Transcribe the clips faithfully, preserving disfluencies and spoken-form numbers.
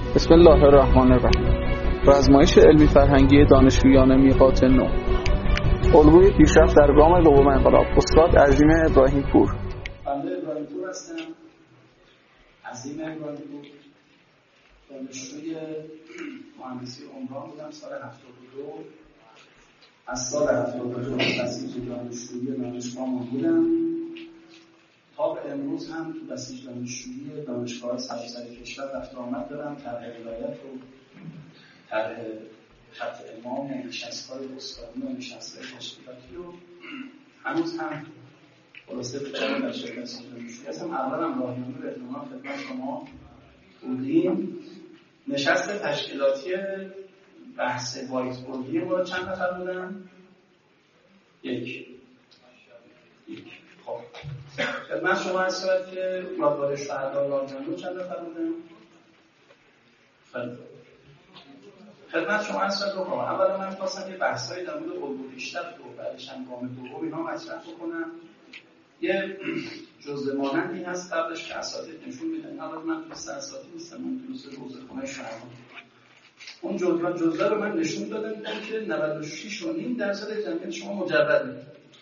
بسم الله الرحمن الرحیم. رزمایش علمی فرهنگی دانشجویان میقات نو. الگوی پیشرفت در گام دوم انقلاب. استاد عظیم ابراهیم پور. بنده ابراهیم پور هستم. عظیم ابراهیم پور. دانشجوی مهندسی عمران بودم سال هفتاد و دو. از سال هفتاد و دو بسیج دانشجویی دانشگاه بودم. تا به امروز هم تو بسیج دانشجویی دانشگاه سراسر کشور رفت و آمد دارم. طرح ولایت و طرح خط امام و نشست‌های استادی و نشست‌های تشکیلاتی رو هنوز هم خلاصه بکنم در شرکت بسیج دانشجویی هستم. اولم راهنمایی رو احتمالاً خدمت شما بودیم. نشست تشکیلاتی بحث وایت بوردی ما چند نفر بودن؟ یک یک خب خدمت شما عرض شود که یادگار شهدای راهنمایی چند نفر بودن؟ خیلی خدمت شما عرض شود رو اولا من خواستم یه بحثایی در مورد الگوی پیشرفت و بعدش هم گام دوم اینا مطرح بکنم. یه جزء مانندی هست قبلش که اساتید نشون میدن. الان من تو سه اساتید نیستم، من تو سه حوزه‌خونه شهرام. اون جزء جزء رو من نشون دادم که نود و شش و نیم درصد جمعیت شما مجرده.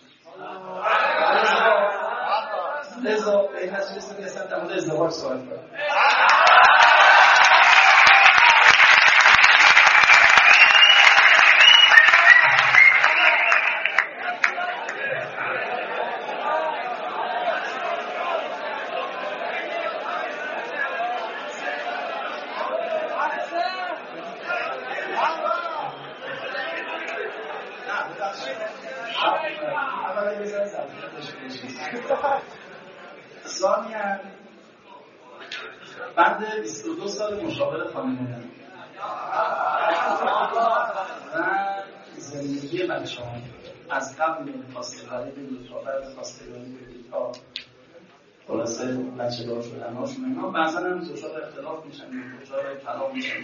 لذا به این نتیجه رسیدم که اصلا در مورد ازدواج سوال کنم. ثانیاً بعد بیست و دو سال مشاور خانمانه و زندگی بچه ها از قبل خواستگاری به دو تا بعد خواستگاری به تا خلاصه بچه دار شدن هاشون اینا بعضا هم دچار اختلاف میشن دچار طلاق میشن.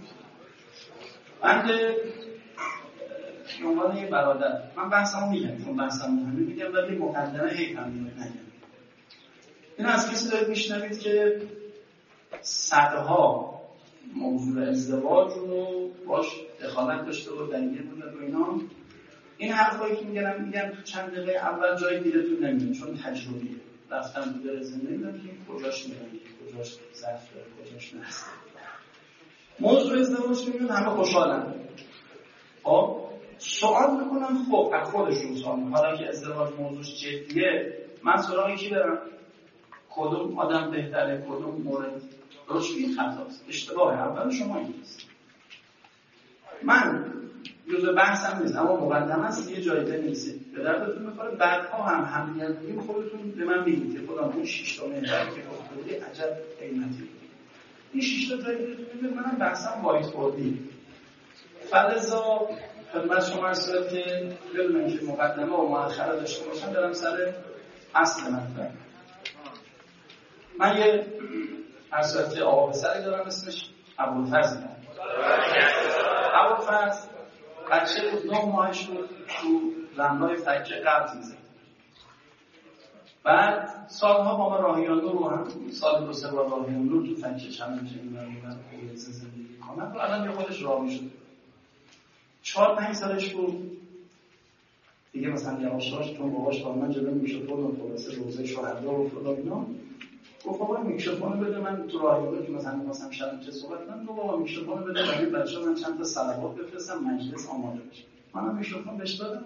من به عنوان یه برادر من بحثمو میگم چون بحثم مهمه میگم ولی مقدمه هی هم نگم. این از کسی دارید میشنوید که صدها موضوع ازدواج رو باش دخالت داشته و درگیر بوده و اینا. این حرفایی که میگم میگم تو چند دقیقه اول جای دیرتون نمیاد چون تجربیه. رفتم تو در زندگی میدم که کجاش میرنگی کجاش ضعف داره کجاش نقص داره. موضوع ازدواج میگن همه خوشحالن. خب سوال میکنم خب از خودشون سوال حالا که ازدواج موضوعش جدیه من سراغ کی برم؟ کدوم آدم بهتره؟ کدوم مورد؟ درست این خطاست. اشتباه اول شما این است. من جزء بحثم نیست اما مقدمه است یه جایی بنویسید به دردتون میخوره. بعدها هم همین بگیم خودتون به من بگید که خودم اون شش تا مهر که گفتید عجب قیمتی. این شش تا جایی بهتون منم بحثم وایت بوردی. فلذا خدمت شما عرض کنم که بدون که مقدمه و مؤخره داشته باشم دارم سر اصل مطلب. من یه عرض آقا پسری دارم اسمش ابوالفضل. ابوالفضل بچه بود نه ماهش بود تو رملای فکر قبض میزد. بعد سالها با ما راهیانو رو هم سال دو سه بار راهیانو تو فکر چند میشه میبرم خوبه زندگی کنم و الان یه خودش راه میشد. چهار پنج سالش بود دیگه مثلا یواشاش چون باباش با من جلو میکروفون و خلاصه روزه شهدا و فلان اینا گفت بابا میکروفون بده من تو راهیانو که مثلا واسم شب چه صحبت کنم گفت بابا میکروفون بده برای بچه‌ها من چند تا صلوات بفرستم مجلس آماده بشه. منم میکروفون بهش دادم.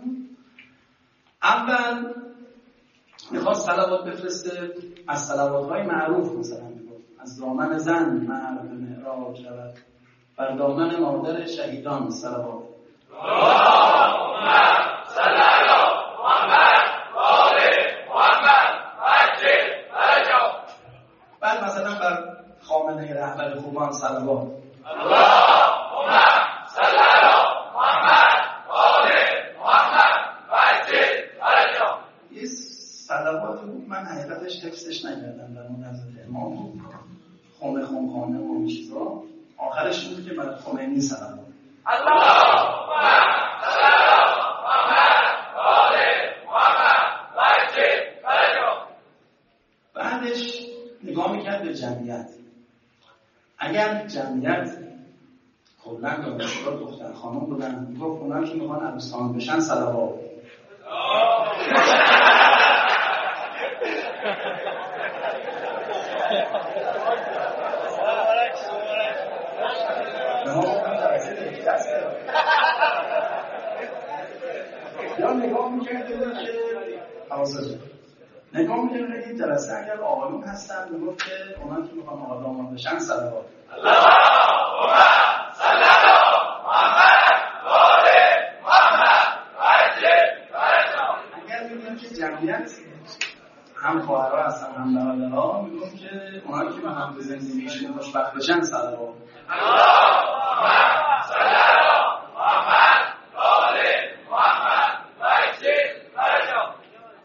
اول میخواست صلوات بفرسته از صلوات‌های معروف مثلا میگفت از دامن زن مرد معراج رود بر دامن مادر شهیدان صلوات. اللهم صل علی محمد و آل محمد عجل فرجا. بعد مثلا بر خامنه رهبر خوبان صلوات. اللهم صل علی محمد و آل محمد عجل فرجا. این صلوات بود من حقیقتش حفظش نکردم در اون حضرت امام بود خم خمخانه و این چیزا. آخرش بود که بعد خمینی صلوات. اللهم صل علی محمد و آل محمد عجل فرجا. بعدش نگاه میکرد به جمعیت. اگر جمعیت کلا دانشگاه دختر خانم بودن، میگفت اونایی که میخوان عروسان بشن صلوات. یا نگاه میکردیم که حواسه نگاه میکنیم این جلسه اگر آقایون هستن میگفت که اونا که میخوان آقایون بشن صلوات. اللهم صل علی محمد و آل محمد و عجل فرجهم. اگر میگیم که جمعیت هم خواهرها هستن هم برادرها، میگفت که اونا که هم به زندگیشون خوشبخت بشن صلوات. اللهم صل علی محمد و آل محمد و عجل فرجهم.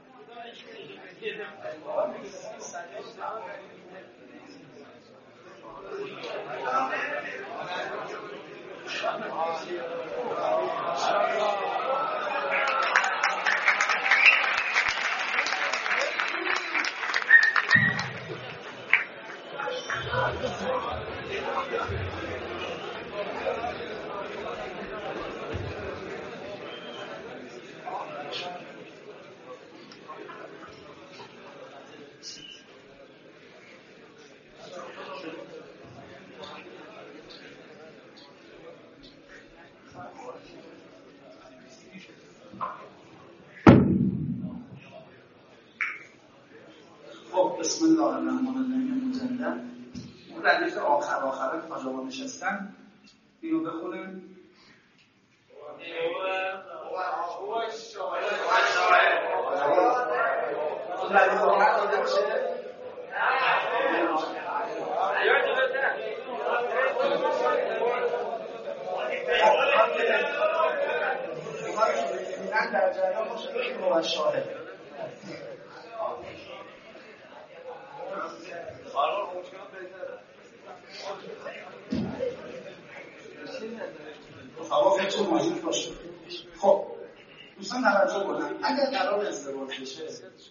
خب بسم الله الرحمن الرحیم. مجدد اون ردیف آخر آخر که پاجابا نشستن اینو بخونیم. اون ردیف آخر داده باشه من در جریان باشه که هو شاهد حوافظتون موجود باشه. خب دوستان توجه کنن، اگر قرار ازدواج بشه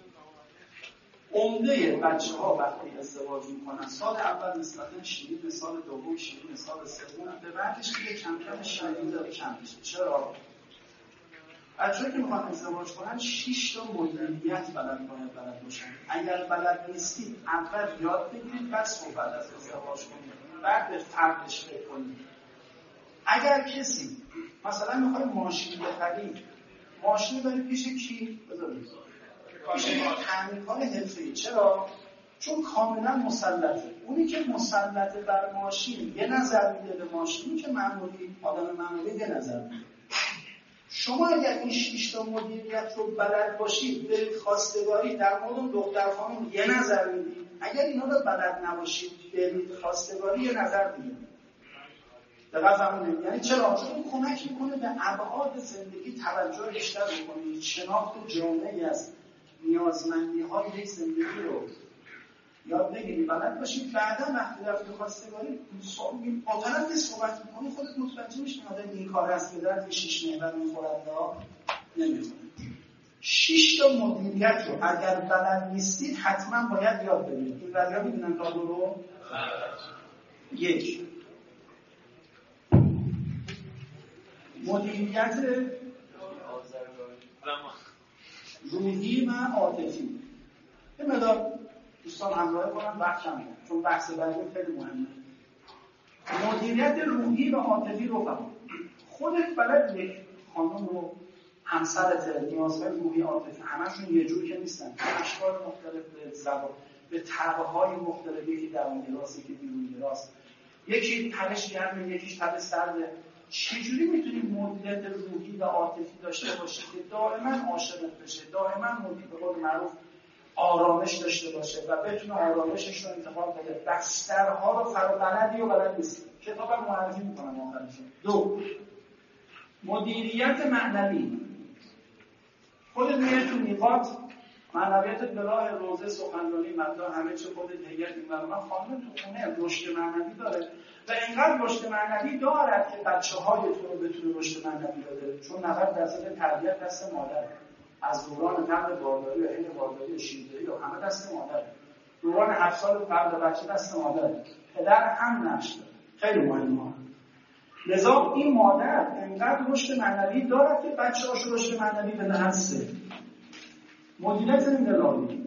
عمده بچه ها وقتی ازدواج میکنن سال اول نسبتا شیرین، سال دوم شیرین، سال سوم به بعدش دیگه کم کم شیرین داره کم میشه. چرا؟ بچه‌ها که میخوان ازدواج کنن شش تا مدیریت بلد باید بلد باشن. اگر بلد نیستید اول یاد بگیرید بعد صحبت از ازدواج کنید، بعد به فردش فکر کنید. اگر کسی مثلا میخواد ماشین بخرید، ماشین دارید پیش کی؟ بذارید پیش یک تعمیرکار حرفه‌ای. چرا؟ چون کاملا مسلطه. اونی که مسلطه بر ماشین یه نظر میده به ماشینی که معمولی آدم معمولی یه نظر میده. شما اگر این شش تا مدیریت رو بلد باشید، برید خواستگاری در مورد دختر خانم یه نظر میدید. اگر اینا رو بلد نباشید برید خواستگاری یه نظر میدید. دقیقا فهمونید؟ یعنی چرا؟ چون کمک میکنه به ابعاد زندگی توجه بیشتر بکنید، شناخت جامعی از نیازمندی های یک زندگی رو یاد بگیرید، بلد باشید. بعدا وقتی رفتید خواستگاری با طرف که صحبت میکنید خودت متوجه میشید آدم این کار است که در شیش محور میخورد یا نمیخورد. شش تا مدیریت رو اگر بلد نیستید حتما باید یاد بگیرید. این دریا میدونن تا رو یک مدیریت روحی و عاطفی. یه مقدار دوستان همراه کنم وقت کم کنم چون بحث بعدی خیلی مهمه. مدیریت روحی و عاطفی رو فهم. خودت بلد یک خانم رو همسرت نیازهای روحی عاطفی همشون یه جور که نیستن، اشکال مختلف به زبان به طبع‌های مختلف، یکی درونگراست یکی بیرونگراست، یکی تنش گرمه یکیش تنش سرده. چجوری میتونی مدیریت روحی و عاطفی داشته باشی که دائما عاشقت بشه، دائما مدیر به قول معروف آرامش داشته باشه و بتونه آرامشش رو انتخاب بده؟ بسترها رو فرابلدی و بلد نیست. کتابم معرفی میکنم آخرشون. دو مدیریت معنوی. خودت میری تو میقات معنویتت به راه روزه سخنرانی مدرسه همه چی خودت هیئت این برنامه خانم تو خونه رشد معنوی داره و اینقدر رشد معنوی دارد که بچه‌های تو رو بتونه رشد معنوی بده، چون نود درصد تربیت دست مادره. از دوران قبل بارداری و حین بارداری و شیرداری و همه دست مادره. دوران هفت سال قبل بچه دست مادره. پدر هم نقش داره. خیلی مهمه. لذا این مادر انقدر رشد معنوی دارد که بچه هاشو رشد معنوی به نهت سه. مدیریت انقلابی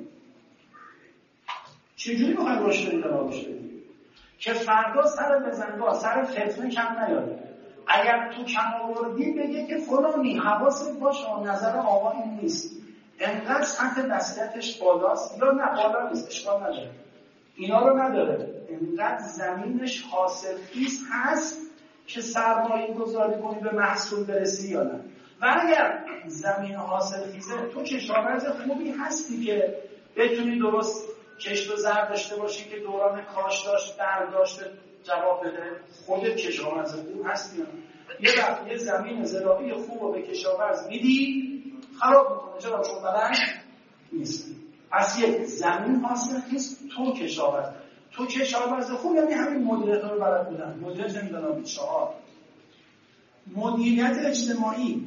چجوری میخوایم رشد انقلابی بدیم که فردا سر بزنگاه سر فتنه کم نیاره؟ اگر تو کم آوردی بگه که فلانی حواست باشه نظر آقا این نیست، انقدر سطح دستیتش بالاست یا نه بالا نیست، اشکال نداره، اینا رو نداره، انقدر زمینش حاصلخیز هست که سرمایه گذاری کنی به محصول برسی یا نه. و اگر زمین حاصلخیزه تو کشاورز خوبی هستی که بتونی درست کشت و زر داشته باشی که دوران کاش داشت برگ داشته جواب بده، خودت کشاورز خوب هستی یا نه؟ یه وقت یه زمین زراعی خوب رو به کشاورز میدی خراب میکنه، چرا؟ چون بلند نیست. پس یک زمین حاصلخیز تو کشاورز تو کشاورز خوب یعنی همین مدیریت رو بلد بودن. مدیریت نمیدونم چهار مدیریت اجتماعی،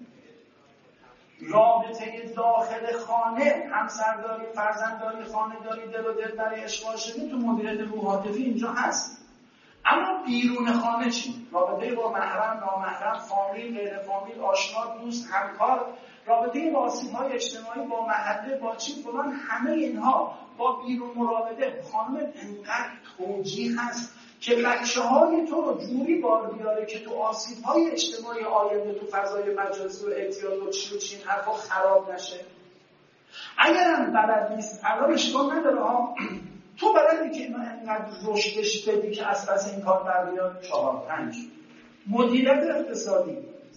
رابطه داخل خانه، همسرداری، فرزندداری، خانه‌داری، دل و دل برای اشغال شده تو مدیریت روح‌عاطفی اینجا هست. اما بیرون خانه چی؟ رابطه با محرم، نامحرم، فامیل، غیر فامیل، آشنا، دوست، همکار، رابطه با آسیب‌های اجتماعی، با محله، با چی فلان، همه اینها با بیرون مراوده. خانم انقدر توجیه هست که بچه‌های تو رو جوری بار بیاره که تو آسیب‌های اجتماعی آینده تو فضای مجازی و اعتیاد و چی و چی این حرفا خراب نشه. اگرم بلد نیست الان اشکال نداره ها، تو بلدی که اینا انقدر رشدش بدی که از پس این کار بر بیاد. چهار پنج مدیریت اقتصادی،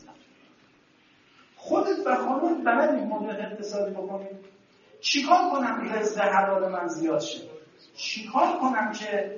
خودت و خانومت بلدی مدیریت اقتصادی بکنید. چیکار کنم رزق حلال من زیاد شه؟ چیکار کنم که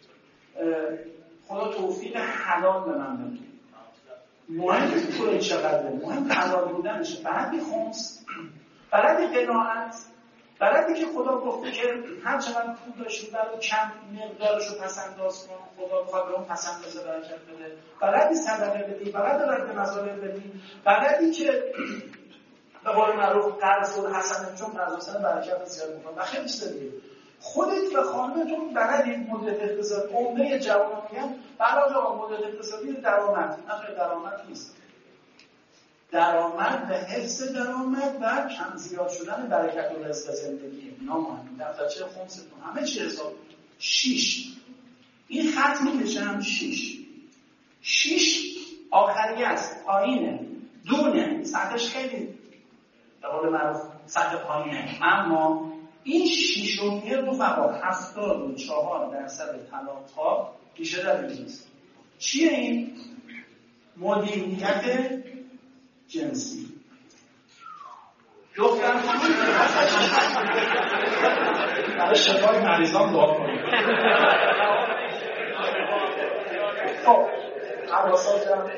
خدا توفیق حلال به من بده؟ مهم پول چقدره، مهم حلال بودنشه. بلدی خمس، بلدی قناعت، بلدی که خدا گفته که هر چقدر پول داشتی برای کم مقدارشو پسنداز کن، خدا بخواد به اون پسندازه برکت بده. بلدی صدقه بدی، بلدی رد مظالم بدی، بلدی که به قول معروف قرض الحسنه، چون قرض الحسنه برکت زیاد میکنه و خیلی چیزا. خودت و خانمتون بلدید مدیریت اقتصادی. عمده جوانان میگن برای مدیریت اقتصادی درآمد، نه درآمد نیست. درآمد به حفظ درآمد و کم زیاد شدن برکت و رزق زندگی. اینا مهمه. دفترچه خمستون همه چی حساب. شیش این خط میکشم. شیش شیش آخری است، پایینه، دونه، سطحش خیلی به قول معروف سطح پایینه. اما این شیشونیه رفقا هفتاد و چهار درصد طلاق‌ها ریشه در اینجاست. چیه این؟ مدیریت جنسی. دختر خانم برای شفای مریضان دعا کنید. خب حواسا جمع.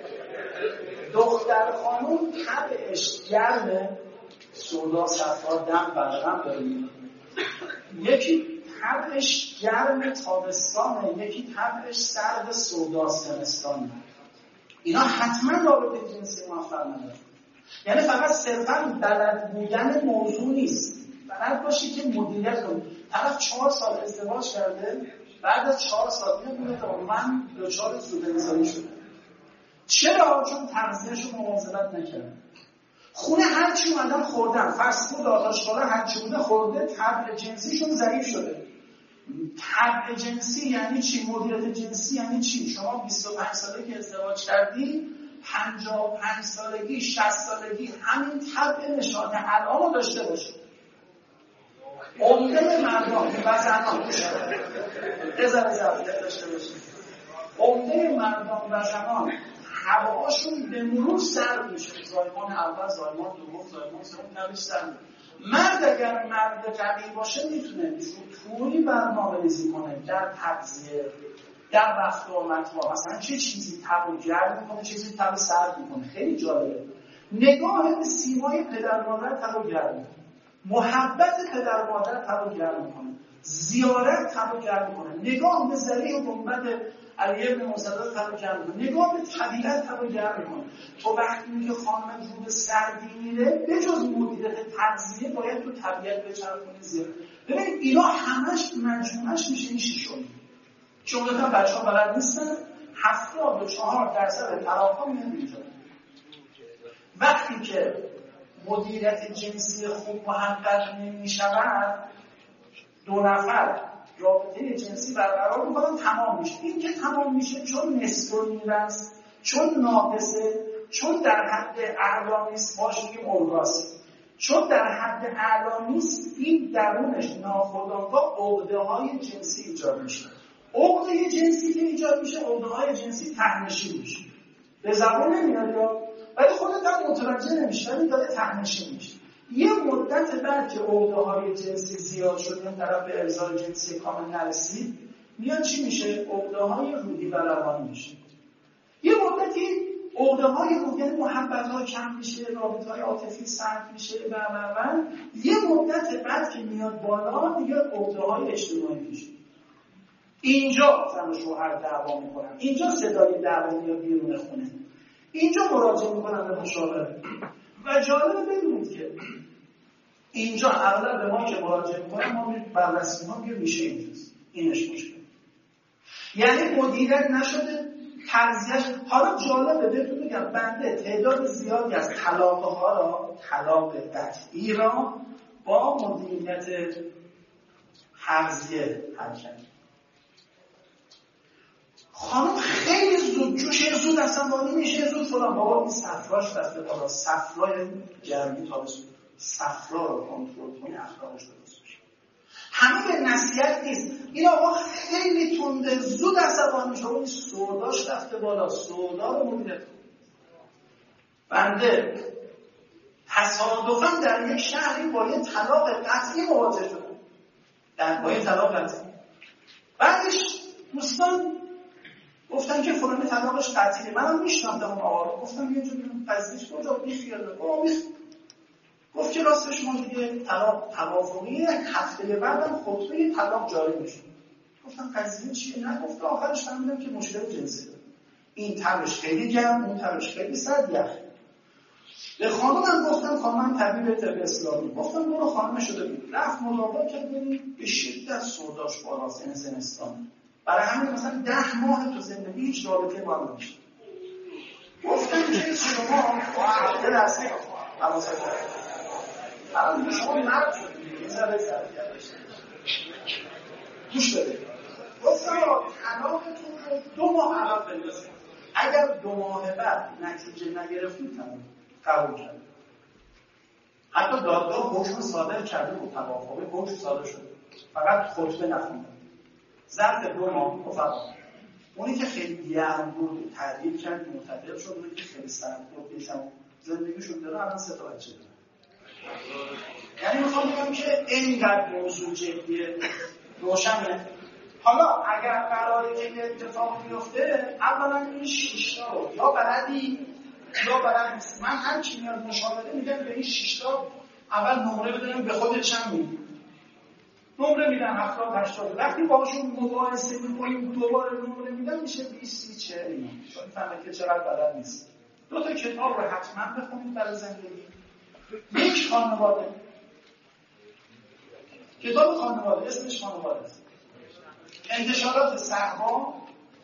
دختر خانم طبعش گرمه، سودا صفرا دم برقم داریم. یکی طبعش گرم تابستانه، یکی طبعش سرد سودا زمستانه. اینا حتما رابطه جنسی موفق نداره. یعنی فقط صرفا بلد بودن موضوع نیست، بلد باشی که مدیریت کنی. طرف چهار سال ازدواج کرده، بعد از چهار سال میگه که من دچار سوء شده. چرا؟ چون تغذیه‌شو مواظبت نکرده. خونه هر چی اومدن خوردن، فست فود آتشخواره هر چی بوده خورده، طبع جنسیشون ضعیف شده. طبع جنسی یعنی چی؟ مدیریت جنسی یعنی چی؟ شما بیست و پنج سالگی که ازدواج کردی، پنجاه و پنج سالگی، شصت سالگی همین طبع نشانه الان رو داشته باشید. عمده مردم و زنان بذاره ظرفیت داشته باشید. عمده مردم و زنان هواشون به مرور سرد میشه. زایمان اول، زایمان دوم، زایمان سوم نمیشه سرد. مرد اگر مرد قوی باشه میتونه طوری برنامه‌ریزی کنه در تغذیه، در رفت و آمد ها. مثلا چه چیزی تب و گرم میکنه، چه چیزی تب و سرد میکنه. خیلی جالبه. نگاه به سیمای پدر مادر تب و گرم میکنه. محبت پدر مادر تب و گرم میکنه. زیارت تب و گرم میکنه. نگاه به ذریع و گنبد علی ابن موسی تب و گرم میکنه. نگاه به طبیعت تب و گرم میکنه. تو وقتی میگه خانم رو به سردی میره، به جز مدیریت تغذیه باید تو طبیعت بچرخونی زیاد. ببینید اینا همش مجموعش میشه این شیشونی. جملتا بچه ها بلد نیستن. هفتاد و چهار درصد طلاق‌ها میاد اینجا. وقتی که مدیریت جنسی خوب محقق نمی‌شود، دو نفر رابطه جنسی برقرار می‌کنن، تمام میشه. این که تمام میشه چون نصف النیمه است، چون ناقصه، چون در حد اعلا نیست، باشه که اورگاسم، چون در حد اعلا نیست، این درونش ناخودآگاه عقده‌های جنسی ایجاد میشه. عقده جنسی که ایجاد میشه، عقده‌های جنسی ته‌نشین میشه. به زبان نمیاد ولی خودت هم متوجه نمیشه، ولی داره ته‌نشین میشه. یه مدت بعد که عقده‌های جنسی زیاد شد، این طرف به ارضای جنسی کامل نرسید، میاد چی میشه؟ عقده‌های روحی و روانی میشه. یه مدتی عقده‌های روحی، محبت‌ها کم میشه، رابطه‌های عاطفی سرد میشه و و و یه مدت بعد که میاد بالا، دیگه عقده‌های اجتماعی میشه. اینجا زن و شوهر دعوا میکنن، اینجا صدای دعوا میاد بیرون خونه، اینجا مراجعه میکنن به مشاوره. و جالبه بدونید که اینجا اغلب به ما که مراجعه میکنن، ما بررسی ما میگه میشه اینجاست، اینش مشکل. یعنی مدیریت نشده، تغذیه‌اش. حالا جالبه بهتون بگم، بنده تعداد زیادی از طلاق‌ها را، طلاق قطعی را با مدیریت تغذیه حل کردم. خانم خیلی زود جوشه، زود عصبانی میشه، زود فلان. بابا این صفراش دسته بالا، صفرای گرمی تابستون، صفرا رو کنترل کنی، اخلاقش درست میشه. همه به نصیحت نیست. این آقا خیلی تنده، زود عصبانی میشه، این سوداش رفته بالا، سودا رو مدیریت کنه. بنده تصادفاً در یک شهری با یه طلاق قطعی مواجه شدم، در با یه طلاق قطعی. بعدش دوستان گفتن که فلانی طلاقش قطعیه. منم میشناختم اون آقا رو، گفتم یه جوری پذیرش کجا بیخیال او میخ گفت که راستش ما دیگه طلاق توافقی، هفته بعدم خطبه طلاق جاری میشه. گفتم قضیه چیه؟ نه گفت آخرش فهمیدم که مشکل جنسی داره، این تبش خیلی گرم، اون تبش خیلی سرد یخ. به خانمم گفتم خانمم طبیب طب اسلامی، گفتم برو خانم شده بید. رفت ملاقات کرد، ببین به شدت سوداش بالا، سن زمستان. برای همین مثلا ده ماه تو زندگی هیچ رابطه با هم نشد. گفتم که شما یه لحظه حواست دارید، الان شما مرد شدید، یه ذره ظرفیت داشته گوش بده. گفتم طلاقتون رو دو ماه عقب بندازید، اگر دو ماه بعد نتیجه نگرفتید تمام قبول کرد. حتی دادگاه حکم صادر کرده بود، توافقی حکم صادر شده، فقط خطبه نخوندن. ظرف دو ماه رفقا. اونی که خیلی گرم بود تعدیل کرد، معتدل شد. اونی که خیلی سرد بود پیشم زندگیشون داره، الان سه تا بچه داره. یعنی میخوام بگم که اینقدر موضوع جدیه، روشنه. حالا اگر قراره که یه اتفاق بیفته، اولا این شیشتا رو یا بلدی یا بلد نیست. من هر چی میاد مشاوره میگم به این شیشتا اول نمره بدونم به خودت چند میدی. نمره میدن هفتاد هشتاد. وقتی باهاشون مقایسه میکنیم دوباره نمره میدن میشه بیست سی چهل. چون فهمه که چقدر بلد نیست. دو تا کتاب رو حتما بخونید برای زندگی. یک خانواده، کتاب خانواده، اسمش خانواده است. انتشارات صحبا.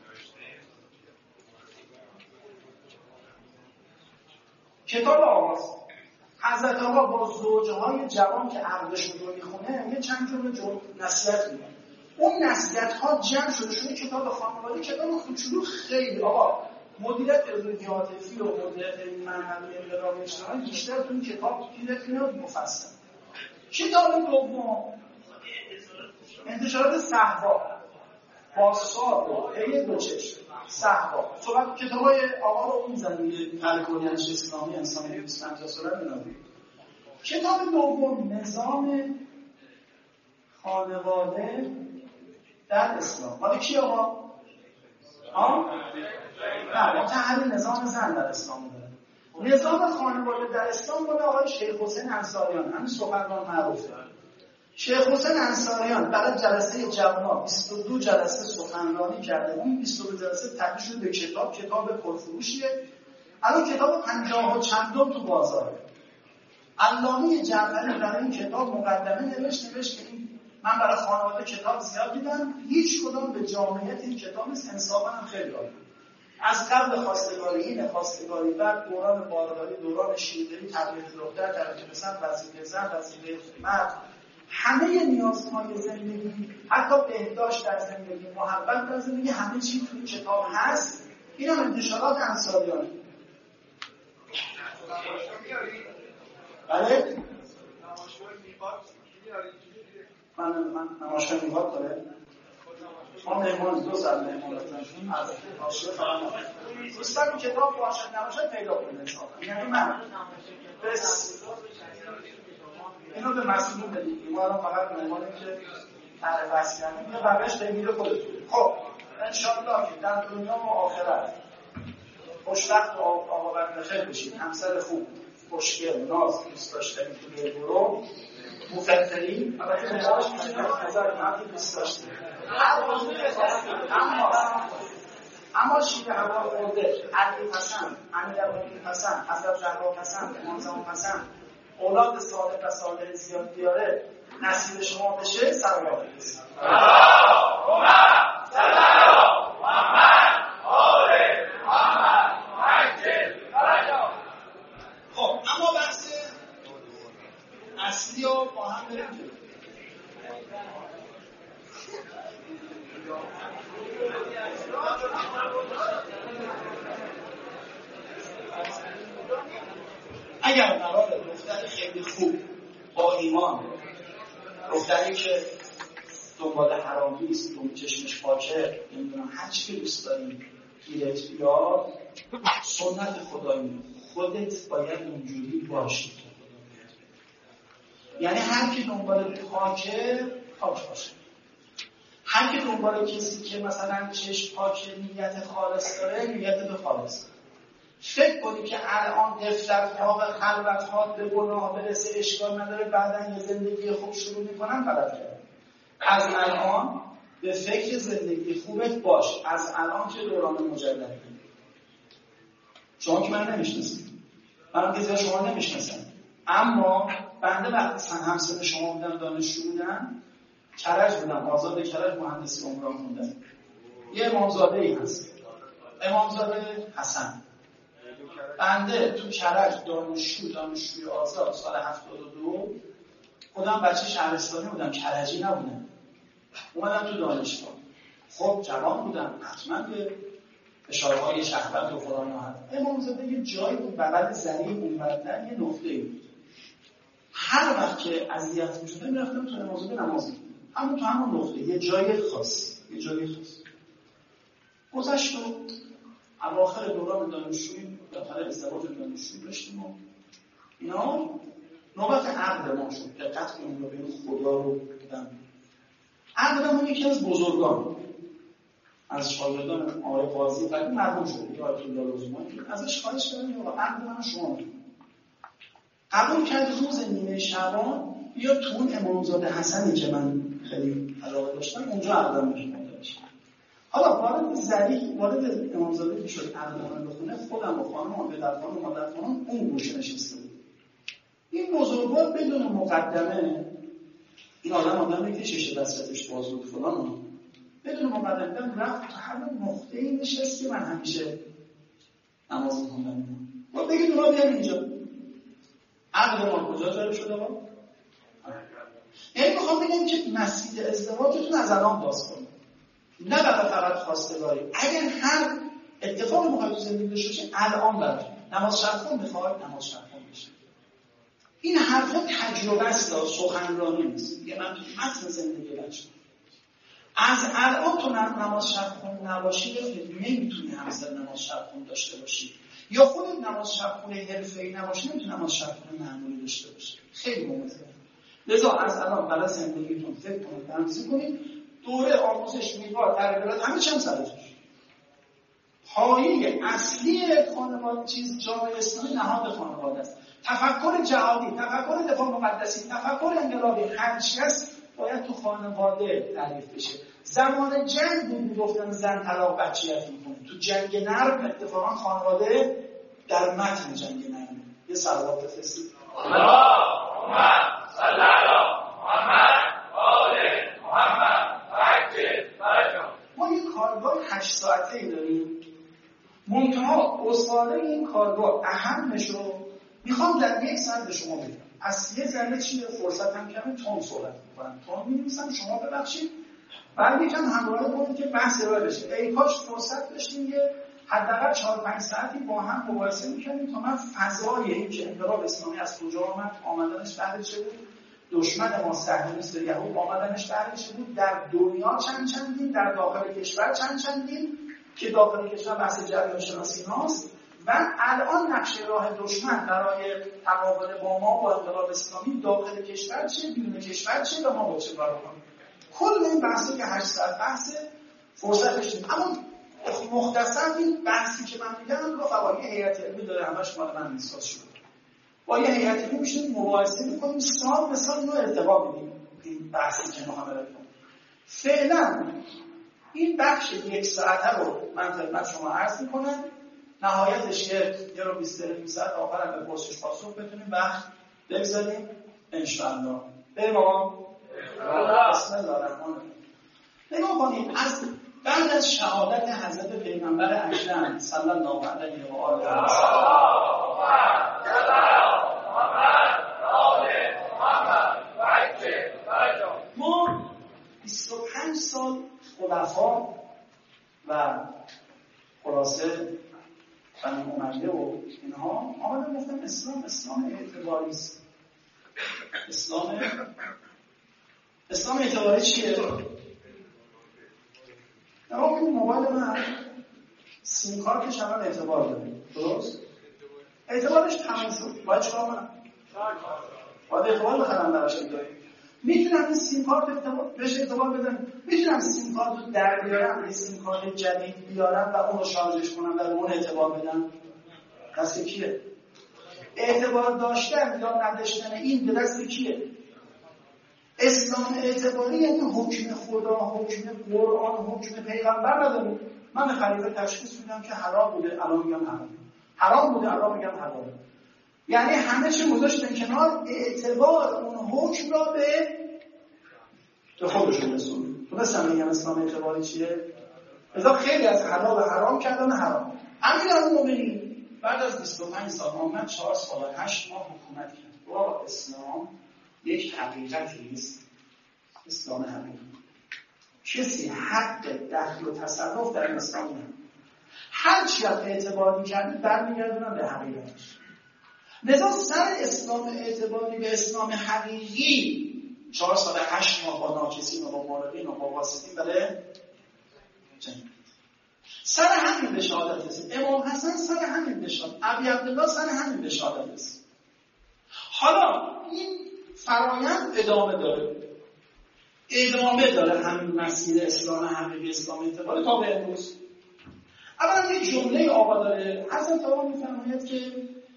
کتاب آواز، حضرت آقا با زوجهای جوان که عقدشون رو میخونه یه چند جمله نصیحت میکنه. اون نصیحت ها جمع شده شده کتاب خانواده. کتاب کوچولو خیلی آقا مدیریت روحی عاطفی و مدیریت معنوی انقلاب اجتماعی بیشتر تو این کتاب گیرت میاد مفصل. کتاب دوم انتشارات صحبا با صاد و هی دو چشم صحبا. صحبت کتابای آقا رو اون زمینه تلقونیانش اسلامی انسانی بیست و پنج ساله می‌نویسه. کتاب دوم نظام خانواده در اسلام. مال کی آقا؟ ها؟ نه، تحلیل نظام زن در اسلام داره. نظام خانواده در اسلام مال آقای شیخ حسین انصاریان، همین سخنران معروفه. شیخ حسین انصاریان برای جلسه جوانان بیست و دو جلسه سخنرانی کرده. اون بیست و دو جلسه تبدیل شده به کتاب، کتاب پرفروشیه. الان کتاب پنجاه و چندم تو بازاره. علامه جعفری برای این کتاب مقدمه نوشت نوشت که این من برای خانواده کتاب زیاد دیدم، هیچ کدوم به جامعیت این کتاب نیست. انصافا هم خیلی عالی. از قبل خواستگاری، این خواستگاری، بعد دوران بارداری، دوران شیرداری، تربیت دختر، تربیت پسر، وظیفه زن، وظیفه مرد، همه نیازهای زندگی، حتی بهداشت در زندگی، محبت در زندگی، همه چی توی کتاب هست. این هم انتشارات انصاریانه. بله؟ من من نمایشگاه میواد داره. ما مهمان دو سال مهمان داشتیم از حاشیه فقط دوستان این کتاب باشد نباشد پیدا کنید. یعنی من بس اینو به مسئولین بدید. ما الان فقط مهمانیم که تعریف واسه کردیم یا بقیش بگید خودتون. خب ان شاء الله که در دنیا و آخرت خوشبخت و عاقبت بخیر بشید. همسر خوب، خوشگل، ناز، دوست داشتنی توی برو مفترین البته مهاش میشه نظر مردی دوست داشتنی اما اما شیوه هوا خورده، علی پسند، امیرالمومنین پسند، حضرت زهرا پسند، امام زمان پسند، اولاد صالح و صالح زیاد بیاره، نصیب شما بشه. سلام علیکم. خب اما بحث اصلی رو با هم بریم جلو. اگر قرار دختر خیلی خوب با ایمان، دختری که دنبال حرامی است، دنبال چشمش پاکه، نمیدونم هر چی که دوست داریم گیرت بیاد، سنت خدایی خودت باید اونجوری باشی. یعنی هر کی دنبال پاکه پاک باشه، هر کی دنبال کسی که مثلا چشم پاکه نیت خالص داره نیت به خالص. فکر کنی که الان دفترها و خلوت‌ها به گناه برسه اشکال نداره، بعدن یه زندگی خوب شروع میکنن. غلط کرد. از الان به فکر زندگی خوبت باش. از الان که دوران مجددی. شما که من نمیشناسید، من که شما نمیشناسم، اما بنده وقتی سن همسن شما بودم، دانشجو بودم، کرج بودم، آزاد کرج مهندسی عمران خوندم. یه امامزاده‌ای هست، امامزاده حسن. بنده تو کرج دانشجو دانشجوی آزاد سال هفتاد و دو، خودم بچه شهرستانی بودم، کرجی نبودم. اومدم تو دانشگاه. خب جوان بودم، حتما به اشاره‌های شهوت و فلان و هست. امامزاده یه جایی بود بغل زنی اونوردن یه نقطه‌ای بود. هر وقت که اذیت می‌شدم می‌رفتم تو امامزاده نماز می‌خوندم. همون تو همون نقطه، یه جای خاص، یه جای خاص. گذشت و اواخر دوران دانشجویی داخل ازدواج دانشجویی داشتیم و اینا نوبت عقد ما شد. دقت کنیم رو بین خدا رو دیدم. عقدمون یکی از بزرگان از شاگردان آقای قاضی قدیم مرحوم شد که آیت الله لزومی ازش خواهش کردم که عقد من شما می‌کنم. قبول کرد روز نیمه شعبان بیا تو اون امامزاده حسنی که من خیلی علاقه داشتم اونجا عقدم می‌کنم. حالا وارد زریح وارد امامزاده که شد عقدم بخونه، خودم و خانم و پدرخوانم و مادرخوانم اون گوشه نشسته بود. این بزرگوار بدون مقدمه، این آدم آدمی که شیشه دستش باز بود فلان، بدون مقدمه رفت هر نقطه‌ای نشست که من همیشه نماز می‌خوندم. ما بگید اونا بیان اینجا. عقد ما کجا جاری شده با؟ یعنی میخوام بگم که مسجد ازدواجتون از الان باز کنید. نه برای فقط خواستگاری. اگر هر اتفاق مخاطب زندگی داشته باشه الان برای نماز شب خون میخواد نماز شب خون بشه. این حرفا تجربه است، سخنرانی نیست. میگه من تو متن زندگی بچم. از الان تو نماز شب خون نباشی نمیتونی همسر نماز شب خون داشته باشی، یا خودت نماز شب خون حرفه‌ای نباشی نمیتونی نماز شب خون معمولی داشته باشی. خیلی مهمه. لذا از الان برای زندگیتون فکر کنید، برنامه‌ریزی کنید. دوره آموزش میواد تربیت همه چم سرش. پایه اصلی خانواده چیز جامعه اسلامی نهاد خانواده است. تفکر جهادی، تفکر دفاع مقدسی، تفکر انقلابی هر چی است باید تو خانواده تعریف بشه. زمان جنگ بود گفتن زن طلاق بچیت میکنه. تو جنگ نرم اتفاقا خانواده در متن جنگ نرم. یه صلوات بفرستید. اللهم صل علی محمد و آل کارگاه هشت ساعته‌ای داریم. منتها اصاله این کارگاه اهمش رو میخوام در یک ساعت به شما بگم. از یه ذره چیه فرصت هم کمه تون صحبت میکنم، تون می‌نویسم، شما ببخشید. بعد یکم همراه کنید که بحث ارائه بشه. ای کاش فرصت داشتیم که حداقل چهار پنج ساعتی با هم مباحثه می‌کردیم تا من فضای این که انقلاب اسلامی از کجا آمد، آمدنش تحلیل چه بود، دشمن ما صهیونیست یهود آمدنش تحلیل چه بود، در دنیا چند چندین، در داخل کشور چند چندین که داخل کشور بحث جریان شناسی هاست و الان نقشه راه دشمن برای تقابل با ما با انقلاب اسلامی داخل کشور چه، بیرون کشور چه و ما با چه کار کنیم. کل این بحثی که هشت ساعت بحث فرصتش نیست. اما مختصر این بحثی که من میگم رو فوای هیئت علمی داره، همش مال من میساز شده. با یه هیئت علمی میشیم مباحثه میکنیم، سال به سال اینو ارتقا بدیم این بحثی که میخوام ارائه کنم. فعلا این بخش یک ساعته رو من خدمت شما عرض میکنم، نهایتش یه رو بیست دقیقه ساعت آخرم به پرسش پاسخ بتونیم وقت بگذاریم انشاءالله. بریم آقا بسم الله الرحمن الرحیم. نگاه کنید، از بعد از شهادت حضرت پیغمبر اکرم صلی الله علیه و آله و ما بیست و پنج سال خلفا و خلاصه بنی امیه و اینها آمدن گفتن اسلام اسلام اعتباری است. اسلام اسلام اعتباری چیه؟ نما کنید موبایل من سیم کارتش هم اعتبار داره، درست؟ اعتبارش تمام شد، باید چکار کنم؟ باید اعتبار بخرم براش داریم. میتونم این سیم کارت اعتبار بهش اعتبار بدم، میتونم سیم کارت رو در بیارم، یه سیم کارت جدید بیارم و اون رو شارژش کنم و اون اعتبار بدم. دست کیه؟ اعتبار داشتن یا نداشتن این به دست کیه؟ اسلام اعتباری یعنی حکم خدا، حکم قرآن، حکم پیغمبر نداریم. من خلیفه تشخیص میدم که حرام بوده، الان میگم حرام. حرام بوده، الان میگم حرام. یعنی همه چی گذاشتن کنار، اعتبار اون حکم را به به خودشون رسوندن. تونستم میگم اسلام اعتباری چیه؟ لذا خیلی از حلال و حرام کردن حرام. امیرالمومنین بعد از بیست و پنج سال آمد، چهار سال و هشت ماه حکومت کرد. با اسلام یک حقیقتی است، اسلام حقیقی. کسی حق دخل و تصرف در اسلام نداره. هر چی از اعتبار می‌کردی برمیگردونن به حقیقتش. لذا سر اسلام اعتباری به اسلام حقیقی چهار سال هشت ماه با ناکسین و با مارقین و با واسطین بله جنگید. سر همین به شهادت رسید. امام حسن سر همین به شهادت، ابی عبدالله سر همین به شهادت رسید. حالا این فرایند ادامه داره، ادامه داره همین مسیر اسلام حقیقی، اسلام اعتباری تا به امروز. اولا یک جمله آقا داره، حضرت آقا میفرماید که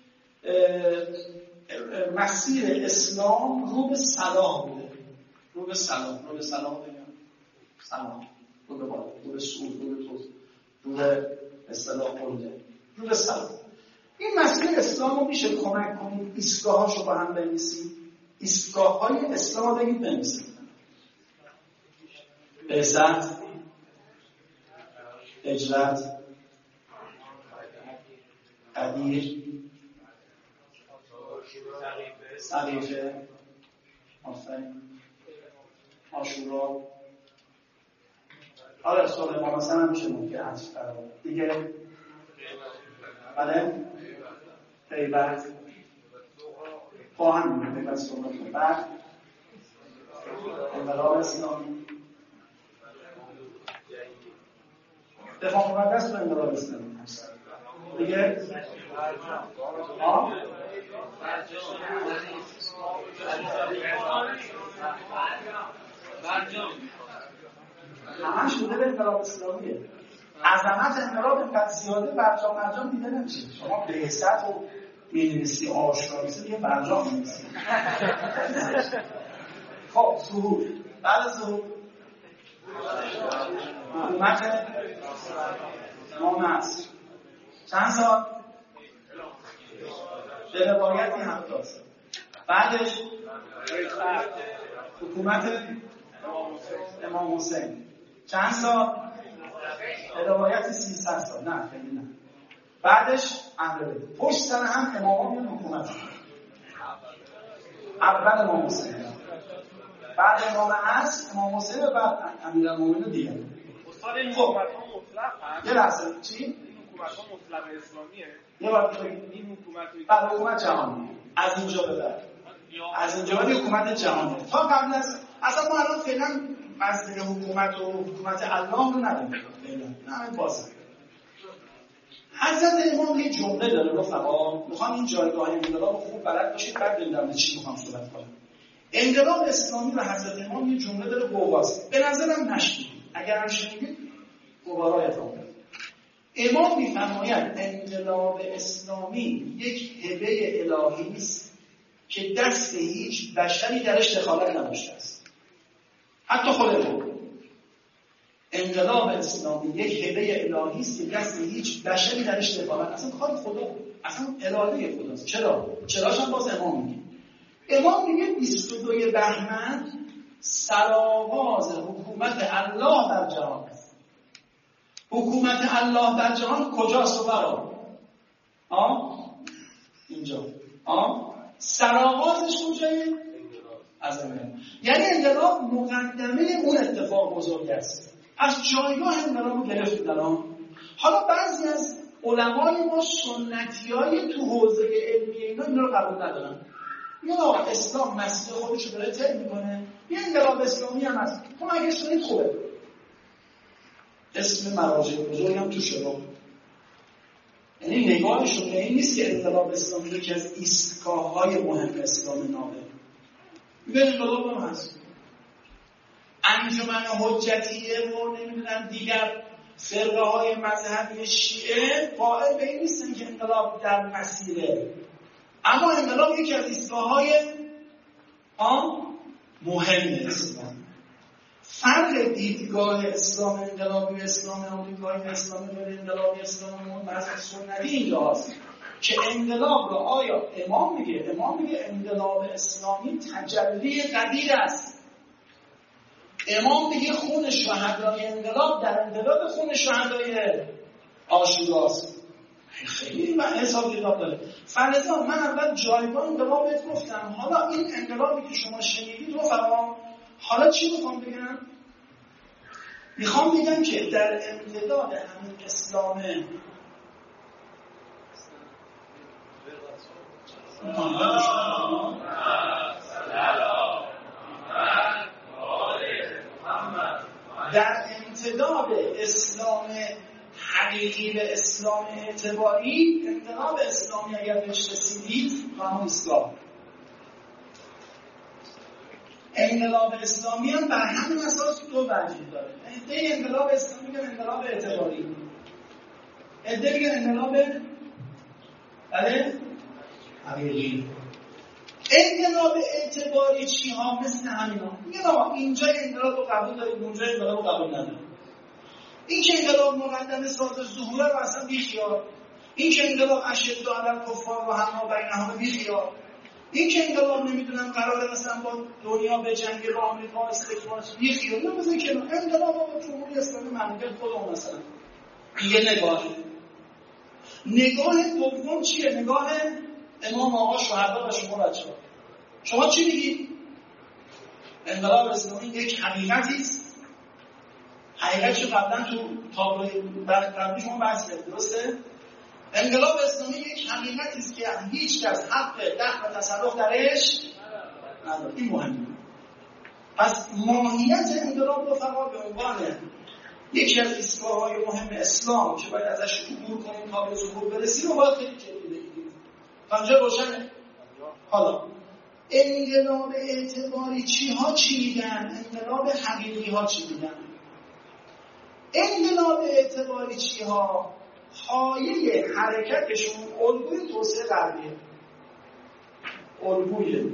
مسیر اسلام رو به صلاح بوده، رو به صلاح، رو به صلاح بگم صلاح، رو به بالا، رو به سود، رو به توز، رو به اصطلاح قلده، رو به صلاح. این مسیر اسلام رو میشه کمک کنید ایستگاهاشو با هم بنویسید. ایستگاه های اسلام رو بگید بنویسید. بعثت، هجرت، قدیر، سقیفه، آفرین، عاشورا. آره سال امام حسن هم میشه ممکن هست دیگه. بله غیبت خواهم میگه غیبت سنت. بعد انقلاب اسلامی، دفاع مقدس و انقلاب اسلامی دیگه. آه همه شده به انقلاب اسلامیه. عظمت انقلاب اینقدر زیاده برجام برجام دیده نمیشه. شما بعثت و می‌نویسی، آشکار می‌نویسی، یه برجام می‌نویسی. خب ظهور، بعد ظهور حکومت امام عصر چند سال؟ به روایتی هفتاد سال. بعدش حکومت امام حسین چند سال؟ روایت سیصد سال، نه خیلی نه. بعدش اهل بیت، پشت سر هم امامان میان حکومت کنن. اول امام حسین، بعد امام عصر امام حسین، بعد امیرالمومنین دیگه. استاد این حکومت ها مطلق هست؟ یه لحظه چی؟ این حکومت ها مطلق اسلامیه؟ یه بار بگید. این حکومت بعد حکومت جهانی از اینجا به بعد، از اینجا به حکومت جهانی. تا قبل از اصلا ما الان فعلا مسئله حکومت و حکومت الله رو نداریم. نه همین بازه. حضرت امام یه جمله داره رفقا، میخوام این جایگاه انقلاب خوب بلد باشید بعد ببینم چی میخوام صحبت کنم. انقلاب اسلامی و حضرت امام یه جمله داره گواست. به نظرم نشنیدید. اگر هم شنیدید گوارایتون بدید. امام میفرماید انقلاب اسلامی یک هبه الهی است که دست هیچ بشری درش دخالت نداشته است. حتی خود امام. انقلاب اسلامی یک هبه الهی است که دست هیچ بشری درش دخالت، اصلا کار خدا، اصلا اراده خداست. چرا؟ چراش هم باز امام میگه. امام میگه بیست و دو بهمن سرآغاز حکومت الله در جهان است. حکومت الله در جهان کجاست و برا؟ آه؟ اینجا. آه؟ سرآغازش کجایه؟ از انقلاب. یعنی انقلاب مقدمه اون اتفاق بزرگ است. از جایگاه انقلاب رو گرفت دارم. حالا بعضی از علمای ما سنتیای تو حوزه علمی اینا این رو قبول ندارن. یا اسلام مسیر خودش رو داره طی میکنه، یه انقلاب اسلامی هم هست. تو اگه شدید خوبه. اسم مراجع بزرگ هم تو شده. یعنی نگاهشون به این نیست که انقلاب اسلامی یکی از ایستگاه‌های مهم اسلام نامه. به انقلاب هم هست. انجمن حجتیه و نمیدونم دیگر فرقه های مذهبی شیعه قائل به این نیستن که انقلاب در مسیره، اما انقلاب یکی از ایستگاه‌های مهم اسلام. فرق دیدگاه اسلام انقلابی و اسلام آمریکایی و اسلام غیر انقلابی اسلام مذهب سنتی اینجاست که انقلاب رو آیا امام میگه امام میگه انقلاب اسلامی تجلی قدیر است. امام میگه خون شهدای انقلاب در انقلاب خون شهدای عاشوراست. خیلی من حساب کتاب داره. فلزا من اول جایگاه انقلاب بهت گفتم. حالا این انقلابی که شما شنیدید رو فرام، حالا چی میخوام بگم؟ میخوام بگم که در امتداد همین اسلام در امتداد اسلام حقیقی به اسلام اعتباری، انقلاب اسلامی اگر بهش رسیدید و همون اسلام انقلاب اسلامی هم بر همین اساس دو وجه داره. ایده انقلاب اسلامی میگن انقلاب اعتباری، ایده میگن انقلاب بله حقیقی. انقلاب اعتباری چی ها؟ مثل همینا میگن آقا اینجا انقلاب رو قبول دارید، اونجا انقلاب رو قبول ندارید. این که انقلاب مقدمه ساز ظهوره رو اصلا بیخیال، این که انقلاب اشد علی الکفار و همه بینهم بیخیال، این که انقلاب نمیدونم قراره مثلا با دنیا به جنگ با آمریکا استکبار بیخیال، نمیدونم که انقلاب با جمهوری اسلامی مملکت خودمون مثلا یه نگاه. نگاه دوم چیه؟ نگاه امام آقا شهدا و شما بچه‌ها. شما چی میگید؟ انقلاب اسلامی یک حقیقتی است. حقیقتش قبلا تو تابلوی قبلی شما بحث کردید، درسته؟ انقلاب اسلامی یک حقیقتی است که هیچ کس حق دخل و تصرف درش نداره. این مهمه. پس ماهیت انقلاب رو فقط به عنوان یکی از ایستگاه‌های مهم اسلام که باید ازش عبور کنیم تا به ظهور برسیم رو باید خیلی جدی بگیریم. تا اینجا روشنه؟ حالا انقلاب اعتباری چی ها چی میگن؟ انقلاب حقیقی ها چی میگن؟ انقلاب اعتباری چی ها؟ پایه حرکتشون الگوی توسعه غربیه. الگوی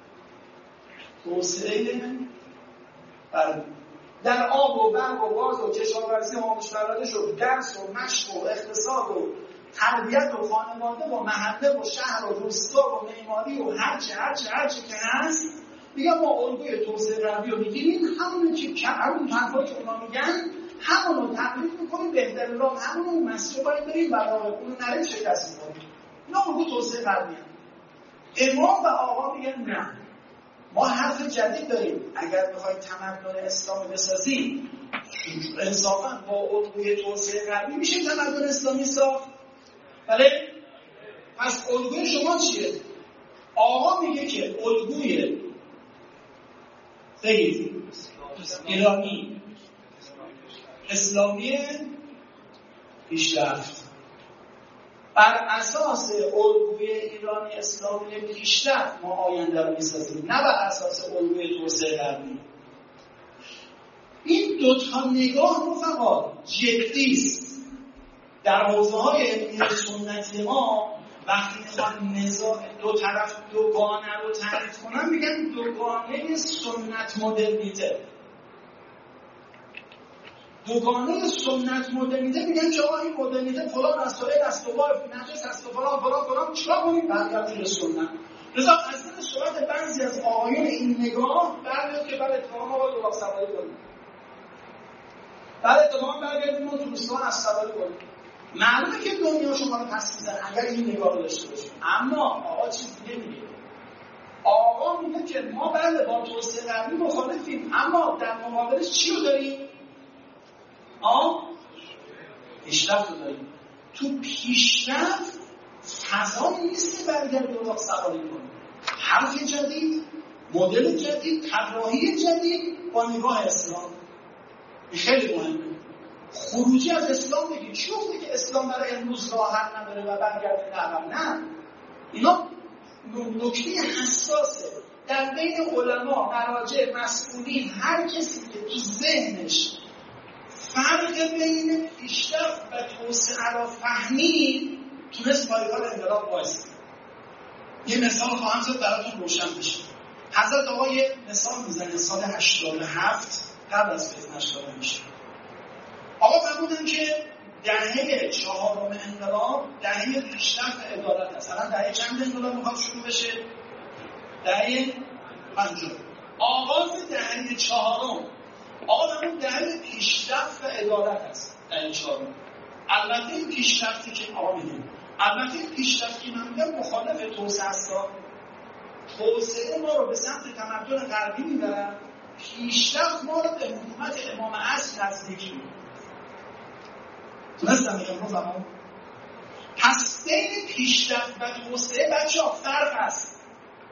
توسعه غربی در آب و برق و گاز و کشاورزی و مشترکش و درس و مشق و اقتصاد و تربیت و خانواده و محله و شهر و روستا و معماری و هرچه هرچه هرچه که هست، میگم ما الگوی توسعه غربی رو میگیریم. همون که همون حرفا که اونا میگن همونو تقلید میکنیم، بهترین راه همونو مسیر باید بریم برای اونو نریم شکست میکنیم. اینا اونو توسعه غربی هم. امام و آقا میگن نه، ما حرف جدید داریم. اگر بخواید تمدن اسلامی بسازیم انصافا با الگوی توسعه غربی میشه تمدن اسلامی ساخت. بله؟ پس الگوی شما چیه؟ آقا میگه که الگوی بگید ایرانی اسلامی پیشرفت، بر اساس الگوی ایرانی اسلامی پیشرفت ما آینده رو میسازیم، نه بر اساس الگوی توسعه غربی. این دوتا نگاه رفقا جدی است. در حوزه‌های علمی سنتی ما وقتی میخوان نزاع دو طرف دوگانه رو تعریف کنن میگن دوگانه سنت مدرنیته. دوگانه سنت مدرنیته میگن که آقا این مدرنیته فلان است، سوئد است، دوباره نجس است، فلان فلان فلان، چیکار کنیم؟ برگردیم به سنت. لذا از این صورت بعضی از آقایون این نگاه برمیاد که بعد اتفاقا ما باید دو سواری کنیم. بعد اتفاقا برگردیم ما دوستان از سواری کنیم. معلومه که دنیا شما رو پس میزن اگر این نگاه رو داشته باشیم. اما آقا چیز دیگه میگه. آقا میگه که ما بله با توسعه غربی مخالفیم، اما در مقابلش چی رو داریم؟ آه؟ پیشرفت رو داریم. تو پیشرفت فضا نیست که برگردیم رو سواری کنیم. حرف جدید، مدل جدید، طراحی جدید با نگاه اسلام. این خیلی مهمه. خروجی از اسلام بگید چی گفته که اسلام برای امروز راحت نداره و برگردیم عقب؟ نه، اینا نکته حساسه در بین علما، مراجع، مسئولین، هر کسی که تو ذهنش فرق بین پیشرفت و توسعه را فهمید تونست پایگاه انقلاب وایسه. یه مثال خواهم زد براتون روشن بشه. حضرت آقا یه مثال میزنه سال هشتاد و هفت قبل از فتنه هشتاد و هشت. آقا فرمودن که دهه چهارم انقلاب دهه پیشرفت و عدالت است. الان دهه چند انقلاب میخواد شروع بشه؟ دهه پنجم. آغاز دهه چهارم آقا فرمود دهه پیشرفت و عدالت است. دهه چهارم. البته این پیشرفتی که آقا میگه، البته این پیشرفتی که من میگم مخالف توسعه است. توسعه ما رو به سمت تمدن غربی میبرن، پیشرفت ما رو به حکومت امام عصر نزدیک میبرن. تونستم میگم رو زمان. پس بین پیشرفت و توسعه بچه ها فرق است.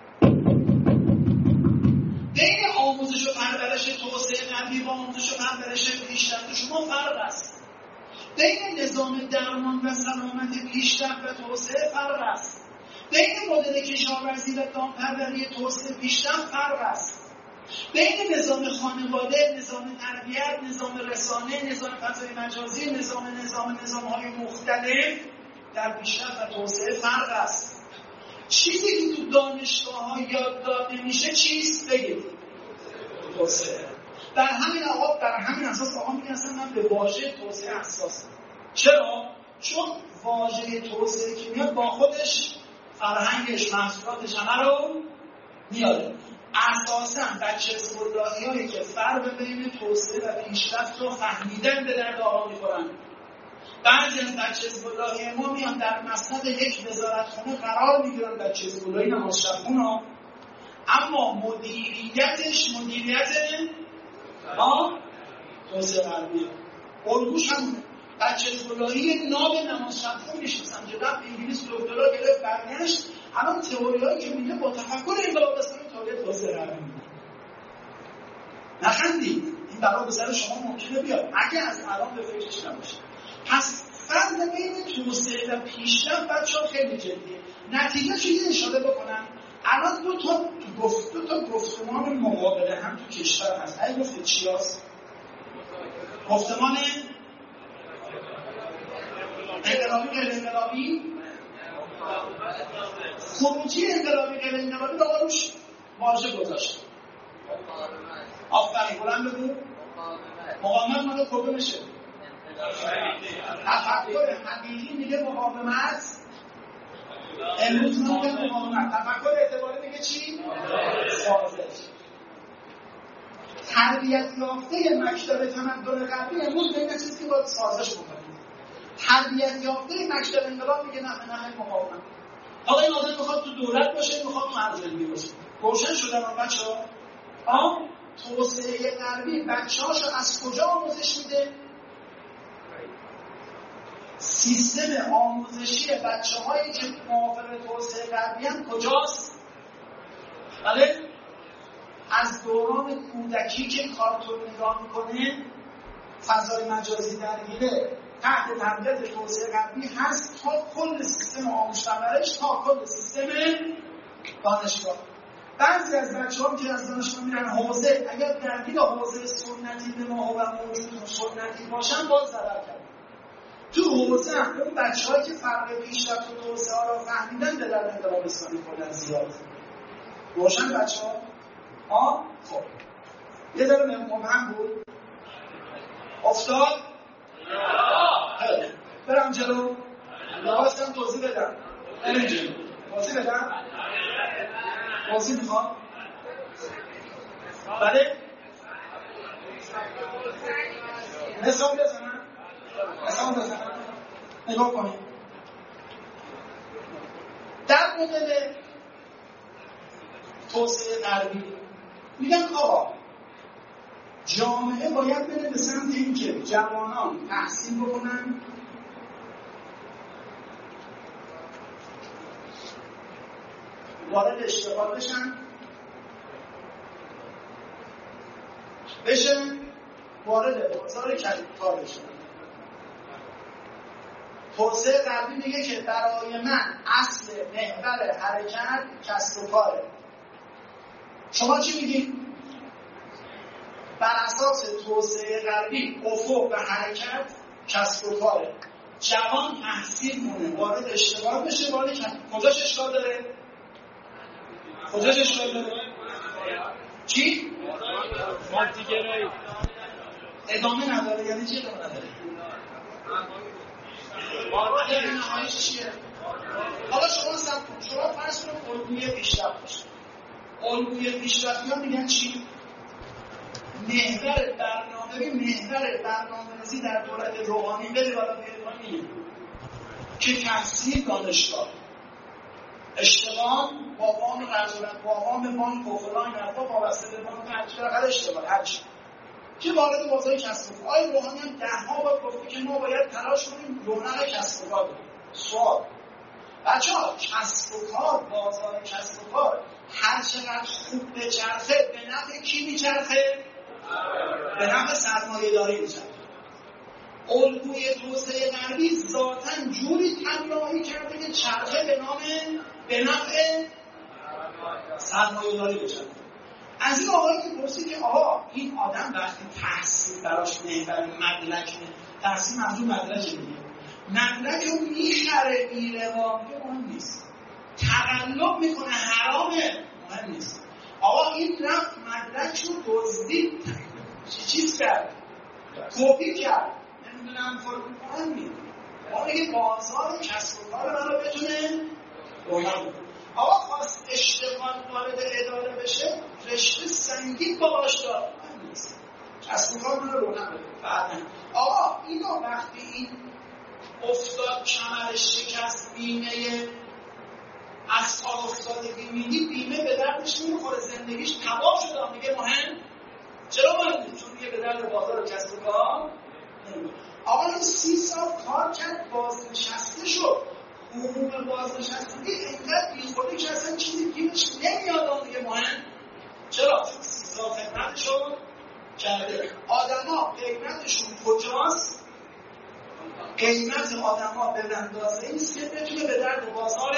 بین آموزش و پرورش توسعه غربی و آموزش و پرورش پیشرفت شما فرق است. بین نظام درمان و سلامت پیشرفت و توسعه فرق است. بین مدل کشاورزی و دامپروری توسعه پیشرفت فرق است. بین نظام خانواده، نظام تربیت، نظام رسانه، نظام فضای مجازی، نظام نظام نظام‌های مختلف در پیشرفت و توسعه فرق است. چیزی که تو دانشگاه‌ها یاد داده میشه چیست؟ بگید. توسعه. در همین آقا در همین اساس آقا میگن اصلا من به واژه توسعه حساسم. چرا؟ چون واژه توسعه که میاد با خودش فرهنگش، محصولاتش همه رو میاره. اساساً بچه اسکولراهی‌هایی که فرق بین توسعه و پیشرفت رو فهمیدن به درد آقا می‌خورن. بعضی از بچه اسکولراهی ما میان در مسند یک وزارتخونه قرار میگیرن، بچه اسکولراهی نمازشب‌خونا، اما مدیریتش مدیریت ها توسعه غربیه. الگوش هم بچه اسکولراهی ناب نمازشب‌خون میشناسن که رفت انگلیس دکترا گرفت برگشت، الان تئوریایی که میگه با تفکر انقلاب اسلامی تئوری توسعه غربی میگه. نخندید، این بلا به سر شما ممکنه بیاد اگه از الان به فکرش نباشید. پس فرق بین توسعه و پیشرفت بچه‌ها خیلی جدیه. نتیجه چیزی اشاره بکنم، الان دو تا گفت دو تا گفتمان مقابل هم تو کشور هست. اگه گفتید چی هست؟ گفتمان انقلابی غیر انقلابی، خروجی انقلابی غیر انقلابی آقا روش واژه گذاشت. آفرین، بلند بگو. مقاومت مال کدومشه؟ تفکر حقیقی میگه مقاومت. امروز ما میگه مقاومت. تفکر اعتباری میگه چی؟ سازش. تربیت یافته مکتب تمدن غربی امروز به این چیزی که باید سازش بکنیم. تربیت یافته مکتب انقلاب میگه نه نه مقاومت. حالا این آدم میخواد تو دولت باشه، میخواد تو هر جایی باشه. روشن شدن اون بچه‌ها؟ آ توسعه غربی بچه‌هاشو از کجا آموزش میده؟ سیستم آموزشی بچه‌هایی که موافق توسعه غربی هم کجاست؟ بله؟ از دوران کودکی که کارتون نگاه میکنه، فضای مجازی درگیره، تحت تربیت توسعه غربی هست تا کل سیستم آموزش پرورش، تا کل سیستم دانشگاه. بعضی از بچه‌ها که از دانشگاه میرن حوزه، اگر درگیر حوزه سنتی به ما و موجود سنتی باشن باز ضرر کرد. تو حوزه هم اون بچه‌هایی که فرق پیشرفت و توسعه ها رو فهمیدن به در انقلاب اسلامی کردن زیاد. روشن بچه‌ها؟ آه؟ خب. یه ذره مبهم بود. افتاد؟ خیلی. برم جلو. لازم توضیح بدم. برم جلو. توضیح بدم؟ توضیح میخوام؟ بله؟ مثال بزنم؟ مثال بزنم؟ نگاه کنید. در مدل توسعه غربی میگن آقا جامعه باید بره به سمت این که جوانان تحصیل بکنن، وارد اشتغال بشن، بشن وارد بازار کار بشن. توسعه غربی میگه که برای من اصل محور حرکت کسب و کاره. شما چی میگید؟ بر اساس توسعه غربی افق و حرکت کسب و کاره. جوان تحصیل مونه، وارد اشتغال بشه، وارد کجاش اشتغال داره؟ کجاش اشتغال داره؟ چی؟ مادیگرایی ادامه نداره. یعنی چی ادامه نداره؟ مادیگرایی نهاییش چیه؟ حالا شما سب کن، شما فرض کنید الگوی پیشرفت باشه. الگوی پیشرفتی ها میگن چی؟ محور برنامه محور برنامه‌ریزی در دولت روحانی بده بالا بیرونی که تحصیل دانشگاه اشتغال با وام قرض با وام بانک و فلان حرفا وابسته به بانک هر اشتغال هرچی که وارد بازار کسب و کار. آقای روحانی هم ده‌ها بار گفته که ما باید تلاش کنیم رونق کسب و کار بدیم. سوال بچه‌ها کسب و کار، بازار کسب و کار هر چقدر خوب بچرخه به نفع کی میچرخه؟ به نفع سرمایه‌داری میچرخه. الگوی توسعه غربی ذاتاً جوری طراحی کرده که چرخه به نام به نفع سرمایه‌داری بچرخه. از این آقایی که پرسید که آقا این آدم وقتی تحصیل براش محور مدرک تحصیل منظور مدرک میگه مدرک رو میخره میره و مهم نیست، تقلب میکنه حرامه مهم نیست. آقا این رفت مدرک رو دزدید چی چیز کرد کپی کرد نمیدونم فرمون مهم نیست. آقا میگه بازار کسب و کار من رو بتونه روشن. آقا خواست اشتغال وارد اداره بشه رشته سنگین باش دار مهم نیست، کسب و کار من رو روشن بده. بعد آقا اینو وقتی این افتاد کمرش شکست بیمه از کار افتادگی میدی بیمه به دردش نمیخوره، زندگیش تباه شده. میگه مهم چرا مهم؟ چون میگه به درد بازار کسب و کار. آقا این سی سال کار کرد بازنشسته شد، حقوق بازنشستگی اینقدر بیخوده که اصلا چیزی گیرش نمیاد. دیگه مهم چرا؟ چون سی سال خدمتشو کرده. آدم ها قیمتشون کجاست؟ قیمت آدم ها به اندازه ایست که بتونه به درد بازار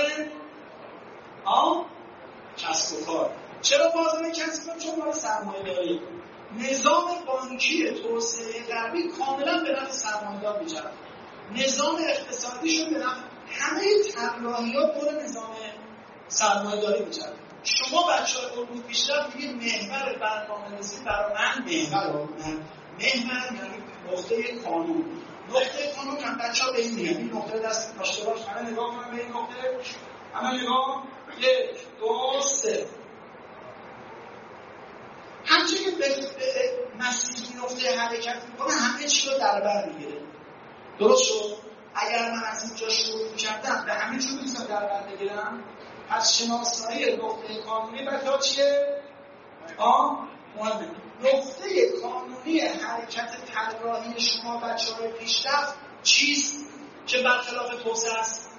آه؟ کسب و کار. چرا بازار کسب و کار؟ چون مال سرمایه داری. نظام بانکی توسعه غربی کاملا به نفع سرمایه‌دار میچرخه. نظام اقتصادیشون به نفع همه طراحی‌ها دور نظام سرمایه‌داری میچرخه. شما بچه‌ها علوم پیشرفت میگید محور برنامه‌ریزی برای من محور محور یعنی نقطه قانون. نقطه قانون هم بچه‌ها به این میگن این نقطه دست داشته باش. همه نگاه کنم به این نقطه، همه نگاه یک دو سه. هرچی که به مسیر میفته حرکت میکنه همه چی رو در بر میگیره. درست شد؟ اگر من از اینجا شروع میکردم به همه چی میتونم در بر بگیرم. از شناسایی نقطه قانونی بتا چیه؟ آه مهمه. نقطه قانونی حرکت طراحی شما بچه‌های پیشرفت چیست که برخلاف توسعه است؟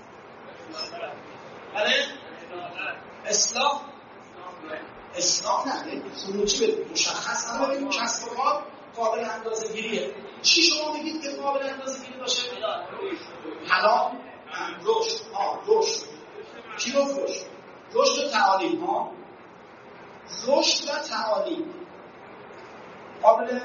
بله؟ اصلاح اصلاح نه خروجی به مشخص هم ببینیم کسب و کار قابل اندازه گیریه. چی شما میگید که قابل اندازه گیری باشه؟ حالا رشد ها رشد چی رو رشد؟ رشد و تعالیم ها رشد و تعالیم قابل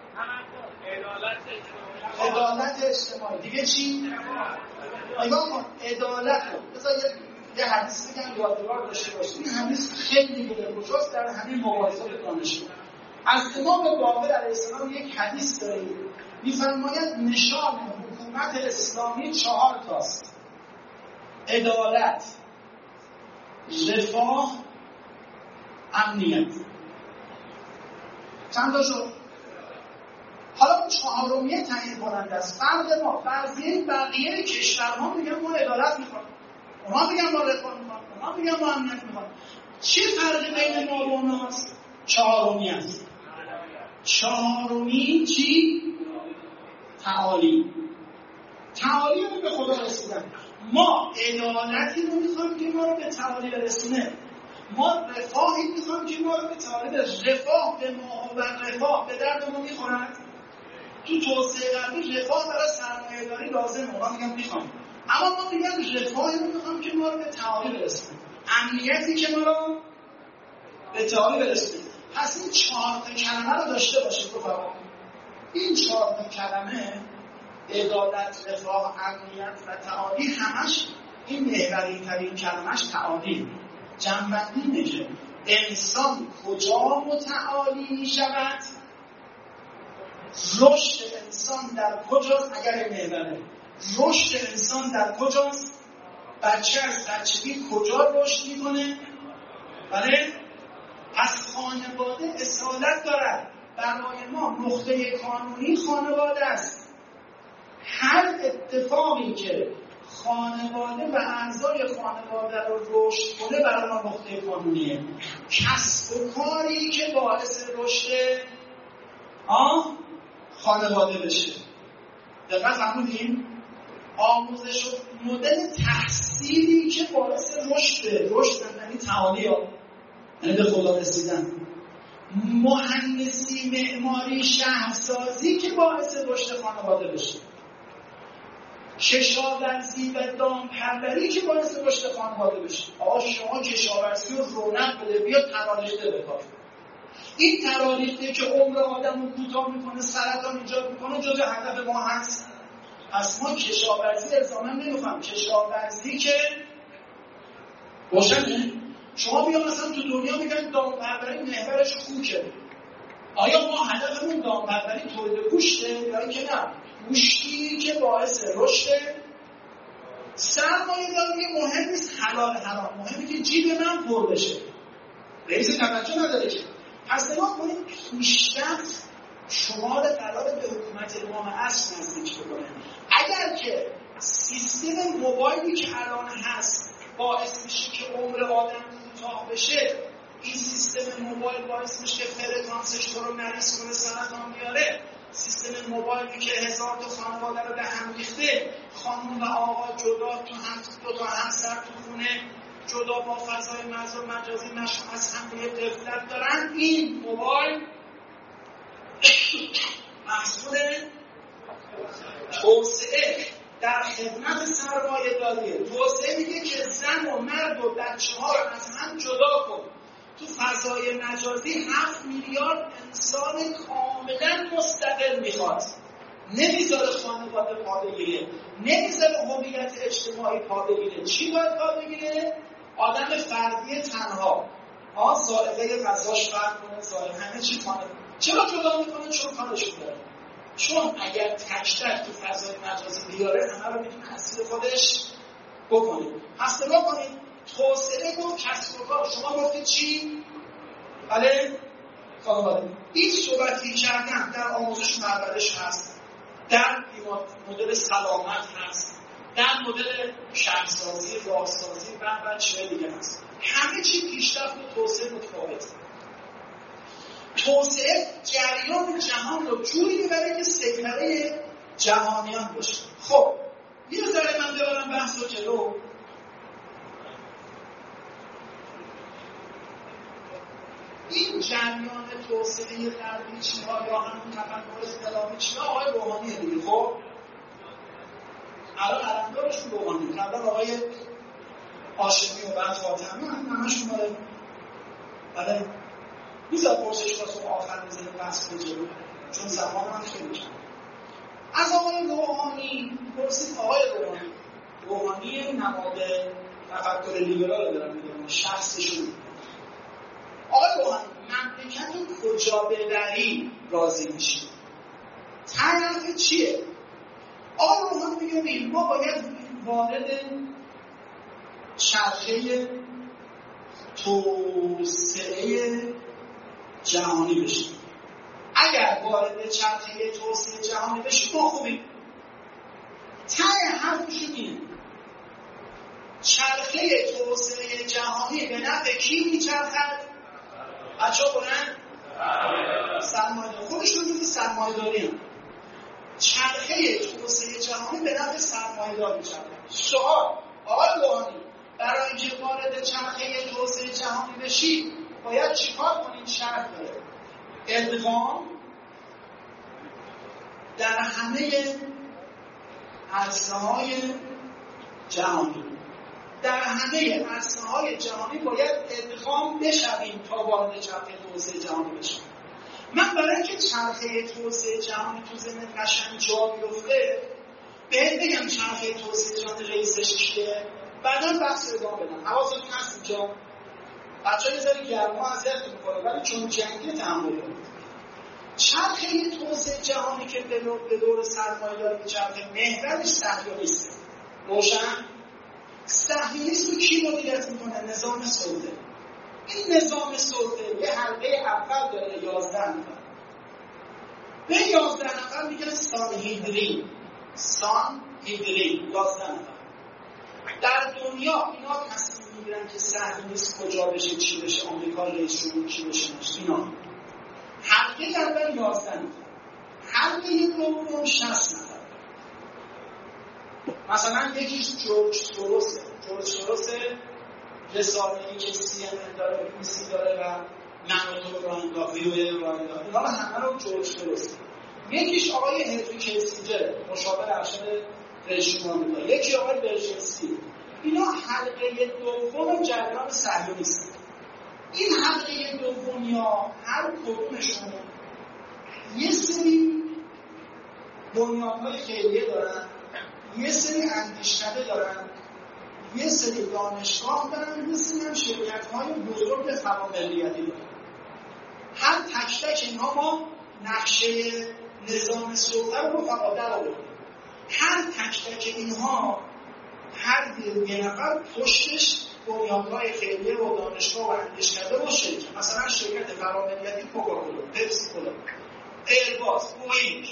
عدالت اجتماعی. دیگه چی؟ نگاه کن عدالت رو بذار یه حدیث بگم یادگار داشته باشید. این حدیث خیلی بزرگوارست در همین مباحثات دانشی. از امام باقر علیه السلام یک حدیث داریم می‌فرماید نشان حکومت اسلامی چهار تاست: عدالت، رفاه، امنیت. چند تا شد؟ حالا اون چهارمیه تعیین کننده است. فرق ما بعضی بقیه کشورها میگن ما عدالت می‌خوایم، اونا میگن ما رفاه می‌خوایم، اونا میگن ما امنیت می‌خوایم. چه فرقی بین ما و اوناست؟ چهارمی است. چهارمی چی؟ تعالی. تعالی رو به خدا رسیدن. ما عدالتی رو می‌خوایم که ما رو به تعالی برسونه. ما رفاهی می‌خوایم که ما رو به تعالی برسونه. رفاه به ما و رفاه به درد ما می‌خورد. تو توسعه غربی رفاه برای سرمایه‌داری لازمه، اونا میگن می‌خوام. اما ما میگن رفاهی رو می‌خوایم که ما رو به تعالی برسونه. امنیتی که ما رو به تعالی برسونه. پس این چهار تا کلمه رو داشته باشید رفقا. این چهار تا کلمه عدالت، رفاه، امنیت و تعالی همش این محوری ترین کلمش تعالی. جنبندی اینه که انسان کجا متعالی می شود؟ رشد انسان در کجاست؟ اگر محوره رشد انسان در کجاست؟ بچه از بچگی کجا رشد می کنه؟ بله؟ از خانواده اصالت دارد. برای ما نقطه قانونی خانواده است. هر اتفاقی که خانواده و اعضای خانواده رو رشد کنه برای ما نقطه قانونیه. کسب و کاری که باعث رشد آه خانواده بشه. دقیقا فهمیدیم؟ آموزش و مدل تحصیلی که باعث رشد رشد یعنی تعالی ها یعنی به خدا رسیدن. مهندسی، معماری، شهرسازی که باعث رشد خانواده بشه. کشاورزی و دامپروری که باعث رشد خانواده بشه. آقا شما کشاورزی رو رونق بده، بیا تراریخته بکار. این تراریخته که عمر آدم رو کوتاه میکنه، سرطان ایجاد میکنه، جزء هدف ما هست. پس ما کشاورزی الزاما نمیخوایم. کشاورزی که روشنه. شما بیا مثلا تو دنیا میگن دامپروری محورش خوکه. آیا ما هدفمون دامپروری تولید گوشته یا اینکه نه؟ گوشتی که باعث رشد سرمایه‌داری مهم نیست حلال حرام، مهمه که جیب من پر بشه. رئیس توجه نداره که. پس نگاه کنید پیشرفت شما رو قراره به حکومت امام عصر نزدیک بکنه. اگر که سیستم موبایلی که الان هست باعث میشه که عمر آدم کوتاه بشه، این سیستم موبایل باعث میشه که فرکانسش تو رو مریض کنه، سرطان بیاره، سیستم موبایلی که هزار تا خانواده رو به هم ریخته، خانم و آقا جدا تو هم دو تا همسر تو خونه جدا با فضای مجازی مشغول از هم به غفلت دارن، این موبایل محصول توسعه در خدمت سرمایه داریه. توسعه میگه که زن و مرد و بچه ها رو از هم جدا کن. تو فضای مجازی هفت میلیارد انسان کاملا مستقل میخواد. نمیذاره خانواده پا بگیره، نمیذاره هویت اجتماعی پا بگیره. چی باید پا بگیره؟ آدم فردی تنها. آن سائقه غذاش فرق کنه، سائق همه چی کنه. چرا جدا میکنه؟ چون کارش داره. چون اگر تک تک تو فضای مجازی بیاره همه رو میتونه حسیر خودش بکنه. پس نگاه کنید توسعه گفت کسب و کار. شما گفتید چی؟ بله؟ خانواده. این صحبتی کردن در آموزش پرورش هست، در مدل سلامت هست، در مدل شهرسازی، راهسازی و و چه دیگه هست. همه چی پیشرفت و توسعه متفاوته. توسعه جریان جهان رو جوری میبره که سیطره جهانیان باشه. خب یه ذره من ببرم بحث رو جلو. این جریان توسعه غربی چی‌ها یا همون تفکر اسلامی چی‌ها آقای روحانیه دیگه. خب الان علمدارشون روحانی، قبلا آقای هاشمی و بعد خاتمی هم همشون مال بله میزد پرسش واسه آخر میزنه بحث به جلو، چون زمان من خیلی کم. از آقای روحانی پرسید آقای روحانی روحانی نماد تفکر لیبرال دارم میگم، شخصشون آقای روحانی مملکت رو کجا ببری راضی میشی؟ طرف چیه؟ آقای روحانی میگه ببین ما باید وارد چرخه توسعه جهانی بشیم. اگر وارد چرخه توسعه جهانی بشیم ما خوبیم. ته حرفشون اینه چرخه توسعه جهانی به نفع کی میچرخد؟ بچه ها کنن؟ سرمایه‌داری. خودشون جزو سرمایه‌داری هم. چرخه توسعه جهانی به نفع سرمایه‌دار میچرخد. سوال آقای روحانی برای اینکه وارد چرخه توسعه جهانی بشی باید چیکار کنید؟ شرط داره ادغام در همه عرصه‌های جهانی. در همه عرصه‌های جهانی باید ادغام بشویم تا وارد چرخه توسعه جهانی بشیم. من برای اینکه چرخه توسعه جهانی تو ذهن قشنگ جا بیفته بهت بگم چرخه توسعه جهانی رئیسش کیه؟ بعدا بحث رو ادامه بدم. حواستون هست اینجا بچه‌ها یه ذره گرما اذیت می‌کنه ولی چون جنگی تحمل کنید. چرخه توسعه جهانی که به دور سرمایه‌داری می‌چرخه محورش صهیونیسته. روشن؟ صهیونیسم رو کی مدیریت می‌کنه؟ نظام سلطه. این نظام سلطه یه حلقه اول داره یازده نفر. به یازده نفر میگن سانهیدرین. سانهیدرین یازده نفر. در دنیا اینا تصمیم میگیرن که صهیونیسم کجا بشه، چی بشه، آمریکا رئیس جمهور کی بشه، اینا. حلقه اول یازده نفر. حلقه دوم شصت نفر. مثلا یکیش جورج سوروسه. جورج سوروس رساله‌ای که سی ان ان داره، بی بی سی داره و منوتو رو انداخت، ویو رو انداخت. اینا رو همه رو جورج سوروس. یکیش آقای هنری کیسینجر، مشاور ارشد رئیس جمهور آمریکا. یکی آقای برژنسی. اینا حلقه دوم جریان صهیونیسم. این حلقه دومیا هر کدومشون یه سری بنیان‌های خیریه دارن، یه سری اندیشکده دارن، یه سری دانشگاه دارن، یه سری هم شرکت‌های بزرگ فراملیتی دارن. هر تک تک اینها ما نقشه نظام سلطه رو فقط در آوردیم. هر تک تک اینها هر یه نفر پشتش بنیان‌های خیریه و دانشگاه و اندیشکده و شرکت. مثلا شرکت فراملیتی کوکاکولا، پپسی کولا، ایرباس، بوئینگ،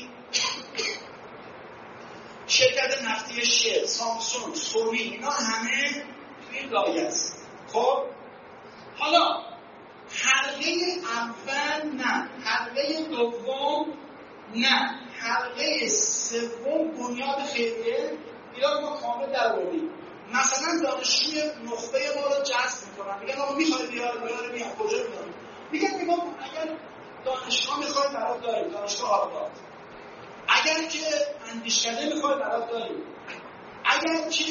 شرکت نفتی شل، سامسونگ، سونی، اینا همه توی این لایه است. خب حالا حلقه اول نه، حلقه دوم نه، حلقه سوم بنیاد خیریه اینا ما کامل در آوردیم. مثلا دانشجوی نخبه ما رو جذب میکنن، میگن آقا میخوای بیار بیار میام کجا میام؟ میگن میگم اگر دانشگاه میخوای برات داریم، دانشگاه آزاد. اگر که اندیشکده میخوای برات داریم. اگر که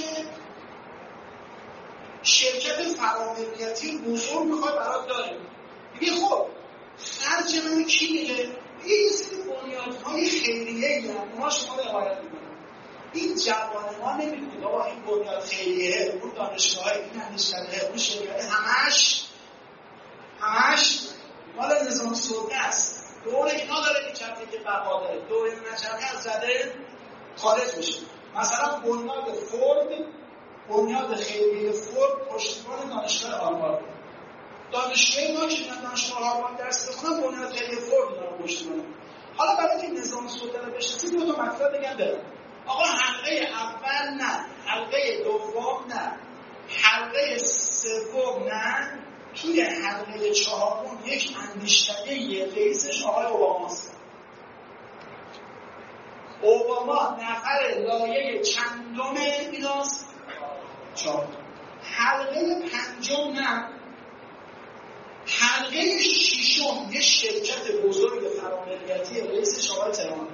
شرکت فراملیتی بزرگ میخوای برات داریم. میگه خب خرج من کی میگه؟ یه سری بنیادهای خیریه ای هم ما شما رو حمایت میکنن. این جوان ما نمیگه آقا این بنیاد خیریه، اون دانشگاه، این اندیشکده، اون شرکت همش همش مال نظام سلطه است. دور اینا داره این چرخه که بقا داره، دور این چرخه از زده خارج میشه. مثلا بنیاد فورد، بنیاد خیریه فورد پشتیبان دانشگاه آلمان. دانشجوی ما که من دانشگاه هاروارد درس بخونم بنیاد خیلی فورد دارم پشت منم. حالا برای اینکه نظام سلطه رو بشناسید دو تا مطلب بگم برم. آقا حلقه اول نه، حلقه دوم نه، حلقه سوم نه، توی حلقه چهارم یک اندیشکده رئیسش آقای اوباماست. اوباما نفر لایه چندم ایناست؟ چهار. حلقه پنجم نه، حلقه ششم یه شرکت بزرگ فراملیتی رئیسش آقای ترامپ.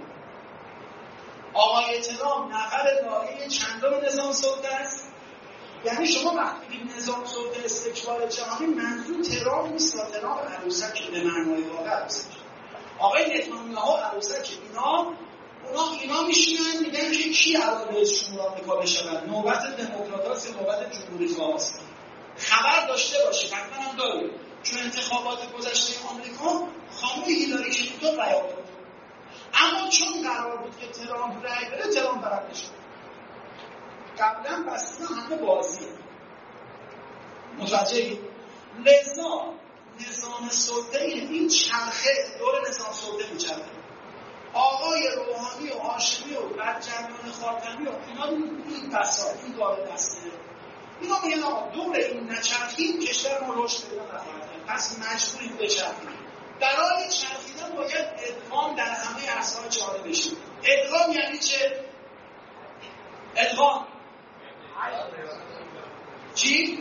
آقای ترامپ نفر لایه چندم نظام سلطه است. یعنی شما وقتی بگید نظام سلطه استکبار جهانی منظور ترامپ نیست، ترامپ عروسک به معنای واقع عروسک. آقای نتانیاهو عروسک. اینا اونا اینا میشینن میگن که کی الان رئیس جمهور آمریکا بشه. نوبت دموکراتاست، نوبت جمهوری خواست. خبر داشته باشید، حتما هم دارید، چون انتخابات گذشته آمریکا خانم هیلاری کلینتون رأی آورد. اما چون قرار بود که ترامپ رأی بره، ترامپ برنده شد. قبلا بسیار همه بازیه. متوجهید؟ لذا نظام سلطه این چرخه دور نظام سلطه میچرخه. آقای روحانی و هاشمی و برجریان خاتمی و اینا این بساط، این داره دسته. اینا میگن آقا دور این نچرخید کشور ما رشد پیدا نخواهد کرد، پس مجبوریم بچرخیم. برای چرخیدن باید ادغام در همه عرصه‌های جهانی بشه. ادغام یعنی چه؟ ادغام چی؟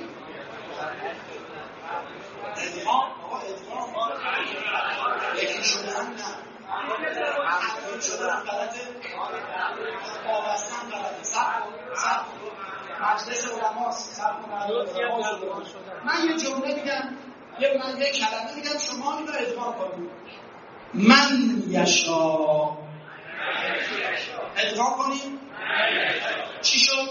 ادغام آقا ادغام یکی شده هم نه، یکی شده هم غلطه، وابستن غلطه. سب سب مجلس علماست، سب من یه جمله میگم، یه من یه کلمه میگم، شما اینو ادغام کنید. من یشا ادغام کنید. چی شد؟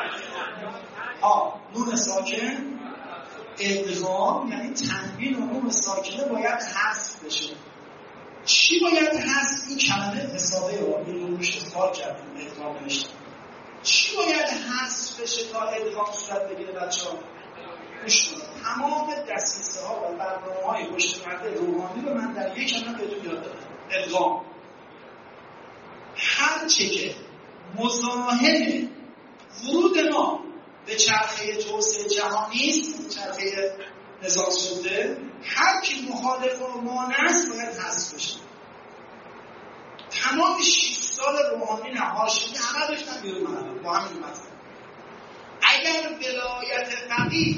آه نون ساکن ادغام یعنی تنوین و نون ساکنه باید حذف بشه. چی باید حذف؟ این کلمه حسابه رو این روش اظهار کردیم ادغام نوشتیم. چی باید حذف بشه تا ادغام صورت بگیره بچه‌ها؟ گوش کنید. تمام دسترسی‌ها و برنامه‌های پشت پرده روحانی رو من در یک کلمه بهتون یاد دادم. ادغام. هر چه که مزاحم ورود ما به چرخه توسعه جهانی است، چرخه نظام سلطه، هر کی مخالف و مانع است باید حذف بشه. تمام شش سال روحانی نه هاشمی همه داشتن بیرون اومدن با همین مطلب. اگر ولایت فقیه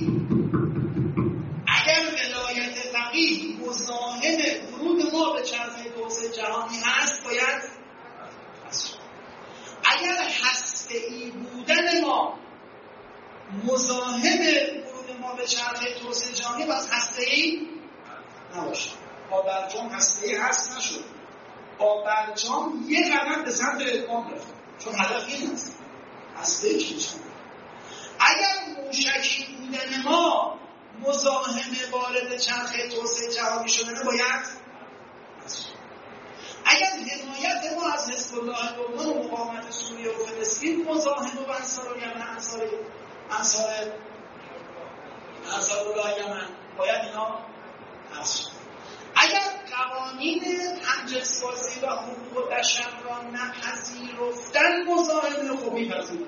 اگر ولایت فقیه مزاحم ورود ما به چرخه توسعه جهانی هست باید حذف. اگر هسته‌ای بودن ما مزاحم ورود ما به چرخه توسعه جهانی باز هسته‌ای نباشه. با برجام هسته‌ای هست نشد. با برجام یه قدم به سمت ادغام رفت، چون هدف این است هسته‌ای چیز. اگر موشکی بودن ما مزاحم وارد چرخه توسعه جهانی شدن باید هست. اگر حمایت ما از حزب الله لبنان و مقاومت سوریه و فلسطین مزاحم و انصار یمن انصار انصار انصار الله یمن باید اینا هست. اگر قوانین همجنس‌بازی و حقوق بشر را نپذیرفتن مزاحم خب می‌پذیرن.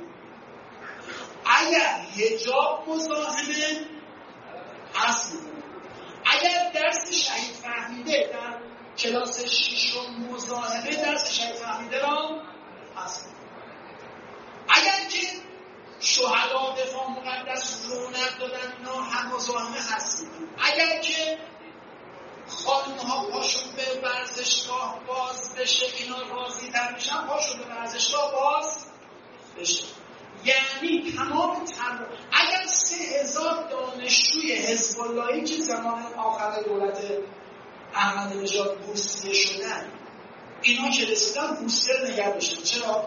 اگر حجاب مزاحمه هست می‌کنه. اگر درس شهید فهمیده در کلاس ششم مزاحمه درس شهید فهمیده را هست می‌کنه. اگر که شهدا دفاع مقدس رونق دادن اینا هم مزاحمه هست می‌کنه. اگر که خانم‌ها پاشون به ورزشگاه باز بشه اینا راضی تر میشن، پاشون به ورزشگاه باز بشه. یعنی تمام تر اگر سه هزار دانشجوی حزب اللهی که زمان آخر دولت احمدی نژاد بورسیه شدن اینا که رسیدن بورسیه رو نگه بشن. چرا؟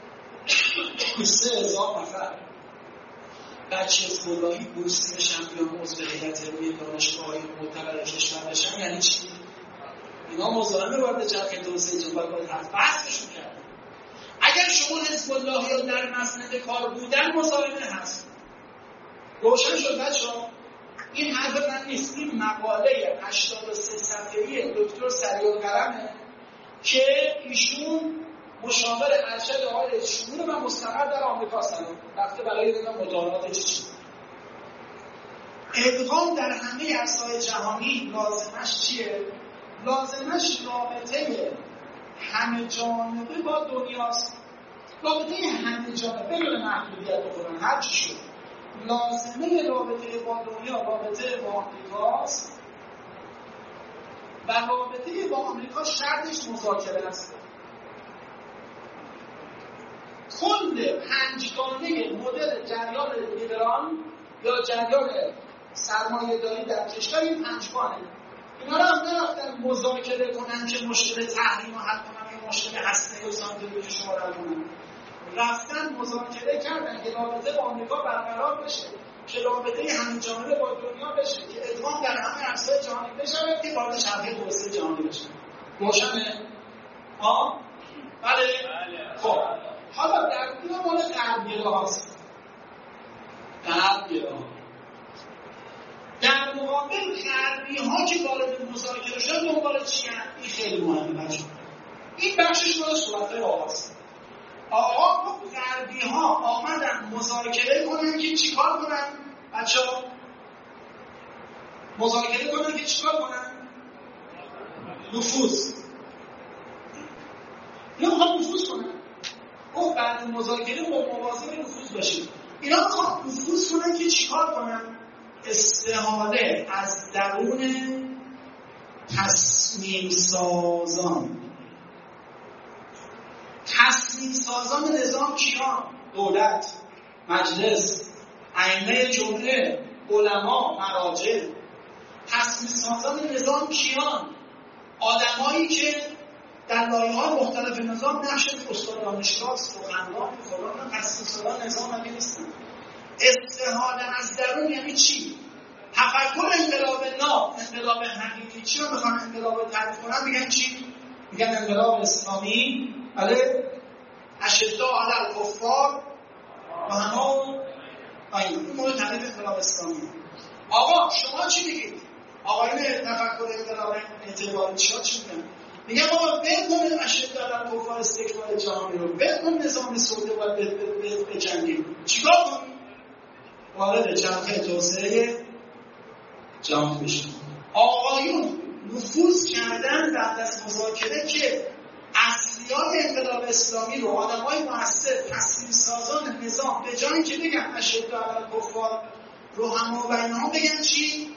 سه هزار نفر بچه حزب اللهی بورسیه شمپیون عضو هیئت علمی دانشگاه‌های معتبر کشور بشن. یعنی چی؟ اینا مزاحم وارد چرخه توسعه جهانی باید حذف بحثشون کردن. اگر شما حزب اللهی ها در مسند کار بودن مزاحمه هست. روشن شد بچه‌ها؟ این حرف من نیست، این مقاله هشتاد و سه صفحه‌ای دکتر سریع‌القلمه که ایشون مشاور ارشد آقای شمول و مستقر در آمریکا سلام رفته برای دیدن مطالعات چی. ادغام در همه عرصه‌های جهانی لازمش چیه؟ لازمش رابطه همه جانبه با دنیاست. رابطه همه جانبه بدون محدودیت بکنن هر چی شد. لازمه رابطه با دنیا رابطه با آمریکاست و رابطه با آمریکا شرطش مذاکره است. کل پنجگانه مدل جریان لیبرال یا جریان سرمایه‌داری در کشور این پنجگانه. اینا رو هم نرفتن مذاکره کنن که مشکل تحریم رو حل کنن یا مشکل هسته‌ای و سانتریفیوژ شما رو حل کنن. رفتن مذاکره کردن که رابطه با آمریکا برقرار بشه، که رابطه همه جانبه با دنیا بشه، که ادغام در همه عرصه‌های جهانی بشه که وارد چرخه توسعه جهانی بشه. روشنه؟ ها؟ بله؟ خب حالا در این مال غربگرا هست. غربگرا در مقابل غربی ها که وارد مذاکره شدن دنبال چی هست؟ این خیلی مهمه بچه. این بخشش مال صحبت‌های آقاست. آقا خب غربی ها آمدن مذاکره کنن که چیکار کنن؟ بچه ها مذاکره کنن که چیکار کنن؟ نفوذ. یا میخوان نفوذ کنن. خب بعد مذاکره با مواظب نفوذ باشید. اینا میخوان نفوذ کنن که چیکار کنن؟ استحاله از درون تصمیم سازان. تصمیم سازان نظام کیان؟ دولت، مجلس، ائمه جمله، علما، مراجع. تصمیم سازان نظام کیان؟ آدمایی که در لایه‌های مختلف نظام نقش استاد دانشگاه، سخنران، فلان تصمیم سازان نظام هم نیستن. استحاله از درون یعنی چی؟ تفکر انقلاب ناب، انقلاب حقیقی چی رو میخوان انقلاب تعریف کنن؟ میگن چی؟ میگن انقلاب اسلامی. بله؟ اشداء علی الکفار و همه این مورد تعریف انقلاب اسلامی. آقا شما چی میگید؟ آقایون تفکر انقلاب اعتباری چی ها چی میگن؟ میگن آقا بکنید اشداء علی الکفار استکبار جهانی رو، بکن نظام سعودی باید بجنگیم. چیکار کنیم؟ وارد چرخه توسعه جهانی بشیم. آقایون نفوذ کردن بعد از مذاکره که اصلیات انقلاب اسلامی رو آدمای مؤثر تصمیم سازان نظام به جای که بگن اشداء علی الکفار رو هم و بینهم بگن چی؟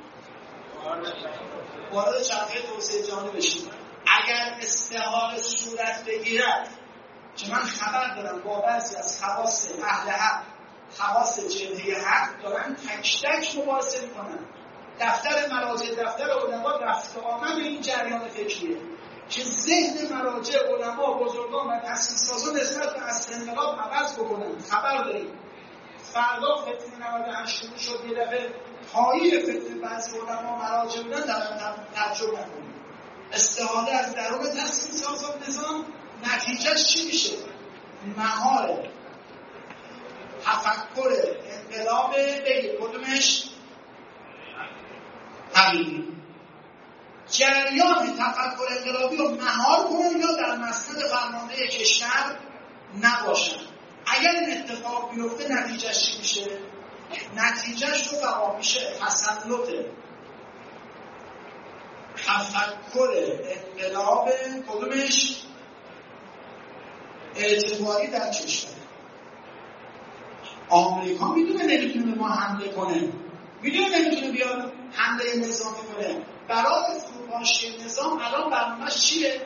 وارد چرخه توسعه جهانی بشیم. اگر استحاله صورت بگیرد که من خبر دارم با بعضی از خواص اهل حق، خواص جبهه حق دارن تک تک مباحثه میکنن. دفتر مراجع، دفتر علما رفت آمد این جریان فکریه که ذهن مراجع، علما، بزرگان و تصمیم سازان نسبت به اصل انقلاب عوض بکنن. خبر داریم فردا فتنه نود و هشت شروع شد، یه دفعه پایی فتنه بعضی علما مراجع بودن در ترجمه نکنیم. استحاله از درون تصمیم سازان نظام نتیجهش چی میشه؟ مهار تفکر انقلاب بگید کدومش؟ حقیقی. جریان تفکر انقلابی رو مهار کنن یا در مسند فرمانده کشور نباشن. اگر این اتفاق بیفته نتیجهش چی میشه؟ نتیجهش رو فقط میشه تسلط تفکر انقلاب کدومش؟ اعتباری در کشور. آمریکا میدونه نمیتونه ما حمله کنه، میدونه نمیتونه بیاد حمله نظامی کنه. برای فروپاشی نظام الان برنامه‌اش چیه؟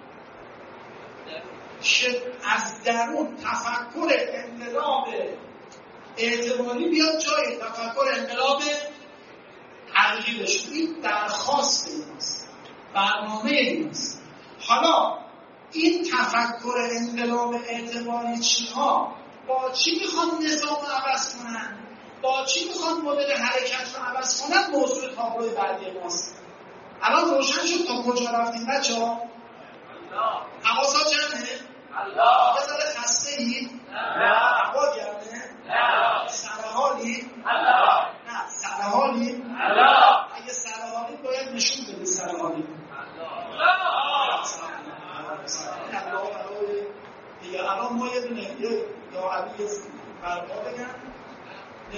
که از درون تفکر انقلاب اعتباری بیاد جای تفکر انقلاب حقیقی بشه. این درخواست ایناست، برنامه ایناست. حالا این تفکر انقلاب اعتباری چیها با چی میخوان نظام رو عوض کنن؟ با چی میخوان مدل حرکت رو عوض کنن؟ موضوع تابلوی بعدی ماست. الان روشن شد تا کجا رفتیم بچه ها؟ حواسا جمعه؟ یه ذره خسته ای؟ هوا گرمه؟ سرحالی؟ نه سرحالی؟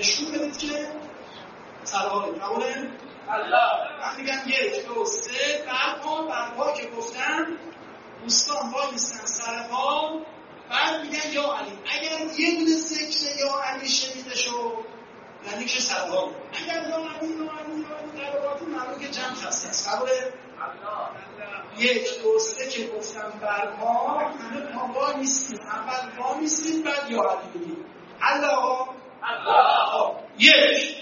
نشون بدید که سرحاله. قبوله؟ الله. من میگم یک دو سه برپا برپا که گفتم دوستان وایسن سر پا، بعد میگن یا علی. اگر یه دونه ذکر یا علی شنیده شو یعنی که سرحال. اگر یا علی یا علی یا علی قراراتون معلوم که جمع خسته است. قبوله؟ یک دو سه که گفتم برپا همه پا با نیستید، اول با نیستید بعد یا علی بگید. الله الله. یک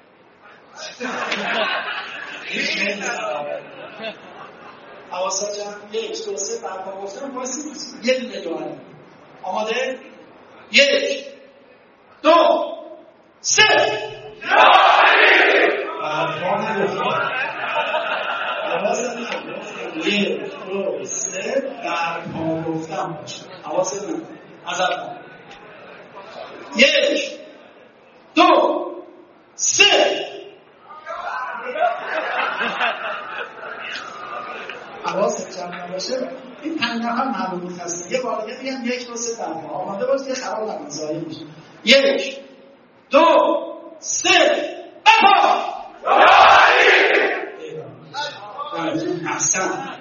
حواسا جمع. یک دو سه برپا گفتم بایستید یه دونه یا علی. آماده؟ یک دو سه یا علی. برپا نگفتم. حواسا یک دو سه برپا گفتم باشه. حواسا من از اول یک دو سه. حواست جمع نباشه این پنج نفر معلوم هست. یه بار دیگه میگم یک دو سه برپا. آماده باش که خراب نکن ضایع میشه. یک دو سه برپا. احسن.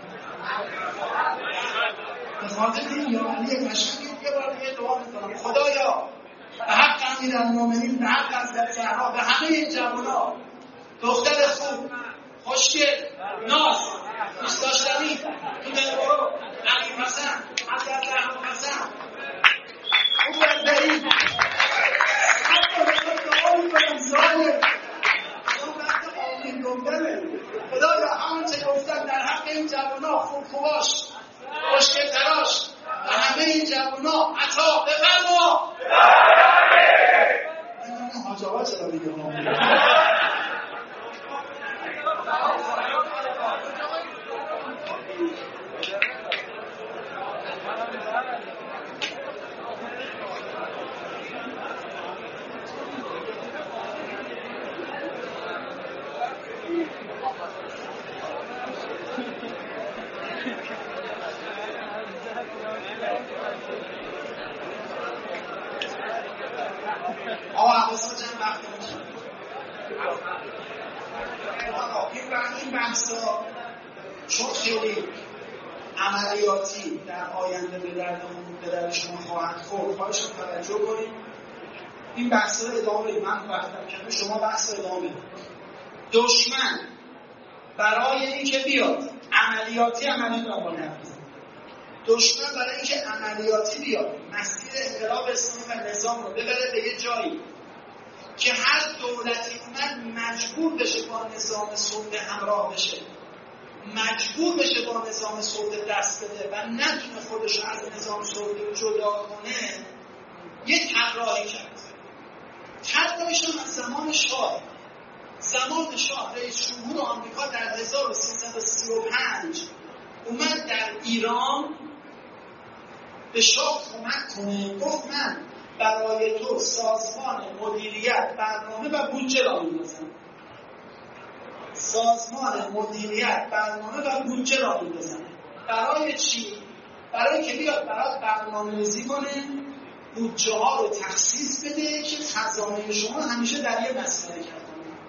به خاطر این یا علی قشنگ یه بار دیگه دعا میکنم خدایا به حق امیرالمومنین، به حق حضرت زهرا، به همه این جوونا، دختر خوب، خوشگل، ناز، دوست داشتنی، تو دلبرو، علی حسن، حضرت احمد حسن، خوب بردهی حتی به خود دعا میکنم ظاهر اون وقت آمین گفتنه. خدایا همون چه گفتن در حق این جوونا، خوب خوباش، خوشگل تراش، و همه این جوونا عطا بفرما. من حاج آقا چرا میگه آقا حواسا جمع وقت میشه. این بحثا چون خیلی عملیاتی در آینده به دردمون به درد شما خواهد خورد، خواهش توجه کنید. این بحثا رو ادامه بدید. من وقتم کمه، شما بحث رو ادامه بدید. دشمن برای اینکه بیاد عملیاتی عملی رو با نفذ دشمن برای اینکه عملیاتی بیاد مسیر انقلاب اسلامی و نظام رو ببره به یه جایی که هر دولتی اومد مجبور بشه با نظام سلطه همراه بشه، مجبور بشه با نظام سلطه دست بده و نتونه خودش رو از نظام سلطه جدا کنه، یه طراحی کرد. طراحیش هم از زمان شاه زمان شاه رئیس جمهور آمریکا در هزار و سیصد و سی و پنج اومد در ایران به شاه کمک کنه. گفت من برای تو سازمان مدیریت برنامه و بودجه را می‌ندازم. سازمان مدیریت برنامه و بودجه را می‌ندازم. برای چی؟ برای که بیاد برات برنامه‌ریزی کنه، بودجه ها رو تخصیص بده که خزانه شما همیشه در یه مسئله کرد.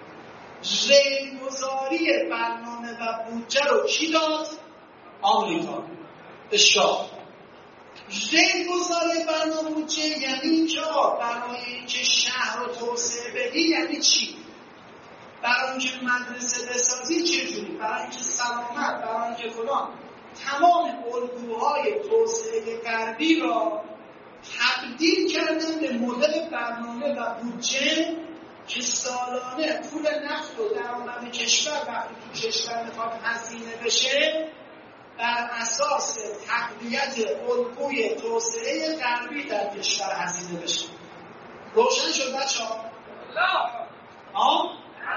ریل‌گذاری برنامه و بودجه رو کی داد؟ آمریکا به شاه. ریل‌گذاری برنامه بودجه یعنی که برای اینکه شهر رو توسعه بدی یعنی چی؟ برای اینکه مدرسه بسازی چجوری؟ برای اینکه سلامت، برای اینکه فلان. تمام الگوهای توسعه غربی را تبدیل کردن به مدل برنامه و بودجه که سالانه پول نفت و درآمد کشور وقتی تو کشور میخواد هزینه بشه بر اساس تقویت الگوی توسعه غربی در کشور هزینه بشه. روشن شد بچه‌ها؟ ها؟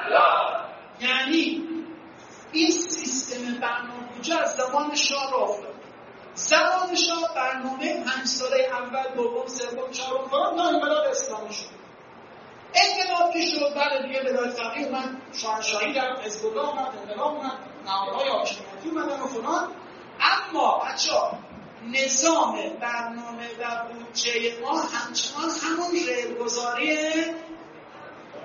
یعنی این سیستم برنامه بودجه از زمان شاه راه افتاد. زمان شاه برنامه پنج ساله اول، دوم، سوم، چهارم فلان تا انقلاب اسلامی شد. انقلاب که شد بعد دیگه ولایت فقیه اومد، شاهنشاهی در حزب الله اومد، انقلاب اومد، نهادهای حاکمیتی اومدن و فلان. اما بچه‌ها نظام برنامه و بودجه ما همچنان همون ریل‌گذاری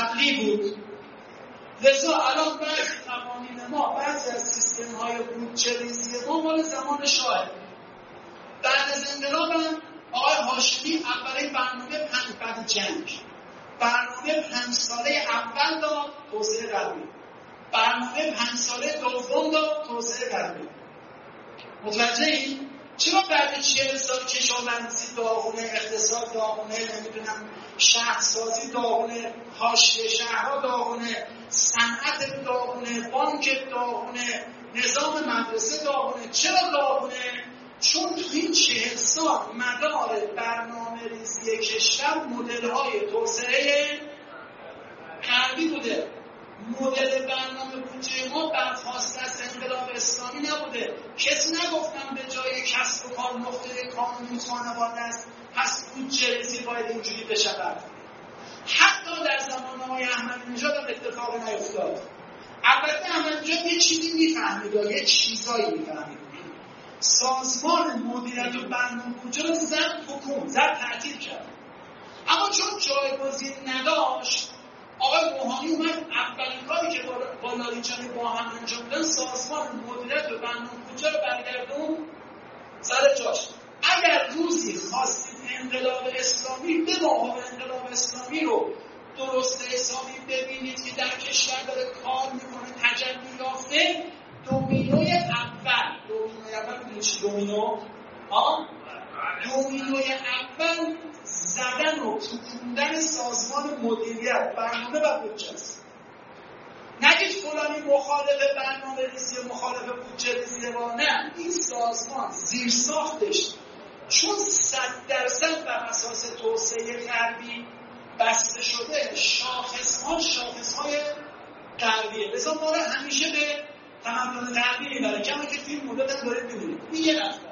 قبلی بود. لذا الان بعضی قوانین ما، بعضی از سیستم های بودجه ریزی ما مال زمان شاه. بعد از انقلاب هم آقای هاشمی اولین برنامه پنج بعد جنگ برنامه پنج ساله اول داد توسعه قلبی، برنامه پنج ساله دوم داد توسعه قلبی. متوجه این؟ چرا بعد چهل سال کشاورزی داغونه، اقتصاد داغونه، نمیدونم شهرسازی داغونه، حاشیه شهرها داغونه، صنعت داغونه، بانک داغونه، نظام مدرسه داغونه؟ چرا داغونه؟ چون تو این چهل سال مدار برنامه ریزی کشور مدل های توسعه غربی بوده. مدل برنامه بودجه ما برخواسته از انقلاب اسلامی نبوده. کسی نگفتن به جای کسب و کار نقطه کانونی خانواده است پس بودجه ریزی باید اینجوری بشود. حتی در زمان آقای احمدی نژاد هم اتفاق نیفتاد. البته احمدی نژاد یه چیزی میفهمید یا یه چیزایی میفهمید. سازمان مدیریت و برنامه بودجه رو زد حکومت، زد تعطیل کرد. اما چون جایگزین نداشت، آقای روحانی اومد اولین کاری که با لاریجانی با هم انجام دادن سازمان مدیریت و برنامه بودجه رو برگردون سر جاش. اگر روزی خواستید انقلاب اسلامی به ماهور انقلاب اسلامی رو درست حسابی ببینید که در کشور داره کار میکنه، تجلی یافته، دومینوی اول دومینوی اول بودید چی دومینو؟ ها؟ دومینوی اول زدن و تکوندن سازمان مدیریت برنامه و بودجه است. نگید فلانی مخالف برنامه ریزی مخالف بودجه ریزی و نه، این سازمان زیر ساختش چون صد درصد بر اساس توسعه غربی بسته شده، شاخص‌ها شاخص‌های غربیه. لذا ما رو همیشه به تمدن غربی میبره، کما که توی مدت هم دارید می‌بینید. این یه نقطه.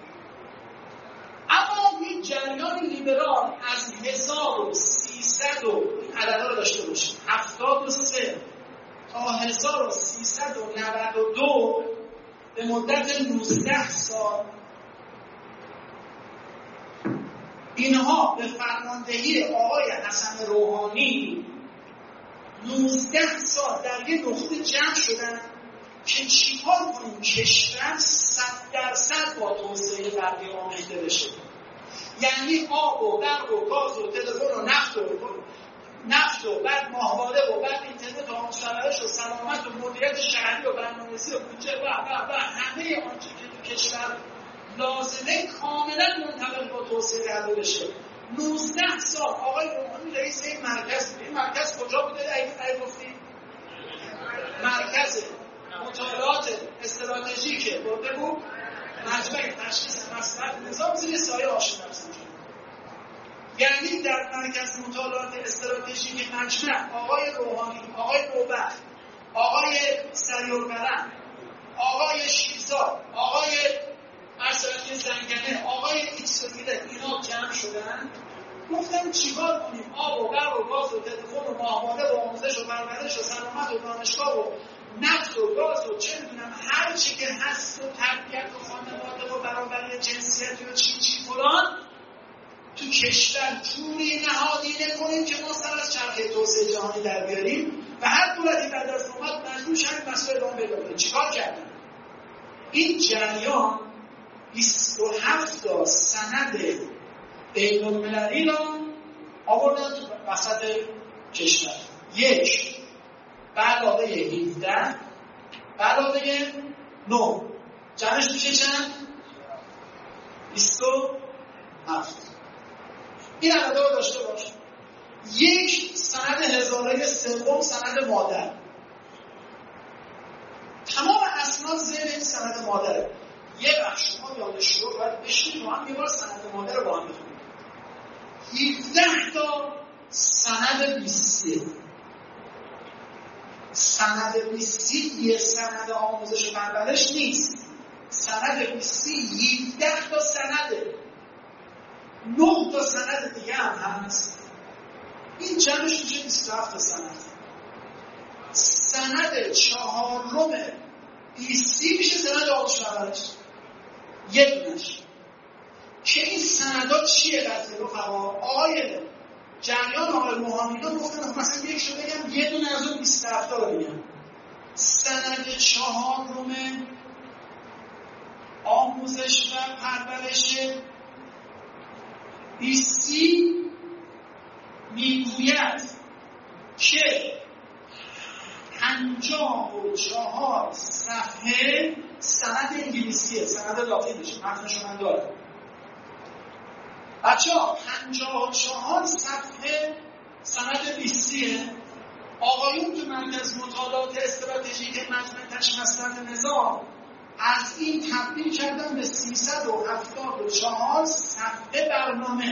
اما این جریان لیبرال از هزار و سیصد و این عددا رو داشته باشید هفتاد و سه تا هزار و سیصد و نود و دو به مدت نوزده سال اینها به فرماندهی آقای حسن روحانی نوزده سال در یک نقطه جمع شدن که چیکار کنیم کشور صد درصد با توسعه غربی آمیخته بشه. یعنی آب و برق و گاز و تلفن و نفت و نفت و بعد ماهواره و بعد اینترنت و آموزش و سلامت و مدیریت شهری و برنامه‌ریزی و بودجه و و و همه آنچه که تو کشور لازمه کاملا منطبق با توسعه غربی بشه. نوزده سال آقای روحانی رئیس این مرکز بود. این مرکز کجا بوده؟ اگه گفتی مرکز مطالعات استراتژیک برده بود مجمع تشخیص مصلحت نظام زیر سایه هاشمی رفسنجانی. یعنی در مرکز مطالعات استراتژیک مجمع آقای روحانی، آقای نوبخت، آقای سریع‌القلم، آقای شیرزاد، آقای ارسلان زنگنه، آقای ایکسوگیره، اینا جمع شدن گفتن چیکار کنیم آب و برق و گاز و تلفن و ماهواره و آموزش و پرورش و سلامت و دانشگاه و نفت و گاز و چه میدونم هر چی که هست و تربیت و خانواده و برابری جنسیتی و چی چی فلان تو کشور جوری نهادینه کنیم که ما سر از چرخه توسعه جهانی در بیاریم و هر دولتی بعد از اومد مجبور شدیم مسئله ادامه پیدا کنیم. چیکار کردن؟ این جریان بیست و هفت تا سند بین‌المللی را آوردن تو وسط کشور. یک به علاوه هفده به علاوه نه جمعش میشه چند؟ بیست و هفت. این عدد رو داشته باش. یک سند هزاره سوم سند مادر، تمام اسناد زیر این سند مادره. یه بخش شما دانشجو باید بشینید و هم یه بار سند مادر رو با هم بخونید. هفده تا سند بیستی. سند بیستی یه سند آموزش و پرورش نیست. سند بیستی هفده تا سنده. نه تا سند دیگه هم هست. این جمعش میشه بیست و هفت تا سند. سند چهارم بیستی میشه سند آموزش و پرورش. یه دونش که این سندات چیه قضیه رفقا؟ آقای جریان آقای روحانی رو گفتن مثلا یک شده بگم یه دونه از اون بیست هفته رو میگم. سند چهارم آموزش و پرورش بیستی میگوید که پنجاه و چهار صفحه سند انگلیسیه، سند لاتینش متنشو من دارم. بچه ها پنجاه و چهار صفحه سند بیستیه. آقایون تو مرکز مطالعات استراتژیک مجمع تشخیصات نظام از این تبدیل کردن به سیصد و هفتاد و چهار صفحه برنامه.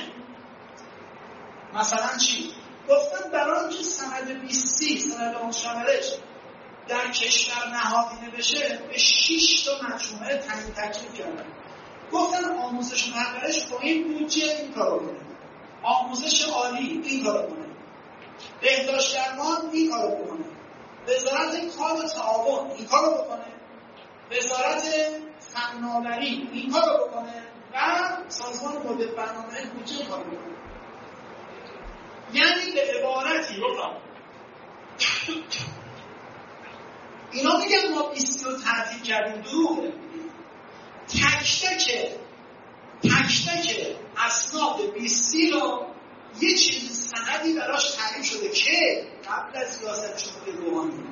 مثلا چی؟ گفتن برای اینکه سند بیستی، سند مشاورش در کشور نهادینه بشه به شش تا مجموعه تعیین تکلیف کردن. گفتن آموزش و پرورش با این بودجه این کارو کنه، آموزش عالی این کارو کنه، بهداشت درمان این کارو بکنه، وزارت کار و تعاون این کارو بکنه، وزارت فناوری این کارو بکنه و سازمان مدیر برنامه بودجه این کارو بکنه. یعنی به عبارتی گفتم اینا میگن ما بیستی رو تعطیل کردیم، دروغه. تک تک تک تک اسناد بیستی رو یه چیز سندی براش تعریف شده که قبل از ریاست جمهوری روحانی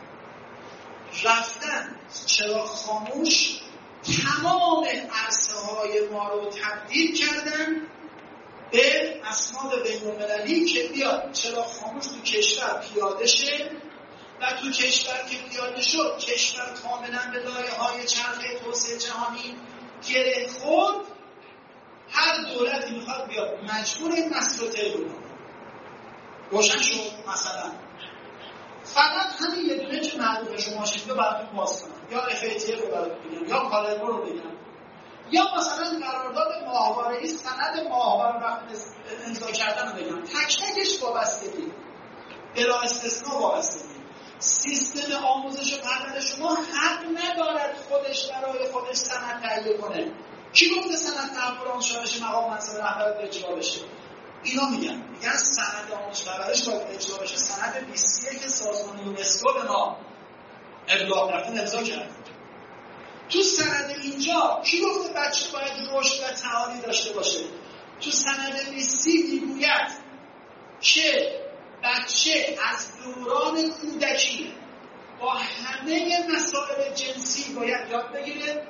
رفتن چراغ خاموش تمام عرصه های ما رو تبدیل کردن به اسناد بین‌المللی که بیاد چراغ خاموش تو کشور پیاده شه و تو کشور که پیاده شد کشور کاملا به لایه‌های چرخه توسعه جهانی گره خورد. هر دولتی میخواد بیاد مجبور این مسئله رو طی کنه. روشن شد. مثلا فقط همین یه دونه که معروفه شما شید رو براتون باز کنم، یا اف ای تی رو براتون بگم، یا کالرمو رو بگم، یا مثلا قرارداد ماهواره‌ای سند ماهواره وقتی امضا کردن رو بگم. تک تکش وابستگی بلا استثناء وابستگی. سیستم آموزش و پرورش شما حق ندارد خودش برای خودش سند تهیه کنه. کی گفته سند تعبیران شورش مقام منصب رهبر اجرا بشه؟ اینا میگن میگن سند آموزش و پرورش باید اجرا بشه. سند بیستیه که سازمان یونسکو به ما ابلاغ رفتن امضا کرد. تو سند اینجا کی گفته بچه باید رشد و تعالی داشته باشه؟ تو سند بیستی میگوید که بچه از دوران کودکی با همه مسائل جنسی باید یاد بگیره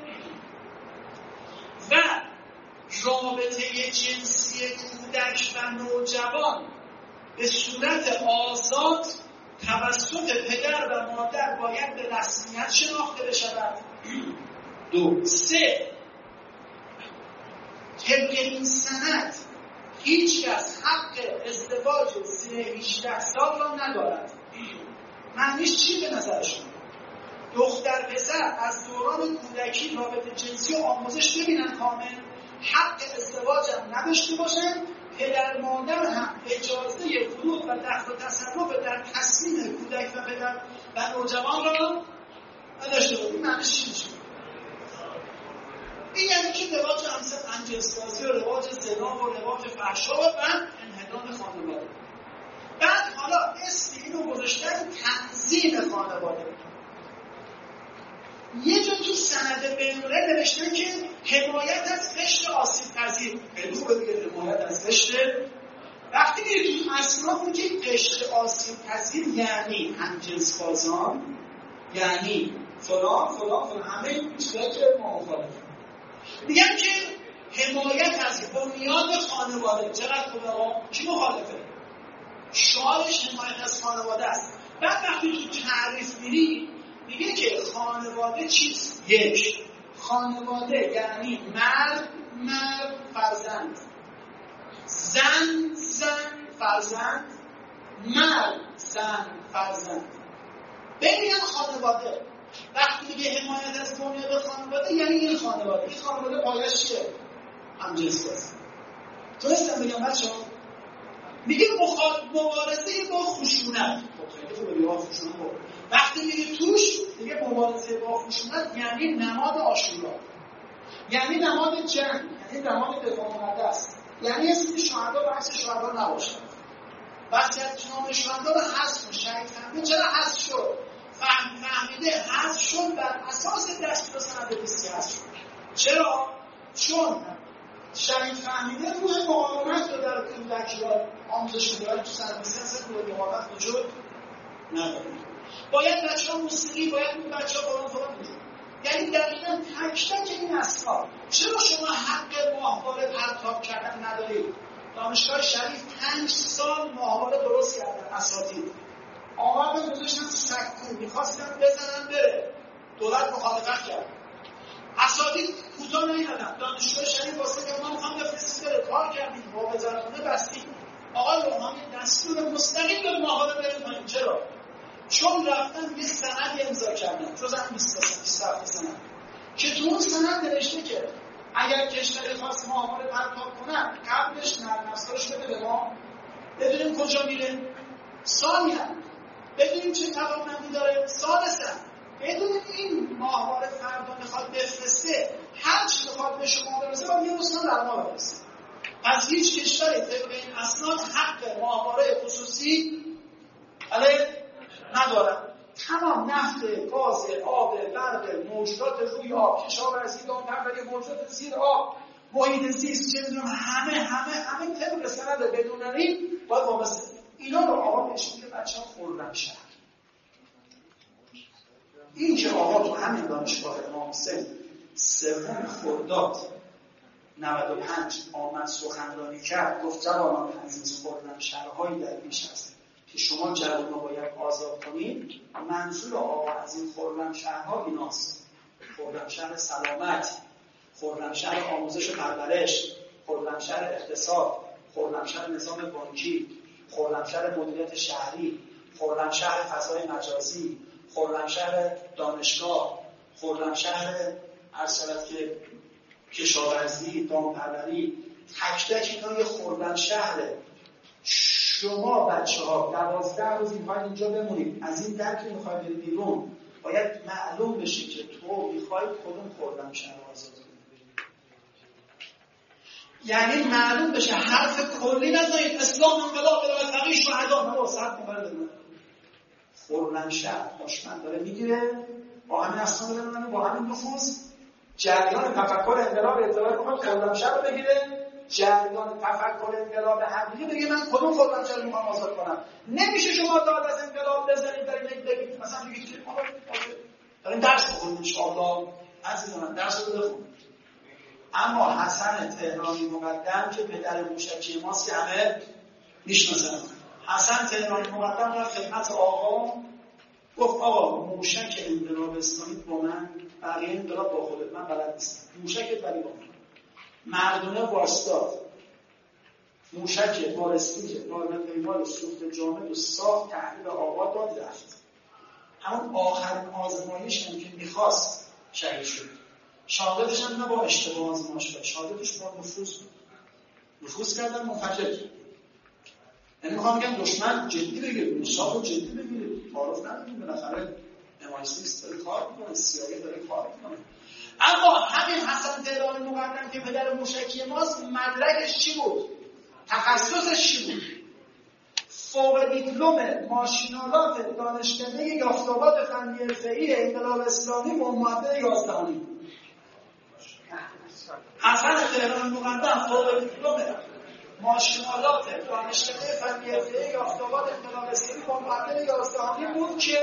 و رابطه جنسی کودک و نوجوان به صورت آزاد توسط پدر و مادر باید به رسمیت شناخته بشود. دو سه طبق این سند هیچ کس حق ازدواج زیر هجده سال را ندارد. معنیش چی به نظرشون؟ دختر پسر از دوران کودکی رابطه جنسی و آموزش ببینن کامل، حق ازدواج هم نداشته باشن، پدر مادر هم اجازه ورود و دخل و تصرف در تصمیم کودک و پدر و نوجوان را نداشته باشن. معنیش چی میشه؟ این یعنی که رواج همجنس‌بازی و رواج زنا و رواج فحشا و بعد انهدام خانواده. بعد حالا اسم اینو گذاشتن تنظیم خانواده. یه جا تو سند بین‌المللی نوشته که حمایت از رشد آسیب پذیر. خیلی خوبه دیگه حمایت از رشد. وقتی میری تو اسناد میگه رشد آسیب پذیر یعنی همجنس‌بازان، یعنی فلان فلان فلان، همه این چیزایی که ما مخالفیم. میگن که حمایت از بنیاد خانواده. چقدر خوبه ها؟ کی مخالفه؟ شعارش حمایت از خانواده است. بعد وقتی تو تعریف میری میگه که خانواده چیست؟ یک، خانواده یعنی مرد مرد فرزند، زن زن فرزند، مرد زن فرزند. ببینن خانواده وقتی میگه حمایت از بنیاد خانواده یعنی این خانواده. این خانواده پایش چیه؟ همجنس‌بازی. درستم میگم بچه‌ها؟ میگه مبارزه با خشونت. خب خیلی خوبه با خشونت. وقتی میگه توش میگه مبارزه با خشونت یعنی نماد عاشورا، یعنی نماد جنگ، یعنی نماد دفاع مقدس، یعنی اسم شهدا و عکس شهدا نباشد. وقتی از نام شهدا رو حذف میشه شهید فهمید چرا حذف شد؟ فهم فهمیده حذف شد بر اساس دستور سند بیستی حذف شد. چرا؟ چون شهید فهمیده روح مقاومت رو در کودکیان آموزش می‌دهد تو سند بیستی اصلا روح مقاومت وجود نداره. باید بچه‌ها موسیقی، باید اون بچه‌ها قرآن فلان بگن. یعنی دقیقاً تک تک این اسناد. چرا شما حق ماهواره پرتاب کردن ندارید؟ دانشگاه شریف پنج سال ماهواره درست کردن اساتید. آمدن گذاشتن سکو می‌خواستن بزنن بره. دولت مخالفت کرد. اساتید کوتاه نیومدن. دانشگاه شریف واسه که ما می‌خوام بفرستید بره کار کردیم. با وزارتخونه بستیم. آقا روحانی دستور مستقیم به ماهواره بریم. چرا؟ چون رفتن یه سند امضا کردن جز هم بیست و هفت سند که تو اون سند نوشته که اگر کشوری خواست ماهواره پرتاب کنن قبلش نرم افزارش بده به ما بدونیم کجا میره، ثانیاً بدونیم چه توانمندی داره، ثالثاً بدونیم این ماهواره فردا میخواد بفرسته هر چی میخواد به شما برسه باید یه روز در ما برسه. پس هیچ کشوری طبق این اسناد حق ماهواره خصوصی علیه ندارن. تمام نفت، گاز، آب، برق، موجودات روی آب، کشاورزی، دامپروری، موجودات زیر آب، محیط زیست، چه می‌دونم همه همه همه طبق سند بدون این باید وابسته. اینا رو آقا بهش میگه بچه‌ها خرمشهر. این که آقا تو همین دانشگاه امام حسین سوم خرداد نود و پنج آمد سخنرانی کرد، گفت جوانان عزیز خرمشهرهایی در پیش است که شما جوان رو باید آزاد کنید. منظور آقا از این خرمشهرها ایناست: خرمشهر سلامت، خرمشهر آموزش و پرورش، خرمشهر اقتصاد، خرمشهر نظام بانکی، خرمشهر مدیریت شهری، خرمشهر فضای مجازی، خرمشهر دانشگاه، خرمشهر ارسالت که کشاورزی، دامپروری، تک تک اینا یه خرمشهره. شما بچه ها دوازده روز میخواید اینجا بمونید، از این در که میخواید برید بیرون باید معلوم بشه که تو میخواید کدوم خرمشهر رو آزاد کنید. یعنی معلوم بشه، حرف کلی نزنید اسلام انقلاب بلای شهدا نه واسط مبرد من. خرمشهر دشمن داره میگیره با همین اسلام بلای با همین نفوذ جریان تفکر انقلاب اعتبار کنه خرمشهر رو بگیره، جریان تفکر انقلاب حقیقی بگه من کدوم خرمشهر رو میخوام آزاد کنم. نمیشه شما داد از انقلاب بزنید در این بگید مثلا بگید که آقا داریم درس بخونیم انشاءالله عزیزان درس رو بخونیم. اما حسن تهرانی مقدم که پدر موشکی ماست که همه میشناسن، حسن تهرانی مقدم رفت خدمت آقا گفت آقا موشک انقلاب اسلامی با من، بقیه انقلاب با خودت، من بلد نیستم، موشکت ولی با من. مردونه واسطاد موشک بالستیک بارمنپیمال سوخت جامد و ساخت تحلیل آقا داد رفت. همون آخرین آزمایش هم که میخواست شهید شد. شهادتش هم نه با اشتباه آزمایش کرد، شهادتش با نفوذ بود. نفوذ کردن منفجر. یعنی میخوام بگم دشمن جدی بگیره، موساد رو جدی بگیره، تعارف نداریم بالاخره ام آی سیکس داره کار میکنه، سی آی ای داره کار میکنه. اما همین حسن تهرانی مقدم که پدر موشکی ماست مدرکش چی بود؟ تخصصش چی بود؟ فوق دیپلم ماشینالات دانشکده یافت‌آباد فنی حرفه‌ای انقلاب اسلامی با معدل یازدهمی. حسن تهرانی مقدم فوق دیپلم ماشینالات دانشکده فنی حرفه‌ای یافت‌آباد انقلاب اسلامی با معدل یازدهمی بود که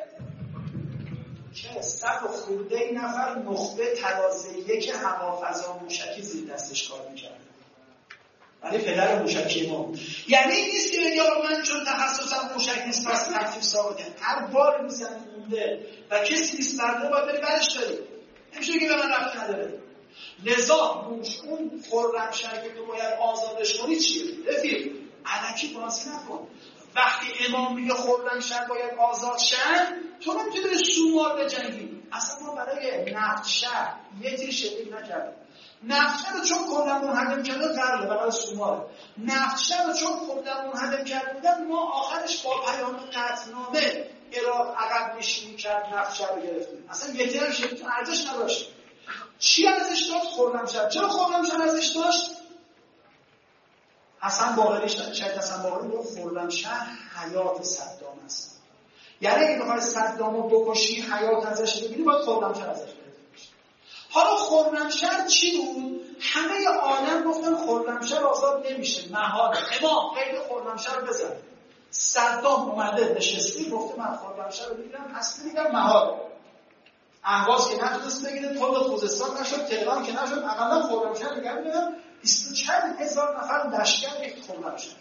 که صد و خورده ای نفر نخبه ترازه یک هوافضا موشکی زیر دستش کار میکرد. ولی پدر موشکی ما. یعنی نیست که بگه من چون تخصصم موشک نیست پس تکلیف ثابته. هر بار میزنی مونده و کسی نیست برده باید بری برش داری. نمیشه که به من رفت نداره. لذا موش اون خرمشهر که تو باید آزادش کنی چیه؟ رفیق الکی بازی نکن. وقتی امام میگه خرمشهر باید آزاد شن، تو نمیتونی به سومار بجنگی. اصلا ما برای نفت شهر یه تیر شکل نکردیم. نفت شهر رو چون کلا منهدم کرده قراره برای سوماره. نفت شهر رو چون کلا منهدم کرده بودن ما آخرش با پیام قطعنامه عراق عقب نشینی کرد نفت شهر رو گرفتیم. اصلا یه تیر شکل ارزش نداشت. چی ارزش داشت؟ خرمشهر. چرا خرمشهر ارزش داشت؟ حسن باقری شد. شاید حسن باقری گفت خرمشهر حیات صدام است. یعنی اگه بخوای صدامو بکشی، حیات ازش بگیری، باید خرمشهر ازش بگیری. حالا خرمشهر چی بود؟ همه عالم گفتن خرمشهر آزاد نمیشه، محال. امام قید خرمشهر بزن. صدام اومده نشستی گفته من خرمشهر رو بگیرم، پس میگم محال. اهواز که نتونست بگیره، تند خوزستان نشد، تهران که نشد، اقلا خرمشهر نگه میدونم بیست و چند هزار نفر لشکر یک خرمشهر.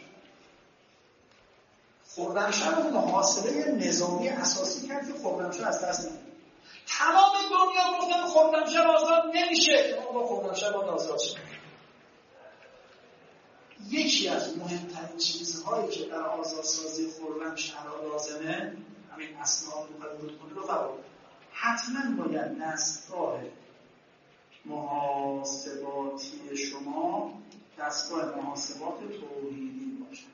خرمشهر رو محاصره نظامی اساسی کرد که خرمشهر از دست ندید. تمام دنیا گفتن خرمشهر آزاد نمیشه، که ما با خرمشهر باید آزاد شد. یکی از مهمترین چیزهایی که در آزادسازی خرمشهر لازمه، همین اسناد رو قبول کنید رو فراموش حتما باید دستگاه محاسباتی شما دستگاه محاسبات توحیدی باشد.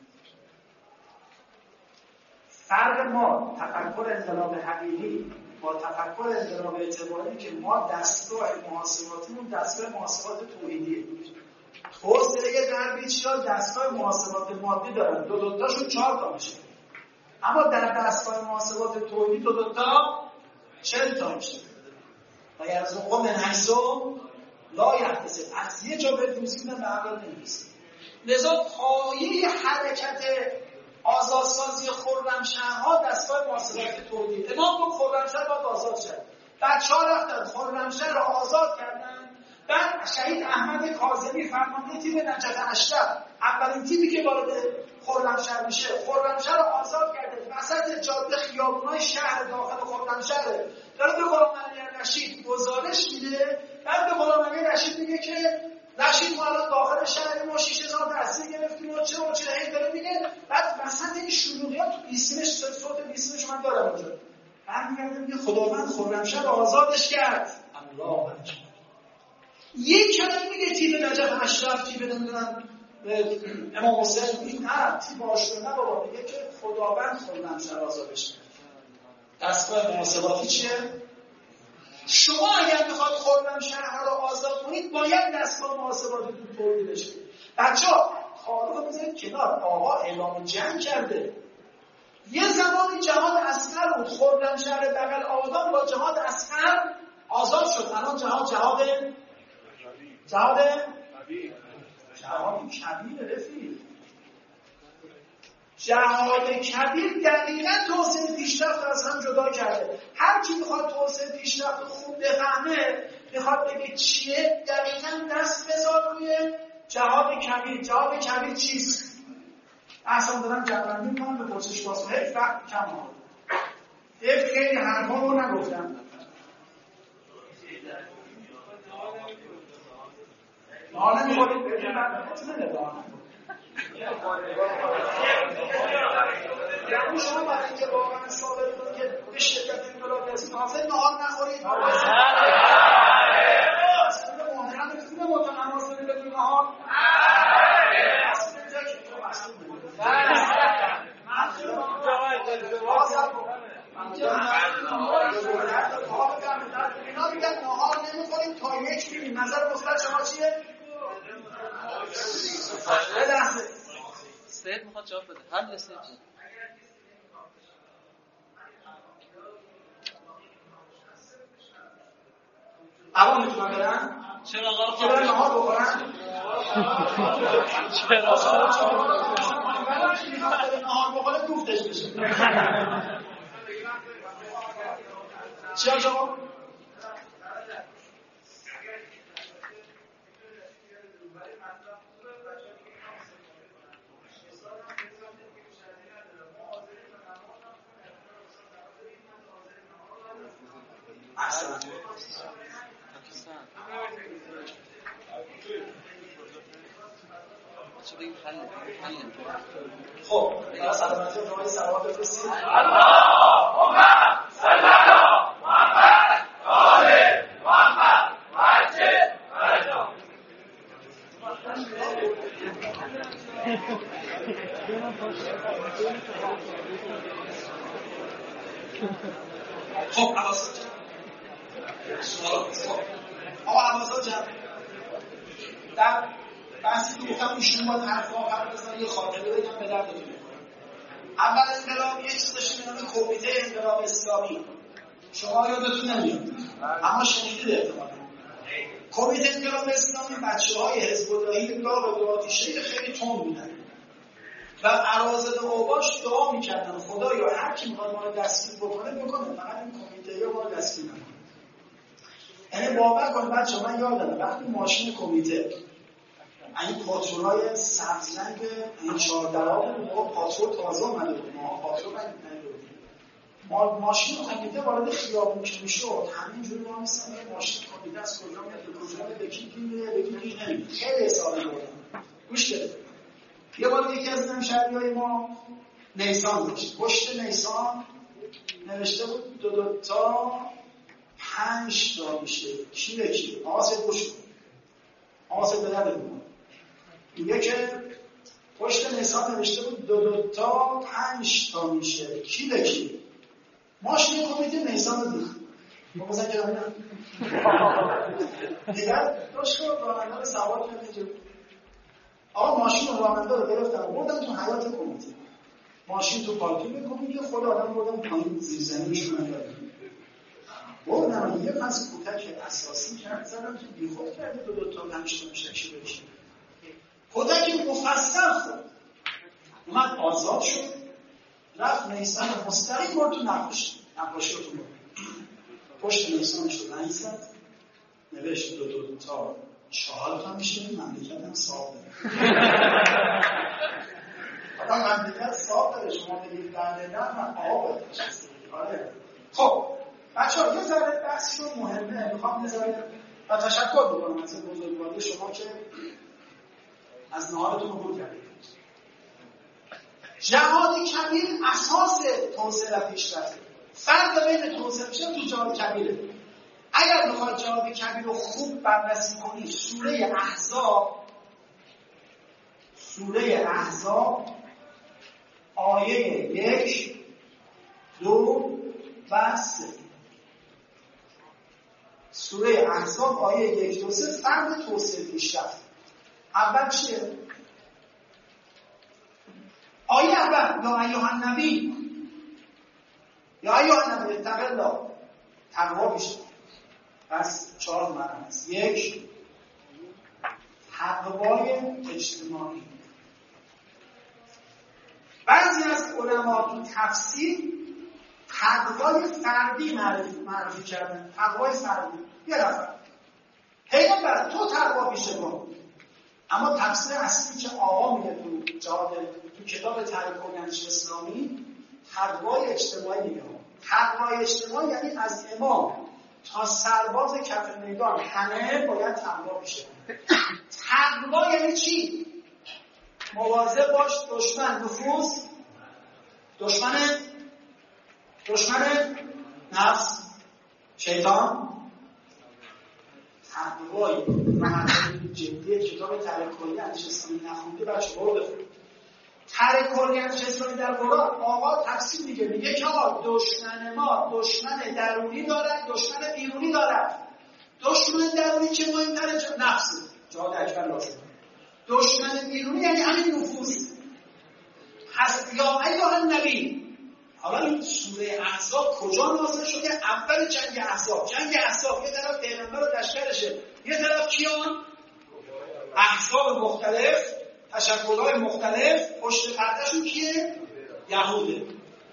فرق ما تفکر انقلاب حقیقی با تفکر انقلاب اعتباری که ما دستگاه محاسباتیمون دستگاه محاسبات توحیدیه. توسعه غربی چیا دستگاه محاسبات مادی دارن، دو دوتاشون چهار تا میشه، اما در دستگاه محاسبات توحیدی دو دوتا چهل تا میشه. و یرزقه من حیث لا یحتسب، از یه جا به دوستیدن به عقل نمیرسه. لذا پایه حرکت آزادسازی خرمشهرها دستگاه محاسبات توحیدی. امام گفت خرمشهر باید آزاد شد. بچه‌ها رفتن خرمشهر رو آزاد کردن. بعد شهید احمد کاظمی فرمانده تیم نجف اشرف اولین تیمی که وارد خرمشهر میشه، خرمشهر رو آزاد کرده، وسط جاده خیابونای شهر داخل خرمشهر داره به غلام علی رشید گزارش میده. بعد به غلام علی رشید میگه که رشید ما الان داخل شهر ما شش هزار دستی گرفتیم و چه و چه هی داره میگه. بعد وسط این شلوغیات تو بیسیمش صوت بیسیمش من دارم اونجا. برمیگرده میگه خداوند خرمشهر رو آزادش کرد. الله اکبر. یک کلمه میگه تیب نجف اشرف، تیب نمیدونم امام حسین، این نه تیب آشنا نه بابا، میگه که خداوند خرمشهر آزادش کرد. دستگاه محاسباتی چیه؟ شما اگر میخواد خرمشهر رو آزاد کنید باید دستگاه محاسباتی تو توحید بشه. بچه‌ها تعارف رو بذارید کنار، آقا اعلام جنگ کرده. یه زمانی جهاد اصغر بود، خرمشهر بغل آبادان با جهاد اصغر آزاد شد. الان جهاد جهاد جهاد جهاد کبیر رفیق. جهاد کبیر دقیقاً توسعه پیشرفت از هم جدا کرده. هر کی میخواد توسعه پیشرفت خوب بفهمه میخواد بگه چیه، دقیقاً دست بذار روی جهاد کبیر. جهاد کبیر چیست؟ اصلا دارم جبرندی میکنم به پرسش پاسخ، هیچ وقت کم آمد. هیچ خیلی حرفا رو نگفتم. نهار نمیخورید؟ ببینید من مطمئنه نهار نمیخورید. یعنی شما برای اینکه واقعا ثابت کنید که به شدت انقلاب هستید حاضر نهار نخورید؟ مسئول مهرم میتونه متناسب بدون نهار؟ مسئول اینجا که تو مسئول بود. اینا میگن نهار نمیخورید تا یک میبین. نظر مثبت شما چیه؟ یه لحظه سید میخواد جواب بده. حل سید الان میتونم برن؟ چرا آقا که برن نهار بخورن؟ چرا نهار بخوره دوفتش بشه. چی آقا؟ احسن. خب در سلامتی و جمعه سلامات بفرستید. اللهم صل علی محمد و آل محمد و عجل فرجهم. خب حواست آقا حواست جمع در بحثی که گفتم ایشون باید حرف آخر بزنن یه خاطره بگم به دردتون. اول انقلاب یه چیز داشتیم به نام کمیته انقلاب اسلامی، شما یادتون نمیاد اما شنیدید احتمالاً. کمیته انقلاب اسلامی بچه‌های حزب اللهی داغ دو آتیشه خیلی تند بودن و اراذل اوباش دعا میکردن خدایا هر کی میخواد ما رو دستگیر بکنه بکنه، فقط این کمیته ها ما رو دستگیر نکنه. یعنی باور کن بچه من یادمه وقتی ماشین کمیته این پاترولای سبز رنگ این چهار درآب موقع پاترول تازه اومده بود، ما پاترول نمی‌دونیم ما ماشین کمیته وارد خیابون که میشد همینجوری وایسن یه ماشین کمیته از کجا میاد به کجا میاد، به کی میره به کی نمیره، خیلی حسابی بود. گوش بده، یه بار یکی از همشهریای ما نیسان داشت، پشت نیسان نوشته بود دو دو تا پنج تا میشه کی به کی. آسه گوش کن، آسه به نده بود میگه که پشت نیسان نوشته بود دو دو تا پنج تا میشه کی به کی. ماشین کمیته نیسان رو دیخت ما مثلا که همینم دیگر داشت که راننده رو سوار کرده. آقا ماشین رو راننده رو گرفتن بردن تو حیاط کمیته، ماشین تو پارکینگ کمیته، خود آدم بردن پایین زیرزمینشون رو بردن یه پس کودک اساسی کرد زدن تو بیخود کرده دو دو تا پنج تا میشه چی بشه. کودک مفصل خود اومد آزاد شد رفت نیسان مستقیم برد تو نقاشی نقاشی رو تو برد پشت نیسانش رو رنگ زد نوشت دو دو تا چهار تا میشه مملکت هم صاحب داره. آدم مملکت صاحب داره شما بگید درده نه من آقا باید. خب بچه ها یه ذره بحثشون مهمه، میخوام یه ذره و تشکر بکنم از بزرگواری شما که از نهارتون عبور کردید. جهاد کبیر اساس توسعه و پیشرفت. فرق بین توسعه و پیشرفت تو جهاد کبیره. اگر بخواد جهاد کبیر رو خوب بررسی کنی سوره احزاب سوره احزاب آیه یک دو و سه سوره احزاب آیه یک دو سه فرق توسعه پیشرفت. اول چیه؟ آیه اول یا ایها النبی یا ایها النبی اتق الله تقوا بیشتر. پس چهار معنی است. یک تقوای اجتماعی. بعضی از علما تو تفسیر تقوای فردی معرفی معرفی کردن. تقوای فردی یه نفر پیغمبر تو تقوا پیشه کن، اما تفسیر اصلی که آقا میگه تو جهاد تو کتاب تعریف کننش اسلامی تقوای اجتماعی میگه. تقوای اجتماعی یعنی از امام تا سرباز کف میدان همه باید تقوا پیشه کنن. تقوا یعنی چی؟ مواظب باش دشمن نفوذ، دشمن دشمن نفس، شیطان. تقوای معنی جدی کتاب تعریف کننش اسلامی نخونده بچه‌ها رو بخونید. تعریف کننش اسلامی در قرآن آقا تفسیر میگه میگه که آقا دشمن ما دشمن درونی دارد دشمن بیرونی دارد. دشمن درونی که مهمتره نفسه جهاد اکبر لازم. دشمن بیرونی یعنی همین نفوذ. پس یا ایها النبی. حالا این سوره احزاب کجا نازل شده؟ اول جنگ احزاب. جنگ احزاب یه طرف پیغمبر و لشکرشه، یه طرف کیان؟ احزاب مختلف، تشکل‌های مختلف، پشت پرده‌شون کیه؟ یهوده.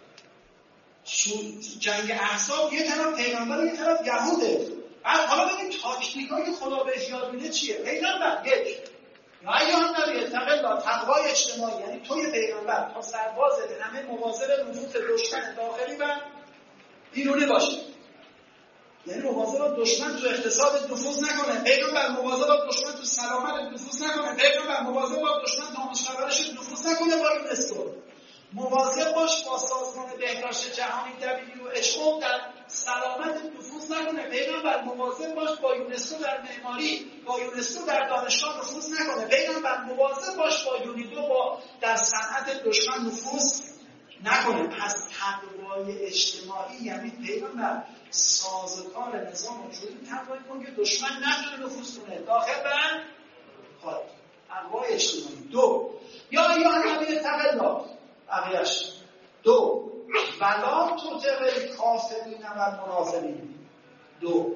جنگ احزاب یه طرف پیغمبر و یه طرف یهوده. بعد حالا ببین تاکتیکای خدا بهش یاد میده چیه؟ پیغمبر یک یا ایها النبی اتق الله تقوای اجتماعی یعنی توی پیغمبر تا سربازت همه مواظب نفوذ دشمن داخلی و بیرونی باشه. یعنی مواظب دشمن تو اقتصاد نفوذ نکنه، پیغمبر مواظب دشمن تو سلامت نفوذ نکنه، پیغمبر مواظب دشمن دانشورش نفوذ نکنه با یونسکو. مواظب باش با سازمان بهداشت جهانی دبلیو اچ او در سلامت نفوذ نکنه، پیغمبر مواظب باش با یونسکو در معماری، با یونسکو در دانشگاه نفوذ نکنه، پیغمبر مواظب باش با یونیدو با در صنعت دشمن نفوذ نکنه. پس تقوای اجتماعی یعنی پیغمبر سازوکار نظام وجودی تقوی کن که دشمن نتونه نفوذ کنه داخل و خارج. تقوای اجتماعی. دو یا یا نبی اتق الله بقیه‌اش. دو ولا تطع الکافرین و المنافقین. دو،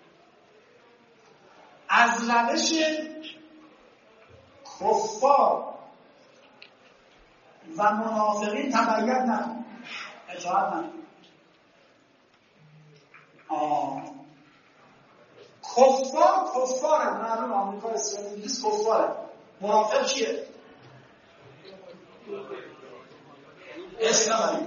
از روش کفار و منافقین تبعیت نکن، اطاعت نکن. آه کفار کفار هم معلوم آمریکا اسرائیل انگلیس کفاره. منافق چیه؟ اسلامی.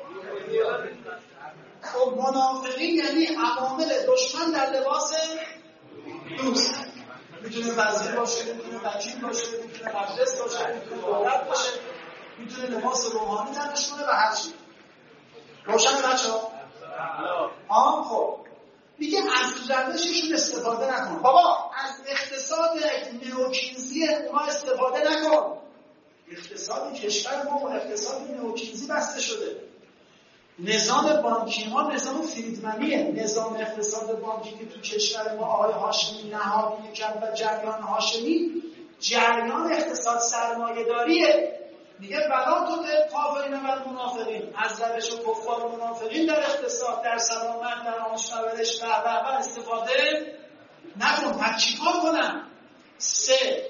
خب منافقین یعنی عوامل دشمن در لباس دوست. میتونه وزیر باشه، میتونه وکیل باشه، میتونه مجلس باشه، میتونه دولت باشه، میتونه لباس روحانی تنش کنه و هر چی. روشن بچه‌ها؟ آه خب میگه از روششون استفاده نکن. بابا از اقتصاد نئوکینزی اونا استفاده نکن. اقتصاد کشور ما و اقتصاد نئوکینزی بسته شده. نظام بانکی ما نظام فریدمنیه. نظام اقتصاد بانکی که تو کشور ما آقای هاشمی نهادینه کرد و جریان هاشمی جریان اقتصاد سرمایه‌داریه. میگه بلا تو در کافرین و المنافقین، از روش و کفار و منافقین در اقتصاد، در سلامت، در آموزش و و و استفاده نکن. پس چیکار کنم؟ سه،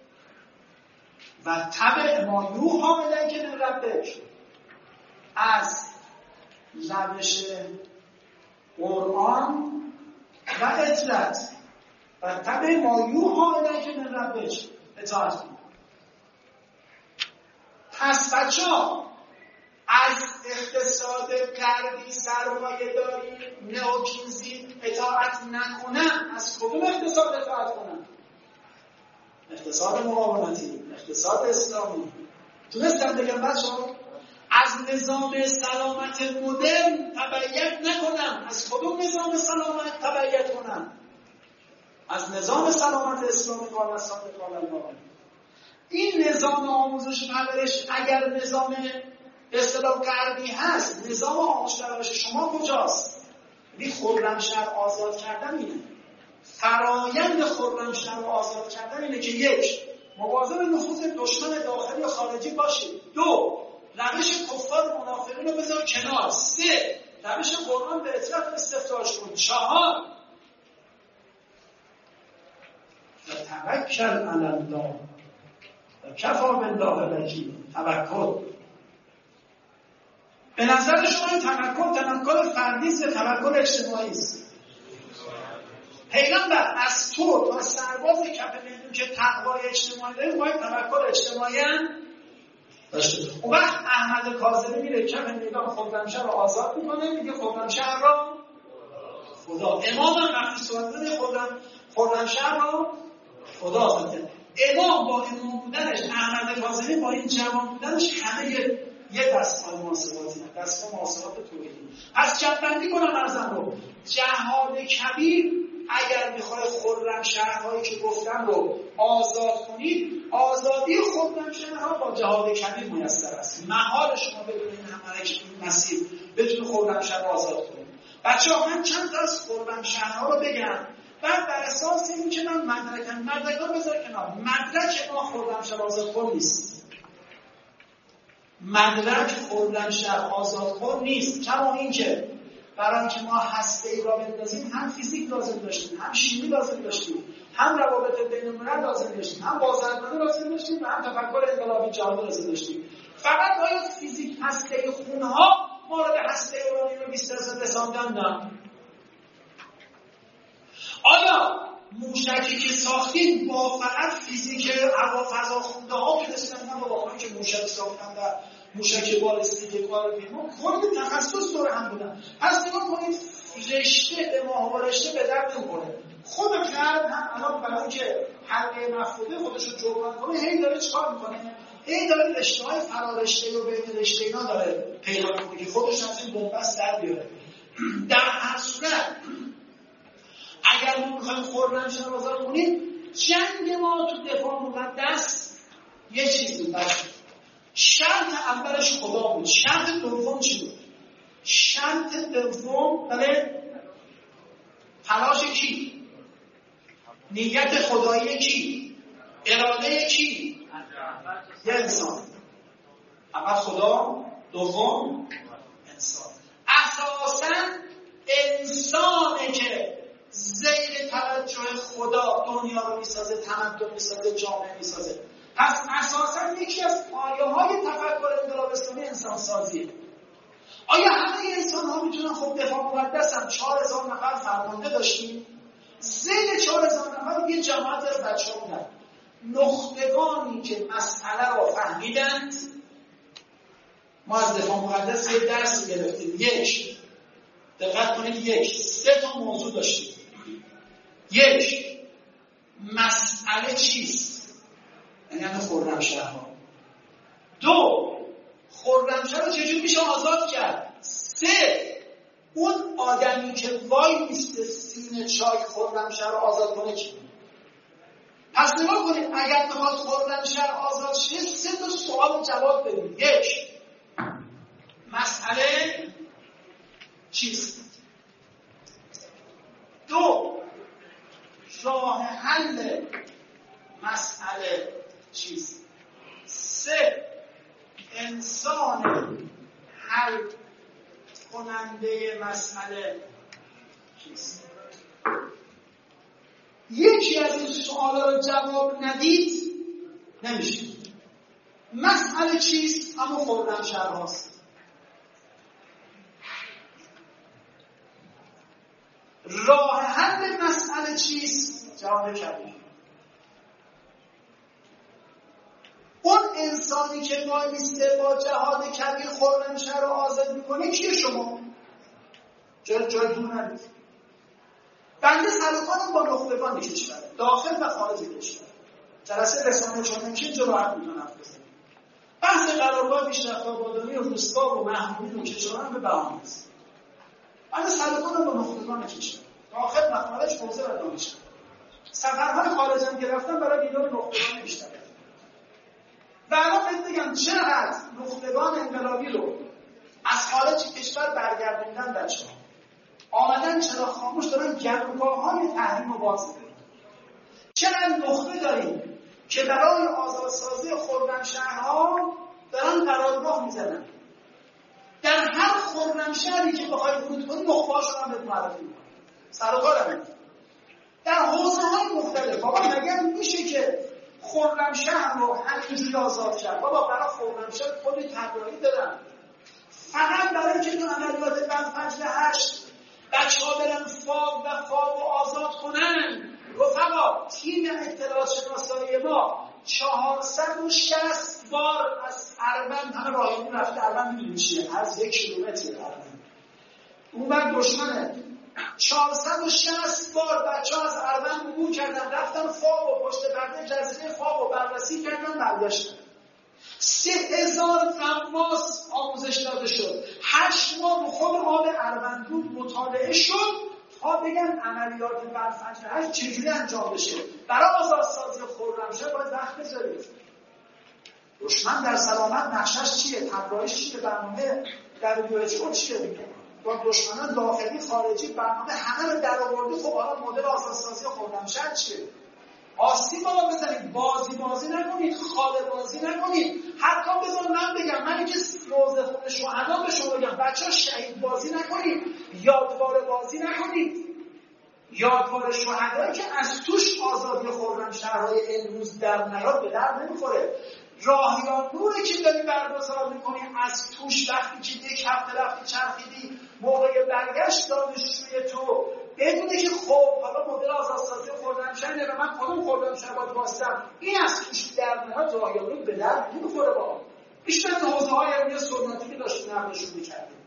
و تبع ما یوحی الیک من ربک، از روش قرآن و اطاعت و تبع ما یوحی الیک من ربک اطاعت کن. پس بچه‌ها از اقتصاد غربی سرمایه داری نئوکینزی اطاعت نکنم، از کدوم اقتصاد اطاعت کنم؟ اقتصاد مقاومتی، اقتصاد اسلامی. تونستم بگم بچه‌ها از نظام سلامت مدرن تبعیت نکنم. از کدوم نظام سلامت تبعیت کنم؟ از نظام سلامت اسلامی قال الصادق قال المبین. این نظام آموزش و پرورش اگر نظام به اصطلاح غربی هست، نظام آموزش و پرورش شما کجاست؟ بی خرمشهر آزاد کردن اینه. فرایند خرمشهر آزاد کردن اینه که یک، مواظب نفوذ دشمن داخلی و خارجی باشید. دو، روش کفار و منافقین رو بذار کنار. سه، روش قرآن به اطاعت استفتاش کن. چهار، توکل علی الله کفا بالله وکیل. توکل. به نظر شما این توکل توکل فردی است، توکل اجتماعی است. پیغمبر از تو تا سرباز کف میدون که تقوای اجتماعی داره باید توکل اجتماعی هم داشته. اون وقت احمد کاظمی میره کف میدان خرمشهر رو آزاد میکنه، میگه خرمشهر را خدا. امام هم وقتی صحبت می‌کنه خرم خرمشهر را خدا آزاد کرد. امام با امام بودنش، احمد کاظمی با این جوان بودنش، همه یه, یه دستگاه محاسباتی نه، دستگاه محاسبات توحیدی. پس جمع‌بندی کنم ارزم رو، جهاد کبیر اگر میخوای خرمشهرهایی که گفتم رو آزاد کنید، آزادی خرمشهرها با جهاد کبیر میسر است. محال شما بدون این همه این مسیر بتونید خرمشهر رو آزاد کنید. بچه‌ها من چند تا از خرمشهرها رو بگم، بعد بر اساس این که من مدرکم مدرکا بذار کنار. مدرک ما خرمشهر آزاد کن نیست. مدرک خرمشهر آزاد کن نیست. کما این که برای اینکه ما هسته‌ای را بندازیم هم فیزیک لازم داشتیم، هم شیمی لازم داشتیم، هم روابط بین الملل لازم داشتیم، هم بازرگانی لازم داشتیم و هم تفکر انقلابی جهانی لازم داشتیم. فقط آیا فیزیک هسته‌ای خونها ما را به هسته اورانیوم بیست درصد رساندن؟ نه. آیا موشکی که ساختیم با فقط فیزیک هوا فضا خونده ها که رسیدن؟ نه بابا، که موشک ساختن و موشک بالستیک کارپیما کلی تخصص دور هم بودن. پس نگاه کنید رشته به ما رشته به درد نمی‌خوره. خود فرد هم الان برای اینکه حلقه مفقوده خودش رو جبران کنه هی داره چیکار میکنه؟ هی داره رشته‌های فرارشته و بین رشته اینا داره پیدا می‌کنه که خودش از این بنبست در بیاره. در هر صورت اگر ما می‌خوایم خرمشهر رو آزاد کنیم، جنگ ما تو دفاع مقدس یه چیز بود باشه. شرط اولش خدا بود. شرط دوم چی بود؟ شرط دوم برای تلاش کی؟ نیت خدایی کی؟ اراده کی؟ یه انسان. اول خدا، دوم انسان. اساساً انسانه که زیر توجه خدا دنیا رو میسازه، تمدن میسازه، جامعه میسازه. پس اساساً یکی از پایه‌های تفکر انقلاب اسلامی انسان سازیه. آیا همه انسان ها میتونن؟ خب دفاع مقدس هم چهار هزار نفر فرمانده داشتیم، زیر چهار هزار نفر یه جماعت از بچه ها بودن، نخبگانی که مسئله را فهمیدند. ما از دفاع مقدس یه درس گرفتیم. یک، دقت کنید، یک سه تا موضوع داشتیم. یک، مسئله چیست؟ یعنی خرمشهرها. دو، خرمشهر رو چجور میشه آزاد کرد؟ سه، اون آدمی که وای میسته سینه چای خرمشهر رو آزاد کنه کی؟ پس نگاه کنید، اگر بخواد خرمشهر آزاد شه سه تا سوال جواب بدید. یک، مسئله چیست؟ دو، راه حل مسئله چیست؟ سه، انسان حل کننده مسئله چیست؟ یکی از این سوالا رو جواب ندید نمیشه. مسئله چیست؟ اما خرمشهر هاست. راه حل مسئله چیست؟ جواب کبیر. اون انسانی که وای میسته با جهاد کبیر خرمشهر رو آزاد میکنه کیه شما؟ جای جای دور ندید. بنده سرکانم با نخبگان کشور داخل و خارج کشور. جلسه رسانه چون نمیشه اینجا راحت میتونم حرف بزنم. بحث قرارگاه پیشرفت آبادانی و روستا و محمودی و کشورم به بهانه است. بنده سرکانم با نخبگان کشور داخل و خارج، حوزه و دانشگاه. سفرهای خارج هم که رفتم برای دیدار نخبگان بیشتر. و الان بهت بگم چقدر نخبگان انقلابی رو از خارج کشور برگردوندن بچه‌ها. آمدن چرا خاموش دارن گرمگاه‌های تحریم رو باز می‌کنن. چقدر نخبه داریم که برای آزادسازی خرمشهرها دارن قرارگاه می‌زنن. در هر خرمشهری که بخوای ورود کنی نخبه‌هاشون هم بهت معرفی می‌کنن. سر و کارم در حوزه‌های مختلف. بابا مگر میشه که خرمشهر رو همینجوری آزاد کرد؟ بابا برای خرمشهر خودی طراحی دادن، فقط برای اینکه تو عملیات بندفجر هشت بچه‌ها برن فاو و فاو آزاد کنن. رفقا تیم اطلاعات شناسایی ما چهارصد و شصت بار از اروند، همه راهمون رفته اروند، میدونی چیه؟ از یک کیلومتر اروند اون بر دشمنه. چهارصد و شصت بار بچه ها از اروند عبور کردن، رفتن فاو و پشت پرده جزیره فاو و بررسی کردن، برگشتن. سه هزار غواص آموزش داده شد. هشت ماه رو خود آب اروندرود مطالعه شد تا بگن عملیات برفجر هشت چجوری انجام بشه. برای آزادسازی خرمشهر باید وقت بذارید. دشمن در سلامت نقشش چیه؟ طراحیش چیه؟ برنامه دبلیو اچ او چیه؟ با دشمنان داخلی خارجی برنامه همه رو در آوردی. خب حالا مدل آزادسازی خرمشهر چیه؟ آسیب بالا بزنید، بازی بازی نکنید، خاله بازی نکنید. حتی بذار من بگم، من که روزه خون شهدا به شما بگم، بچه‌ها شهید بازی نکنید، یادوار بازی نکنید. یادوار شهدایی که از توش آزادی خرمشهرهای امروز در نیاد به در نمیخوره. راهیان نوری که داری برگزار میکنی از توش، وقتی که یک هفته رفتی چرخیدی، موقع برگشت دانشجوی تو بدونه که خب حالا مدل آزادسازی خرمشهر نه، من کدوم خرمشهر باید واسطم، این از توش در نهاد راهیان نور به در نمیخوره. با بیشتر حوزه های علمی سنتی که داشتیم نقلشون میکردیم.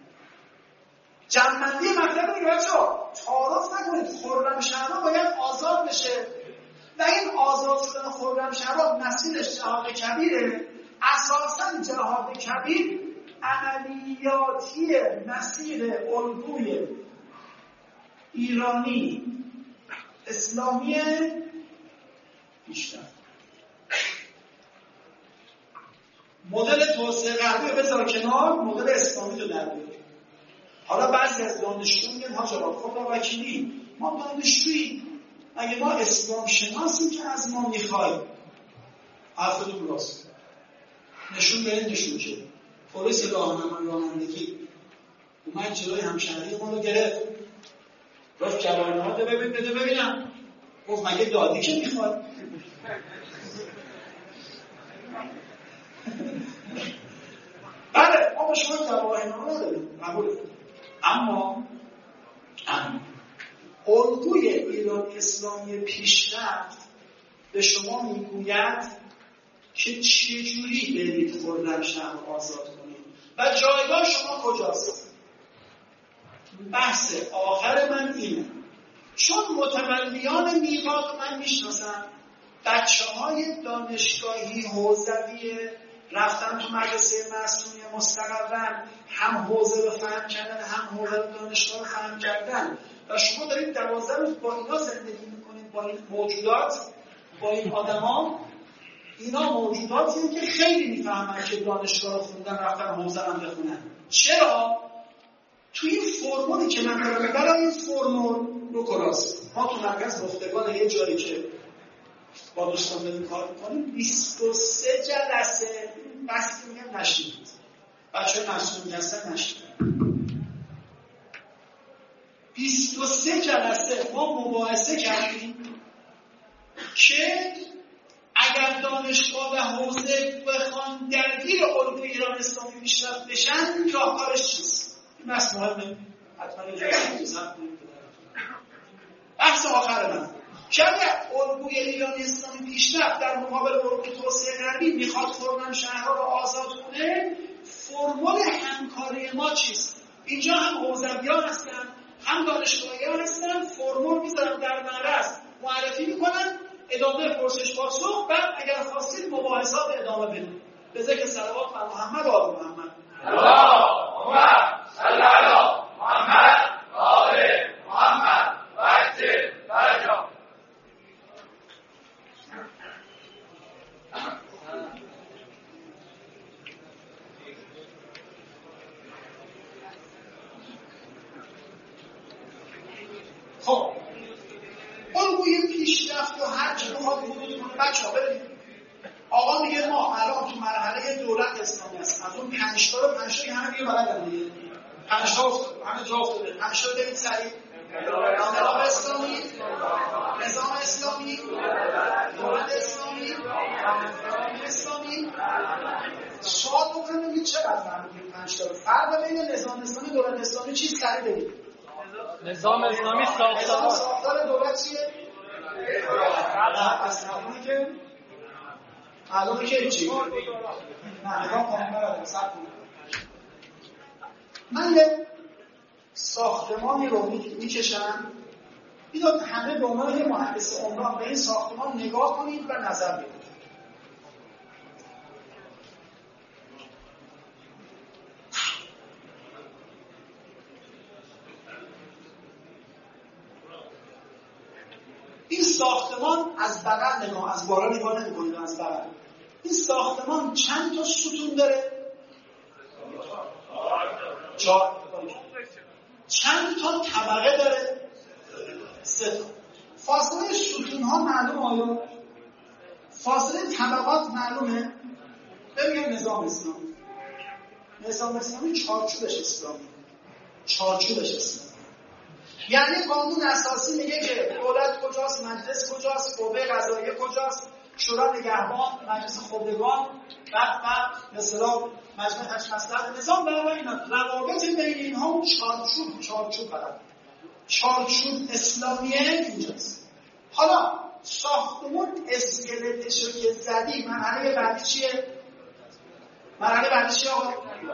جنبندی مطلب دیگه بچه‌ها، تعارف نکنید. خرمشهرها باید آزاد بشه و این آزاد شدن خرمشهرها مسیرش جهاد کبیره. اساساً جهاد کبیر عملیاتی مسیر الگوی ایرانی اسلامی پیشرفت. مدل توسعه غربی رو بذار کنار، مدل اسلامی رو در بیار. حالا بعضی از دانشجویان میگن حاج آقا خدا وکیلی ما دانشجویی، اگه ما اسلام شناسیم که از ما میخوای حرفتون راست، نشون بده نشون که پلیس راهنمایی رانندگی اومد جلوی همشهری ما رو گرفت، گفت جوانه‌ها ده ببین بده ببینم. گفت مگه دادی که میخواد؟ بله ما به شما جوانه‌ها نداریم، قبول. اما اما الگوی ایران اسلامی پیشرفت به شما میگوید که چجوری برید خرمشهر رو آزاد کنید و جایگاه شما کجاست. بحث آخر من اینه، چون متولیان میقات من میشناسم، بچه های دانشگاهی حوزوی رفتن تو مدرسه معصومی مستقرن، هم حوزه رو فهم کردن هم حوزه دانشگاه رو فهم کردن و شما دارید دوازده روز با اینا زندگی میکنید، با این موجودات، با این آدم ها. اینا موجوداتیه که خیلی میفهمن که دانشگاه رو خوندن رفتن حوزه هم بخونن. چرا؟ توی این فرمولی که من دارم میبرم، این فرمول رو کراست. ما تو مرکز گفتگان یه جایی که با دوستان داریم کار میکنیم، بیست و سه جلسه بحثی میگم نشید. بچه های مسئولی هستن نشید. بیست و سه جلسه ما مباحثه کردیم که اگر دانشگاه و حوزه بخوان درگیر الگوی ایران اسلامی پیشرفت بشن، راهکارش چیست؟ این بحث مهمه. حتما یه جایی بزن کنید. بحث آخر من که اگر الگوی ایران اسلامی پیشرفت در مقابل الگوی توسعه غربی میخواد خرمشهرها رو آزاد کنه، فرمول همکاری ما چیست؟ اینجا هم حوزویان هستن، هم دانشگاهیان هستن. فرمول میذارم در معرض، معرفی میکنن، ادامه پرسش پاسخ، بعد اگر خواستید مباحثات ادامه بدید. به ذکر صلوات بر محمد و آل محمد. اللهم صل علی محمد و آل محمد و عجل فرجهم. خب الگوی پیشرفت و هر چه بخواد بودید بچه‌ها برید. آقا میگه ما الان تو مرحله دولت اسلامی هست. از اون پنج تا رو پنج تا همه دیگه بلدن دیگه. پنج تا افتاد، همه جا افتاده. پنج تا برید سریع. نظام اسلامی، نظام اسلامی، دولت اسلامی، اسلامی. سوال بکنم ببینید چقدر فهمیدید پنج تا رو. فرق بین نظام اسلامی و دولت اسلامی چیست؟ سریع بگید. نظام اسلامی ساختار ساختار دولت چیه؟ اصلا اونی که الان که چی؟ نه نگاه کنم برادر سب کنم. من یه ساختمانی رو میکشم، بیداد همه به عنوان یه مهندس عمران به این ساختمان نگاه کنید و نظر بدید. این ساختمان از بغل نگاه، از بالا نگاه نمی‌کنید، از بغل. این ساختمان چند تا ستون داره؟ چهار. چند تا طبقه داره؟ سه تا. فاصله ستون ها معلوم آیا؟ فاصله طبقات معلومه؟ ببینیم نظام اسلامی. نظام اسلامی چارچوبش اسلامی. چارچوبش اسلامی. یعنی قانون اساسی میگه که دولت کجاست، مجلس کجاست، قوه قضاییه کجاست، شورا نگهبان، مجلس خبرگان، بعد بعد مثلا مجمع هشت مصلحت نظام و اینا. روابط بین اینها اون چارچوب چارچوب قرار. چارچوب اسلامیه اینجاست. حالا ساختمون اسکلتش رو که زدی، مرحله بعدی چیه؟ مرحله بعدی چیه آقا؟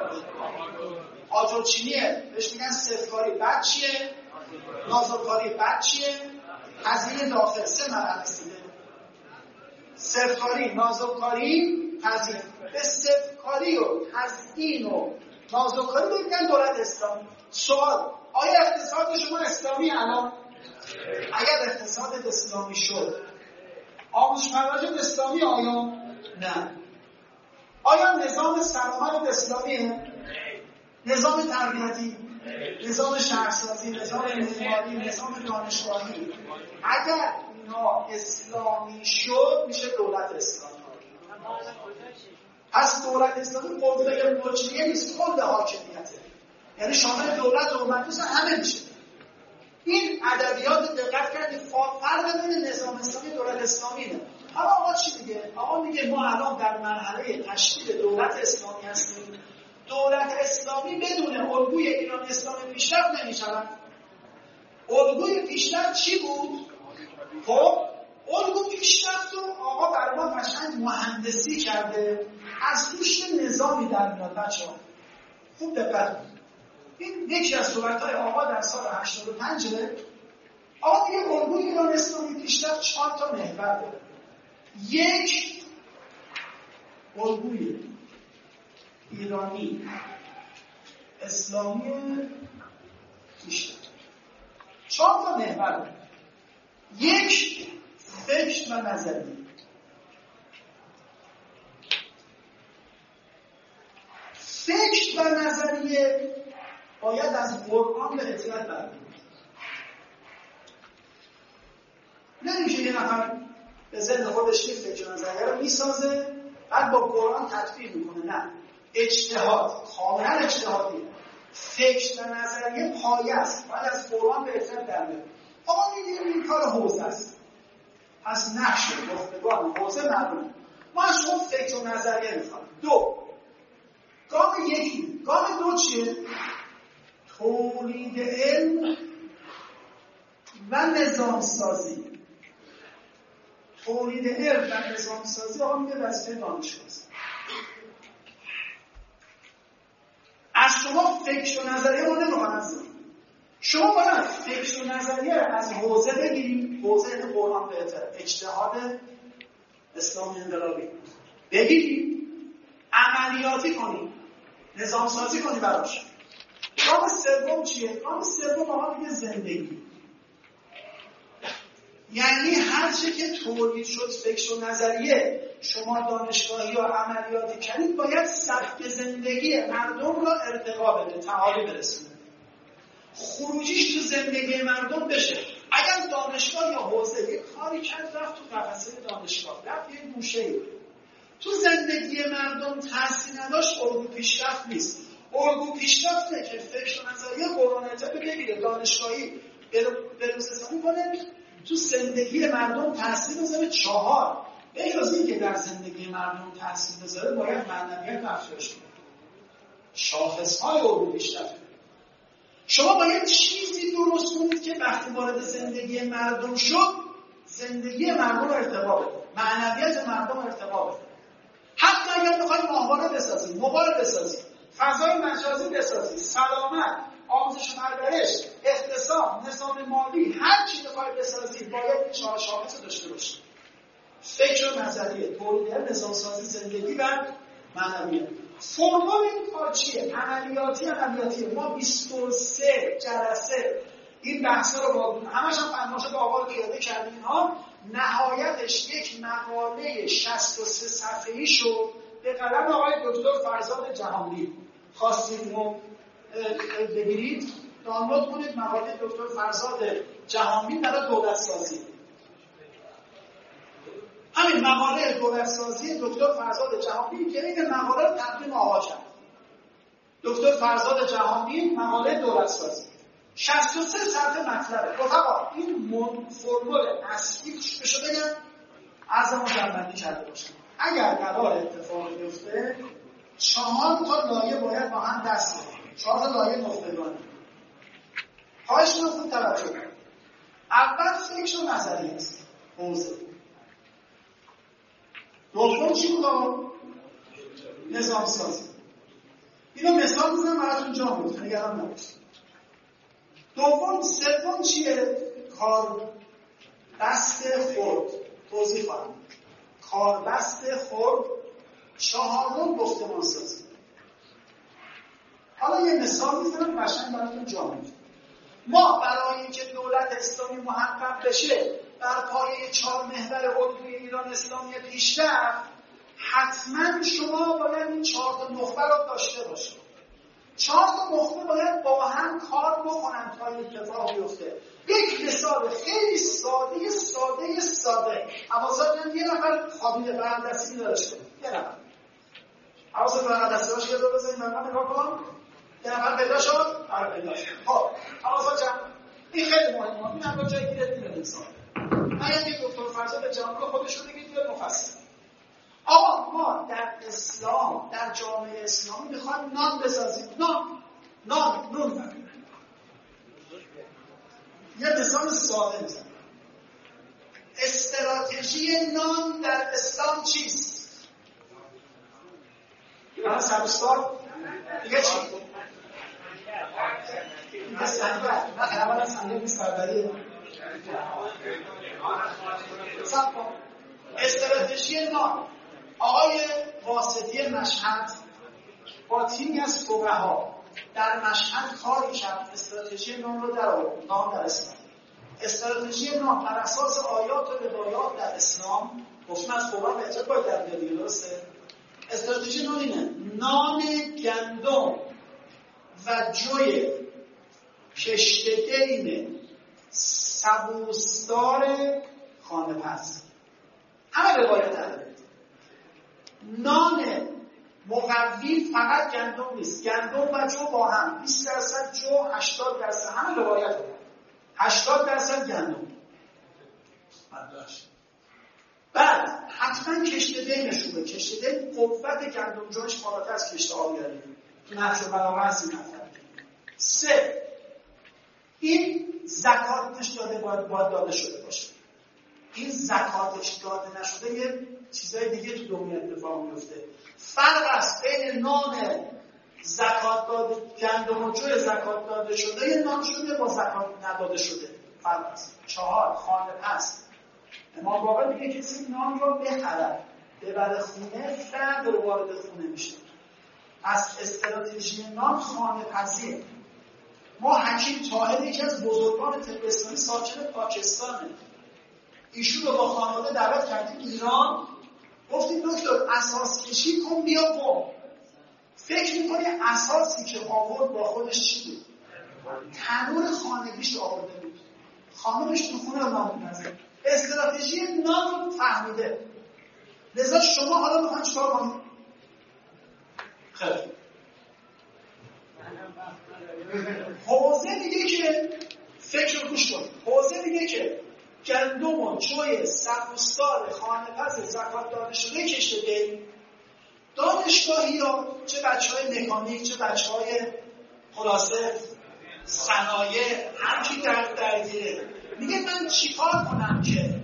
آجرچینیه، بهش میگن صفرکاری. بعد چیه؟ نازوکاری. بعد چیه؟ هزینه داخل. سه مرحله دیگه. صفرکاری، نازوکاری، هزینه. به صفرکاری و هزینه و نازوکاری میگن دولت اسلامی. سوال: آیا اقتصاد شما اسلامی الان؟ اگر اقتصاد اسلامی شد، آموزش پرورش اسلامی آیا؟ نه. آیا نظام سلامت اسلامیه؟ نظام تربیتی، نظام شهرسازی، نظام معماری، نظام دانشگاهی، اگر اینا اسلامی شد میشه دولت اسلامی. پس دولت اسلامی قوه مجریه نیست، کل حاکمیته. یعنی شامل دولت و مجلس همه میشه. این ادبیات دقت کردید فرق بین نظام اسلامی و دولت اسلامی نه. اما آقا چی میگه؟ آقا میگه ما الان در مرحله تشکیل دولت اسلامی هستیم. دولت اسلامی بدون الگوی ایران اسلامی پیشرفت نمیشود. الگوی پیشرفت چی بود؟ خب الگو پیشرفت رو آقا برای ما قشنگ مهندسی کرده، از توش نظامی در میاد. بچه‌ها خوب دقت کنید. این یکی از صحبت‌های آقا در سال هشتاد و پنج. آقا میگه الگوی ایران اسلامی پیشرفت چهار تا محور داره. یک، الگوی ایرانی اسلامی پیشرفت چهار تا محور داره. یک، فکر و نظریه. فکر و نظریه باید از قرآن به اطلاعات برداریم. نمیشه یه نفر به ذهن خودش یه فکر و نظریه رو میسازه بعد با قرآن تطبیق میکنه. نه، اجتهاد کاملا اجتهادیه. فکر و نظریه پایه است، باید از قرآن به اطلاعات برداریم. آقا میدونیم این کار حوزه است، پس نقش گفتگان حوزه معلومه. ما از شما فکر و نظریه میخوایم. دو، گام یکی. گام دو چیه؟ تولید علم و نظام سازی. تولید علم و نظام سازی آقا میگه وظیفه دانشگاه است. از شما فکر و نظریه رو نمیخوام از شما باید فکر و نظریه از حوزه بگیریم. حوزه قرآن به اجتهاد اسلامی انقلابی بگیریم، عملیاتی کنیم، نظام سازی کنیم براش. گام سوم چیه؟ گام سوم آقا میگه زندگی. یعنی هر چه که تولید شد فکر و نظریه شما دانشگاهی یا عملیاتی کردید باید سبک زندگی مردم را ارتقا بده، تعالی برسونه، خروجیش تو زندگی مردم بشه. اگر دانشگاه یا حوزه یک کاری کرد رفت تو قفسه دانشگاه، رفت یه گوشه‌ای، تو زندگی مردم تأثیر نداشت، الگو پیشرفت نیست. الگو پیشرفته که فکر و نظریه قرآنیته بگیره، دانشگاهی بروزستانی کنه، تو زندگی مردم تأثیر بذاره. چهار، به جز این که در زندگی مردم تأثیر بذاره باید معنویت افزایش کنه. شاخص‌های الگو پیشرفت. شما باید چیزی درست کنید که وقتی وارد زندگی مردم شد زندگی مردم رو ارتقا بده، معنویت مردم رو ارتقا بده. حتی اگر بخواید ماهواره بسازید، موبایل بسازید، فضای مجازی بسازید، سلامت، آموزش و پرورش، اقتصاد، نظام مالی، هر چی بخواید بسازید باید این چهار شاخص رو داشته باشید. فکر و نظریه، تولید، نظام سازی، زندگی و معنویت. فرمان این کار چیه؟ عملیاتی عملیاتی. ما بیست و سه جلسه این بحثا رو با همش هم فرمایش به آقا پیاده کردیم. اینها نهایتش یک مقاله شصت و سه صفحه‌ای شد به قلم آقای دکتر فرزاد جهانی. خواستید ما بگیرید دانلود کنید مقاله دکتر فرزاد جهانی برای دولت سازی. همین مقاله دولت سازی دکتر فرزاد جهانی که این مقاله رو تقدیم آقا کرد. دکتر فرزاد جهانی مقاله دولت سازی شصت و سه صفحه مطلبه. رفقا این فرمول اصلی بشه بگم عرضمو جمع‌بندی کرده باشم. اگر قرار اتفاقی بیفته چهار تا لایه باید با هم دست بدیم. چهار تا لایه گفتگانه. خواهش می‌کنم خوب توجه کنید. اول فکر و نظریه است. حوزه. دوم چی بود آقا؟ نظام سازی. اینو مثال میزنم براتون جا بود، نگران نباشید. دوم، سوم چیه؟ کار بست خرد. توضیح خواهم. کار بست خرد. چهارم گفتمان سازی. حالا یه مثال میزنم قشنگ براتون جا بود. ما برای اینکه دولت اسلامی محقق بشه بر پایه چهار محور الگوی ایران اسلامی پیشرفت حتما شما باید این چهار تا نخبه رو داشته باشید. چهار تا نخبه باید با هم کار بکنن تا این اتفاق بیفته. یک مثال خیلی ساده ساده ساده. حواستون یه نفر خوابیده بغل دستی داشته. یه نفر. حواستون بغل دستی هاش یه دو بزنید من نگاه کنم. یه نفر پیدا شد آره پیدا شد. خب حوالا جمع این خیلی مهمه. این هم با جای گیرت میره انسان. من یکی دکتر فرزاد به جامعه خودش رو بگید بیاد مفصل. آقا ما در اسلام در جامعه اسلامی میخوایم نان بسازیم. نان نان نون یه مثال ساده میزنم. استراتژی نان در اسلام چیست؟ من سبستار دیگه چی؟ دیگه سنگر نه اولا سنگر نیست برداری استراتژی نان. آقای واسطی مشهد با تیمی از فقها در مشهد کار کرد استراتژی نان رو در آورد. نان در اسلام استراتژی نان بر اساس آیات و روایات در اسلام گفتم از قرآن بهتر باید در بیاد دیگه درسته. استراتژی نان اینه نان گندم و جوی کشتگین سبوسدار خانه پس همه روایت داره. نان مقوی فقط گندم نیست، گندم و جو با هم بیست درصد جو هشتاد درصد همه روایت داره. هشتاد درصد گندم بعد حتما کشت دینشونه. کشت دین قوت گندم جوش بالاتر از کشت آبیاری تو نقش و بلاغه هست. این نفر سه این زکاتش داده باید, باید داده شده باشه. این زکاتش داده نشده یه چیزای دیگه تو دنیا اتفاق میفته. فرق است بین نان زکات داده گندم و جوی زکات داده شده یه نان شده با زکات نداده شده. فرق است. چهار خانه پس امام باقر میگه کسی نان رو بخرد ببره خونه فرد رو وارد خونه میشه. از استراتژی نان خانه پزیه. ما حکیم طاهر یکی از بزرگان طب اسلامی ساکن پاکستانه. ایشون رو با خانواده دعوت کردیم ایران. گفتیم دکتر اساس کشی کن بیا قم. فکر میکنی اساسی که آورد با خودش چی بود؟ تنور خانگیش آورده بود. خانمش تو خونه رو نام می‌نزد. استراتژی نان رو فهمیده. لذا شما حالا میخواین چیکار کنید؟ خیلی حوزه میگه که فکر رو گوش کنید. حوزه میگه که گندم و جوی سبوسدار خانه پس زکات داده شده کشته دین. دانشگاهی ها چه بچه های مکانیک چه بچه های خلاصه صنایع هر کی در درگیره میگه من چیکار کنم که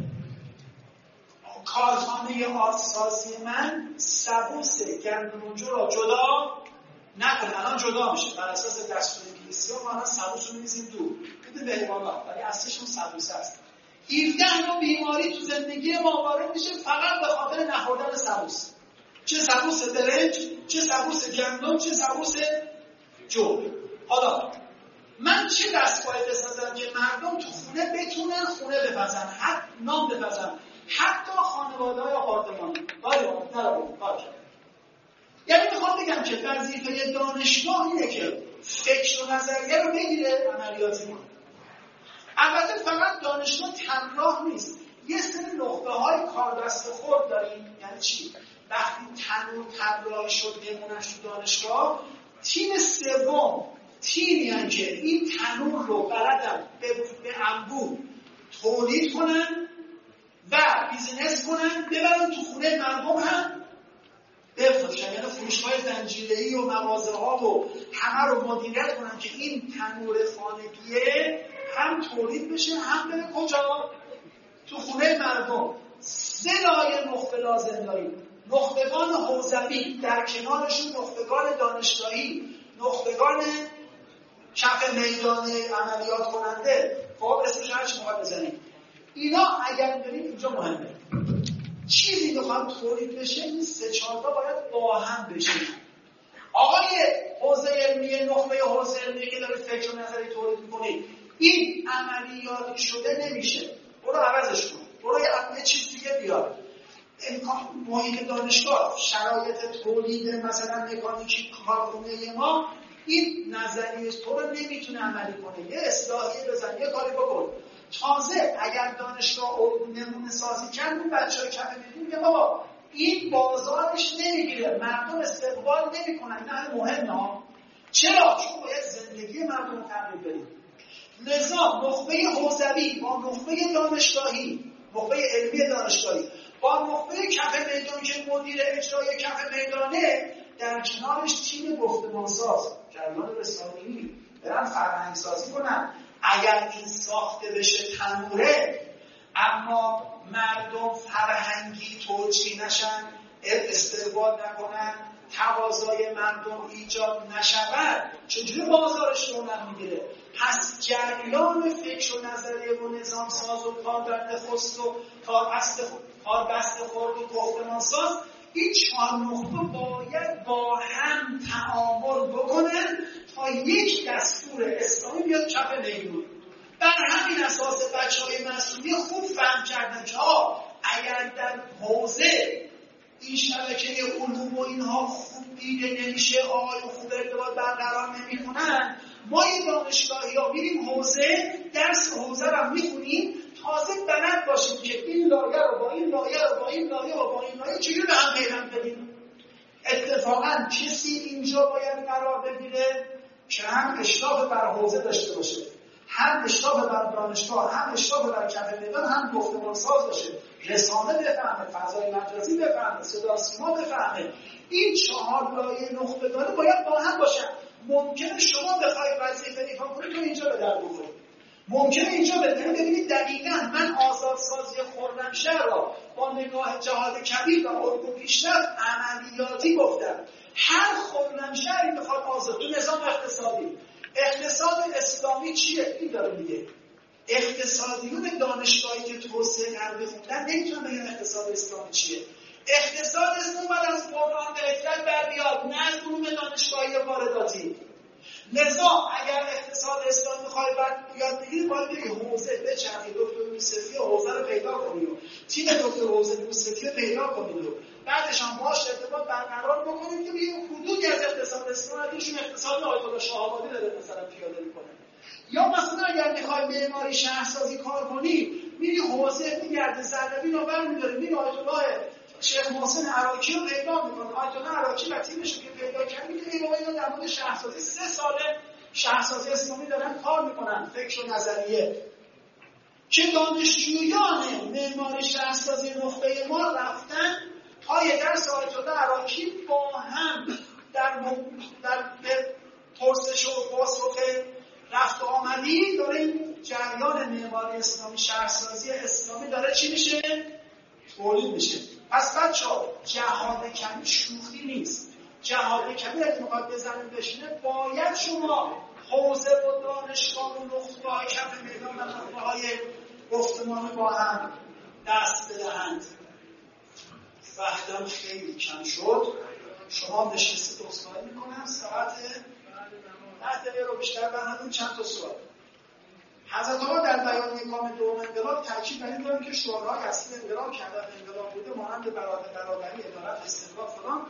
کارخانه آسازی من سبوس گندم و جو را جدا نکنه. الان جدا میشه بر اساس دستور انگلیسی ها. ما الان سبوس رو می‌ریزیم دور میده به حیوانات ولی اصلشون سبوس است. هفده نوع بیماری تو زندگی ما وارد میشه فقط به خاطر نخوردن سبوس. چه سبوس برنج، چه سبوس گندم، چه سبوس جو. حالا من چه دستگاهی بسازم که مردم تو خونه بتونن خونه بپزن، حتی نام بپزن، حتی خانواده‌های آپارتمانی. داریم نداریم کار. یعنی میخوام بگم که وظیفه دانشگاه اینه که فکر و نظریه رو بگیره عملیاتی کنه. البته فقط دانشگاه طراح نیست. یه سری نقطه‌های کار دست خود داریم. یعنی چی؟ وقتی تنور طراحی شد نمونه‌اش تو دانشگاه، تیم سوم تیمی هن که این تنور رو بلدن به, به انبوه تولید کنن و بیزینس کنن ببرن تو خونه مردم هم بفروشن. یعنی فروشگاه زنجیره‌ای و مغازه‌ها و همه رو مدیریت کنن که این تنور خانگیه هم تولید بشه هم بره کجا؟ تو خونه مردم. سه لایه نخبه لازم داریم. نخبگان حوزوی در کنارشون نخبگان دانشگاهی، نخبگان کف میدان عملیات کننده. خب اسمش هرچی میخواد بزنیم. اینا اگر بریم اینجا مهمه. چیزی بخوام تولید بشه این سه چهار تا باید با هم بشه. آقای حوزه علمی نخبه حوزه علمی که داره فکر و نظری تولید میکنه این عملیاتی شده نمیشه. برو عوضش کن. برو یه چیز دیگه بیار. امکان محیط دانشگاه شرایط تولید مثلا مکانیکی کارخونه ما این نظریه تو رو نمیتونه عملی کنه. یه اصلاحیه بزن یه کاری بکن. تازه اگر دانشگاه نمونه سازی کرد اون بچه‌های کف میدون میگه بابا این بازارش نمیگیره، مردم استقبال نمیکنن. این همه مهمه ها. چرا؟ چون باید زندگی مردم رو تغییر بدیم. نظام نخبه حوزوی با نخبه دانشگاهی، نخبه علمی دانشگاهی با نخبه کف میدان که مدیر اجرای کف میدانه، در کنارش تیم گفتمانساز، جریان رسانه‌ای برن فرهنگ سازی کنن. اگر این ساخته بشه تنوره، اما مردم فرهنگی توجیه نشن، استقبال نکنن، تقاضای مردم ایجاد نشود، چجوری بازارش رونق میگیره؟ پس جریان فکر و نظریه و نظام ساز و کاربند خست و کاربست خورد و گفتمان ساز، این چهار نقطه باید با هم تعامل بکنن تا یک دستور اسلامی بیاد چپ میدون. بر همین اساس بچه‌های مسئولی خوب فهم کردن که ها اگر در حوزه این شبکه علوم و اینها خوب دیده نمیشه، آقای خوب ارتباط برقرار نمیکنن، ما این دانشگاهی ها میریم حوزه، درس حوزه رو میخونیم، تازه بلد باشیم که این لایه رو با این لایه رو با این لایه و با این لایه چجوری به هم پیوند بدیم. اتفاقا کسی اینجا باید قرار بگیره که هم اشراف بر حوزه داشته باشه، هم اشراف بر دانشگاه، هم اشراف بر کف میدان، هم گفتمان ساز باشه، رسانه بفهمه، فضای مجازی بفهمه، صدا سیما بفهمه. این چهار لایه نخبگانه باید با هم باشن. ممکنه شما بخواید وظیفه ایفا کنید تو اینجا به در بخورید، ممکنه اینجا ببینید ببینید دقیقاً من آزادسازی خرمشهر را با نگاه جهاد کبیر و علوم پیشرفت عملیاتی گفتم. هر خرمشهری بخواد آزاد تو نظام اقتصادی، اقتصاد اسلامی چیه؟ این داره میگه. اقتصادیون دانشگاهی که توسعه غربی خوندن نمیتونن بگن اقتصاد اسلامی چیه. اقتصاد اسلامی باید از قرآن به اطلاع بر بیاد، نه از علوم دانشگاهی وارداتی. نظام اگر اقتصاد اسلامی میخوای بعد یاد بگیری باید بگی حوزه بچرخی، دکتر یوسفی حوزه رو پیدا کنید و تیم دکتر حوزه یوسفی رو پیدا کنید و بعدش هم باهاش ارتباط برقرار بکنید که بگیم حدودی از اقتصاد اسلامی ازشون اقتصاد آیت الله شاه آبادی داره مثلا پیاده میکنه. یا مثلا اگر میخوای معماری شهرسازی کار کنی، میری حوزه میگرده زردبی رو برمی‌داره، میری آیت الله شیخ محسن عراقی رو پیدا میکنه، آیت الله عراقی و تیمش رو که پیدا کرد میگه اینا اینا در مورد شهرسازی سه ساله شهرسازی اسلامی دارن کار میکنن، فکر و نظریه که دانشجویان معماری شهرسازی نخبه ما رفتن پای درس آیت الله عراقی با هم در در پرسش و پاسخ رفت و آمدی داره این جریان معماری اسلامی شهرسازی اسلامی داره چی میشه؟ تولید میشه. پس بچه‌ها جهاد کمی شوخی نیست. جهاد کمی اگه میخواد بزنه بشینه باید شما حوزه و دانشگاه و نخبه‌های کف میدان و نخبه‌های گفتمان با هم دست بدهند. وقتم خیلی کم شد. شما نشستید اصلاحی میکنم ساعت ده دقیقه رو بیشتر برنامون چند تا سوال. حضرت آقا در بیانیه کام دوم انقلاب تاکید بر این دارن که شورای اصلی انقلاب که هدف انقلاب بوده مانند برابری، برابری، عدالت، استقلال فلان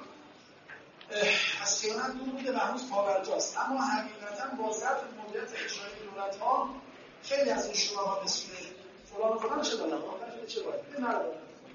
از خیانت دور بوده و هنوز پابرجاست. اما حقیقتا با ظرف مدیریت اجرایی دولت‌ها خیلی از این شوراها به صورت فلان و فلان چه دادن؟ آخرش چه باید؟ به مرد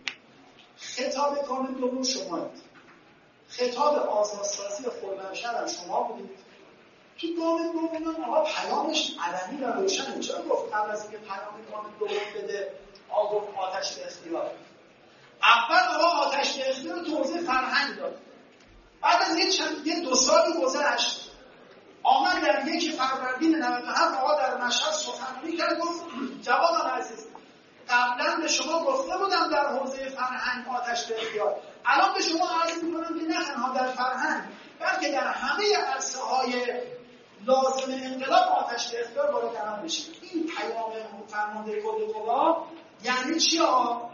خطاب کام دوم شمایید. خطاب آزادسازی خرمشهر هم شما بودید. تو گام دوم آقا پیامش علنی و روشن. چرا گفت قبل از اینکه پیام گام دوم بده آقا آتش به اختیار؟ اول آقا آتش به اختیار توضیح فرهنگ داد. بعد از یه چند یه دو سالی گذشت آمد در یک فروردین نود و هفت آقا در مشهد سخنرانی کرد گفت جوادان عزیز قبلا به شما گفته بودم در حوزه فرهنگ آتش به اختیار. الان به شما عرض می‌کنم که نه تنها در فرهنگ بلکه در همه عرصه‌های لازم انقلاب آتش به اختیار وارد عمل بشه. این پیام فرمانده کل قوا یعنی چی ها؟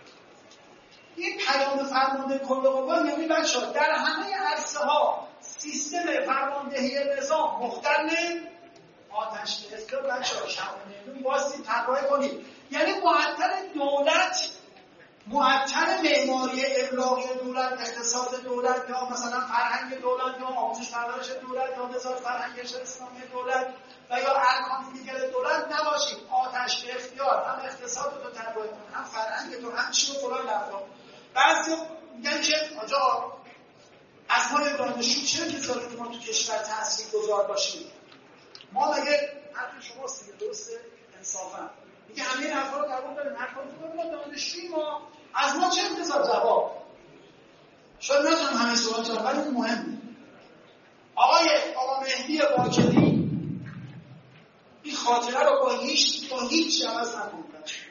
این پیام فرمانده کل قوا یعنی بچه‌ها در همه عرصه‌ها سیستم فرماندهی نظام مختل آتش به اختیار بچه‌ها شب میدون واسطی طراحی کنید. یعنی معطل دولت، معطل معماری ابلاغی دولت، اقتصاد دولت یا مثلا فرهنگ دولت یا آموزش پرورش دولت یا نظام فرهنگش اسلامی دولت و یا ارکان دیگر دولت نباشید. آتش به اختیار هم اقتصاد رو طراحی کنید، هم فرهنگ تو، هم چی و فلان لفظا. بعضی میگن که آجا از ما دانشجو چرا که سالی ما تو کشور تاثیر گذار استوار باشیم. ما مگه حرف شما سیگه درسته؟ انصافا میگه همه این حرفا رو قبول داریم، حرفا رو کنیم. ما دانشجوی ما از ما چه انتظار جواب؟ شاید نتونم همه سوال جواب، ولی این مهمه. آقای آقا مهدی باکری این خاطره رو با هیچ با هیچ عوض نکنید.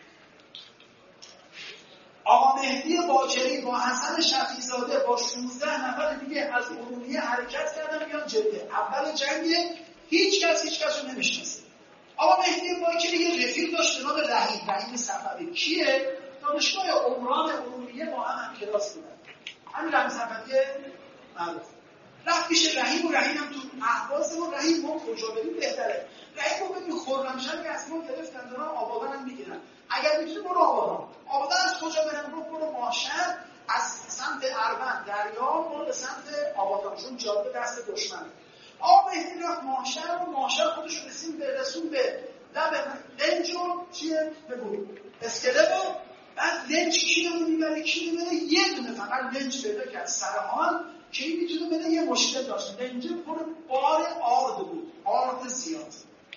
آقا مهدی باکری با حسن شفیع‌زاده با شانزده نفر دیگه از ارومیه حرکت کردن بیان جده. اول جنگ هیچ کس هیچ کس رو نمیشناسه. آقا مهدی باکری یه رفیق داشت به نام رحیم، رحیم صفوی. کیه؟ دانشگاه عمران ارومیه با هم هم کلاس بودن. همین رحیم صفوی معروف. رفت پیش رحیم و رحیم هم تو احواز و رحیم ما کجا بریم بهتره. رحیم رو ببین خرمشهر که از ما گرفتن دارن آبادان هم میگیرن. اگر میتونی برو آبادان. آبادان از کجا برم؟ برو برو ماشر از سمت اروند دریا برو به سمت آبادان، چون جاده دست دشمنه. آقا مهدی رفت ماشر و ماشر خودش رسیم به رسون به لب لنج و چیه؟ بگو اسکله و بعد لنج کی رو میبره کی رو میبره یه دونه فقط لنج پیدا کرد سرحال که این میتونه بده یه مشکل داشت. لنج پر بار آرد بود، آرد زیاد.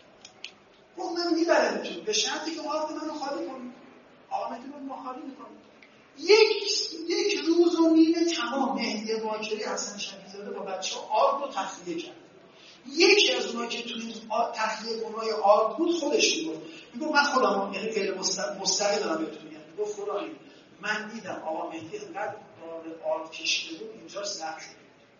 گفت من میبرم تو به شرطی که آرد منو خالی کنید. آقا مهدی رو ما خالی میکنیم. یک یک روز و نیمه تمام مهدی باکری حسن شفیع‌زاده با بچه ها آرد رو تخلیه کرد. یکی از اونها که توی تخلیه اونهای آرد بود خودش بود. میگه من خودم یعنی غیر مستقل دارم بهتون میگم. گفت خدایی من دیدم آقا مهدی انقدر بار آرد کشیده بود اینجا زخم شد.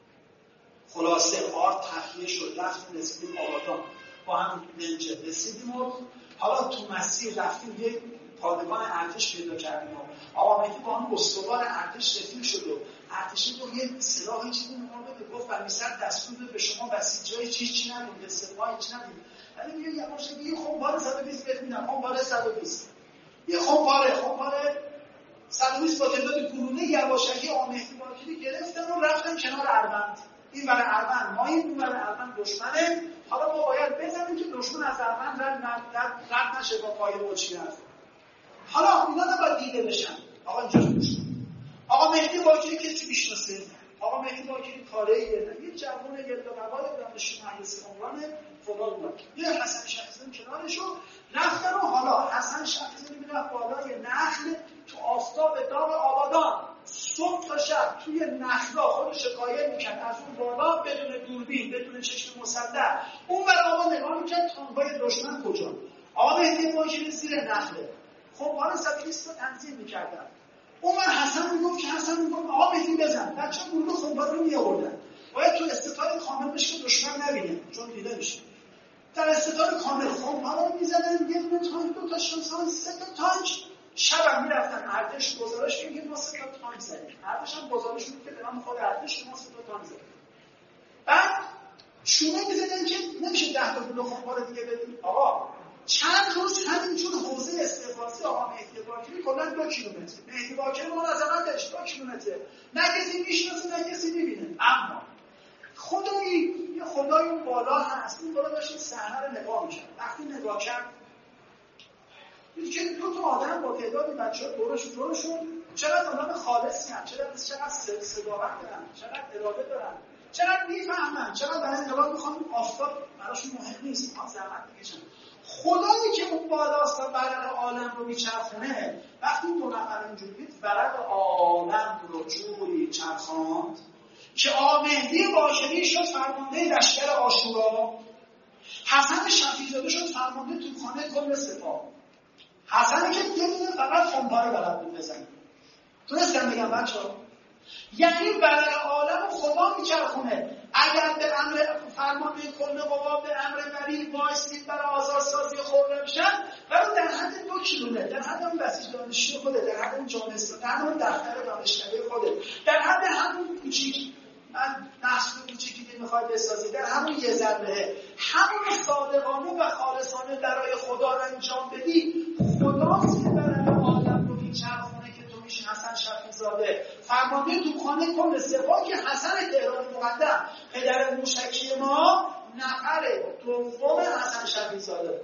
خلاصه آرد تخلیه شد، رفتیم رسیدیم آبادان با هم لنجه رسیدیم و حالا تو مسیر رفتیم یه پادگان ارتش پیدا کردیم. آقا مهدی با هم استوار ارتش رفیق شد و ارتشی رو یه سلاحی چیزی مقابل گفت برمیسر دستور به شما بسیجای چی چی ندیم به سلاحی چی ندیم. ولی میگه یه باشه یه خمپاره صد و بیست بهت میدم. خمپاره صد و بیست یه خمپاره خمپاره صد و بیست با تعداد گلوله یواشکی آقا مهدی باکری گرفتن و رفتن کنار اروند. این برای اروند ما این برای اروند دشمنه. حالا ما باید بزنیم که دشمن از اروند رد نشه با پای موچی هست. حالا اینا نباید دیده بشن. آقا اینجا گوش کن. آقا مهدی باکری کسی میشناسه؟ آقا مهدی باکری کاره‌ایه. یه جوون یلدقبای دانشجو مهندسی عمران خدا بود. یه حسن شفیع‌زاده کنارشو رفتن و حالا حسن شفیع‌زاده میرفت بالای نخل تو آفتاب داغ آبادان صبح تا شب توی نخلا خودش قایم میکرد از اون بالا بدون دوربین بدون چشم مسلح اون بر آقا نگاه میکرد تانک‌های دشمن کجا. آقا مهدی باکری زیر نخله خمپاره صد و بیست رو تنظیم میکردن. اون من حسن میگفت که حسن میگفت آقا مهدی بزن. بچه گروه خمپاره رو میآوردن. باید تو استطاعت کامل بشه که دشمن نبینه چون دیده میشه. در استطاعت کامل خمپاره رو میزدن یه دونه تانک دو تا شانسان سه تا تانک. شبم میرفتن ارتش گزارش میگه ما سه تا تانک زدیم. ارتش هم گزارش میگه به نام خود ارتش ما سه تا تانک زدیم. بعد شونه میزدن که نمیشه ده تا گلوله خمپاره دیگه بدیم. آقا چند روز همینجور حوزه استفاده آقا مهدی باکری کلا دو کیلومتر. مهدی باکری اون از اولش دو کیلومتر. نه کسی میشناسه نه کسی میبینه. اما خدایی یه خدای اون بالا هست. اون بالا داشت صحنه رو نگاه می‌کرد. وقتی نگاه کرد دید که دو تا آدم با تعدادی بچه‌ها دورش دورشون چقدر آدم خالصی هستن، چقدر چقدر صداقت دارن، چقدر اراده دارن، چقدر میفهمن، چقدر برای انقلاب میخوان آفتاب براشون مهم نیست، میخوان زحمت بکشن. خدایی که اون بالاست و برق عالم رو میچرخونه وقتی دو نفر اینجوری دید برق عالم رو جوری چرخاند که آقا مهدی باکری شد فرمانده لشکر عاشورا، حسن شفیع‌زاده شد فرمانده توپخانه کل سپاه. حسنی که یه دونه فقط خمپاره بلد بود بزنه. تونستم بگم بچه‌ها؟ یعنی برق عالم خدا میچرخونه. اگر به امر فرمانده کل قوا به امر ولی وایسید برای آزادسازی خرمشهر برای در حد دو کیلومتر در حد اون بسیج دانشجوی خوده، در حد اون جامعه اسلامی، در حد اون دفتر دانشکده خوده، در حد همون کوچیک من نقش کوچیکی که میخوای بسازی در همون یه ذره همون صادقانه و خالصانه برای خدا رو انجام بدی. خداست که برای عالم رو میچرخونه که تو میشی حسن شفیع‌زاده فرمانده توپخانه کل سپاه که حسن تهرانی مقدم پدر موشکی ما نفر دوم حسن شفیع‌زاده.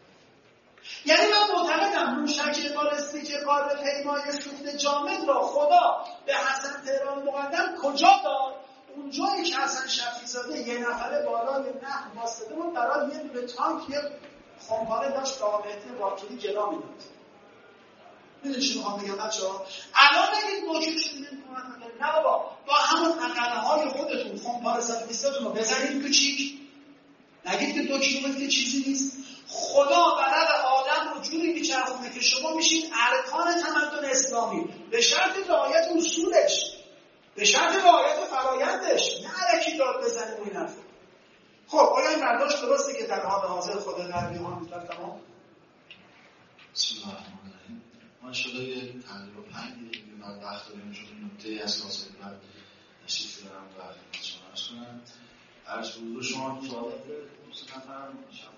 یعنی من معتقدم موشک بالستیک قابل پیمای سوخت جامد را خدا به حسن تهرانی مقدم کجا داد؟ اونجایی که حسن شفیع‌زاده یه نفره بالای نخل واسطه بود برای یه دونه تانک یه خمپاره داشت به آقا مهدی باکری جلا میداد. میدونی چی میخوام بگم بچه‌ها؟ الان اگه موجود شدید کمک نکنید، نه بابا با همون اقلهای خودتون خمپاره صد و بیستتون رو بزنید کوچیک، نگید که دو کیلومتر چیزی نیست. خدا بلد آدم رو جوری میچرخونه که شما میشین ارکان تمدن اسلامی به شرط رعایت اصولش، به شرط رعایت فرایندش، نه الکی داد بزنیم و این حرفا. خب آیا این برداشت درسته که در حال حاضر خود غربی ها میتونن تمام؟ بسم الله الرحمن الرحیم. ما شده یه تقریبا پنج دقیقه بعد وقت داریم چون نکته اساسی بعد تشریف دارم و خدمتتون عرض کنم. عرض به حضور شما سوالات دوست نفرم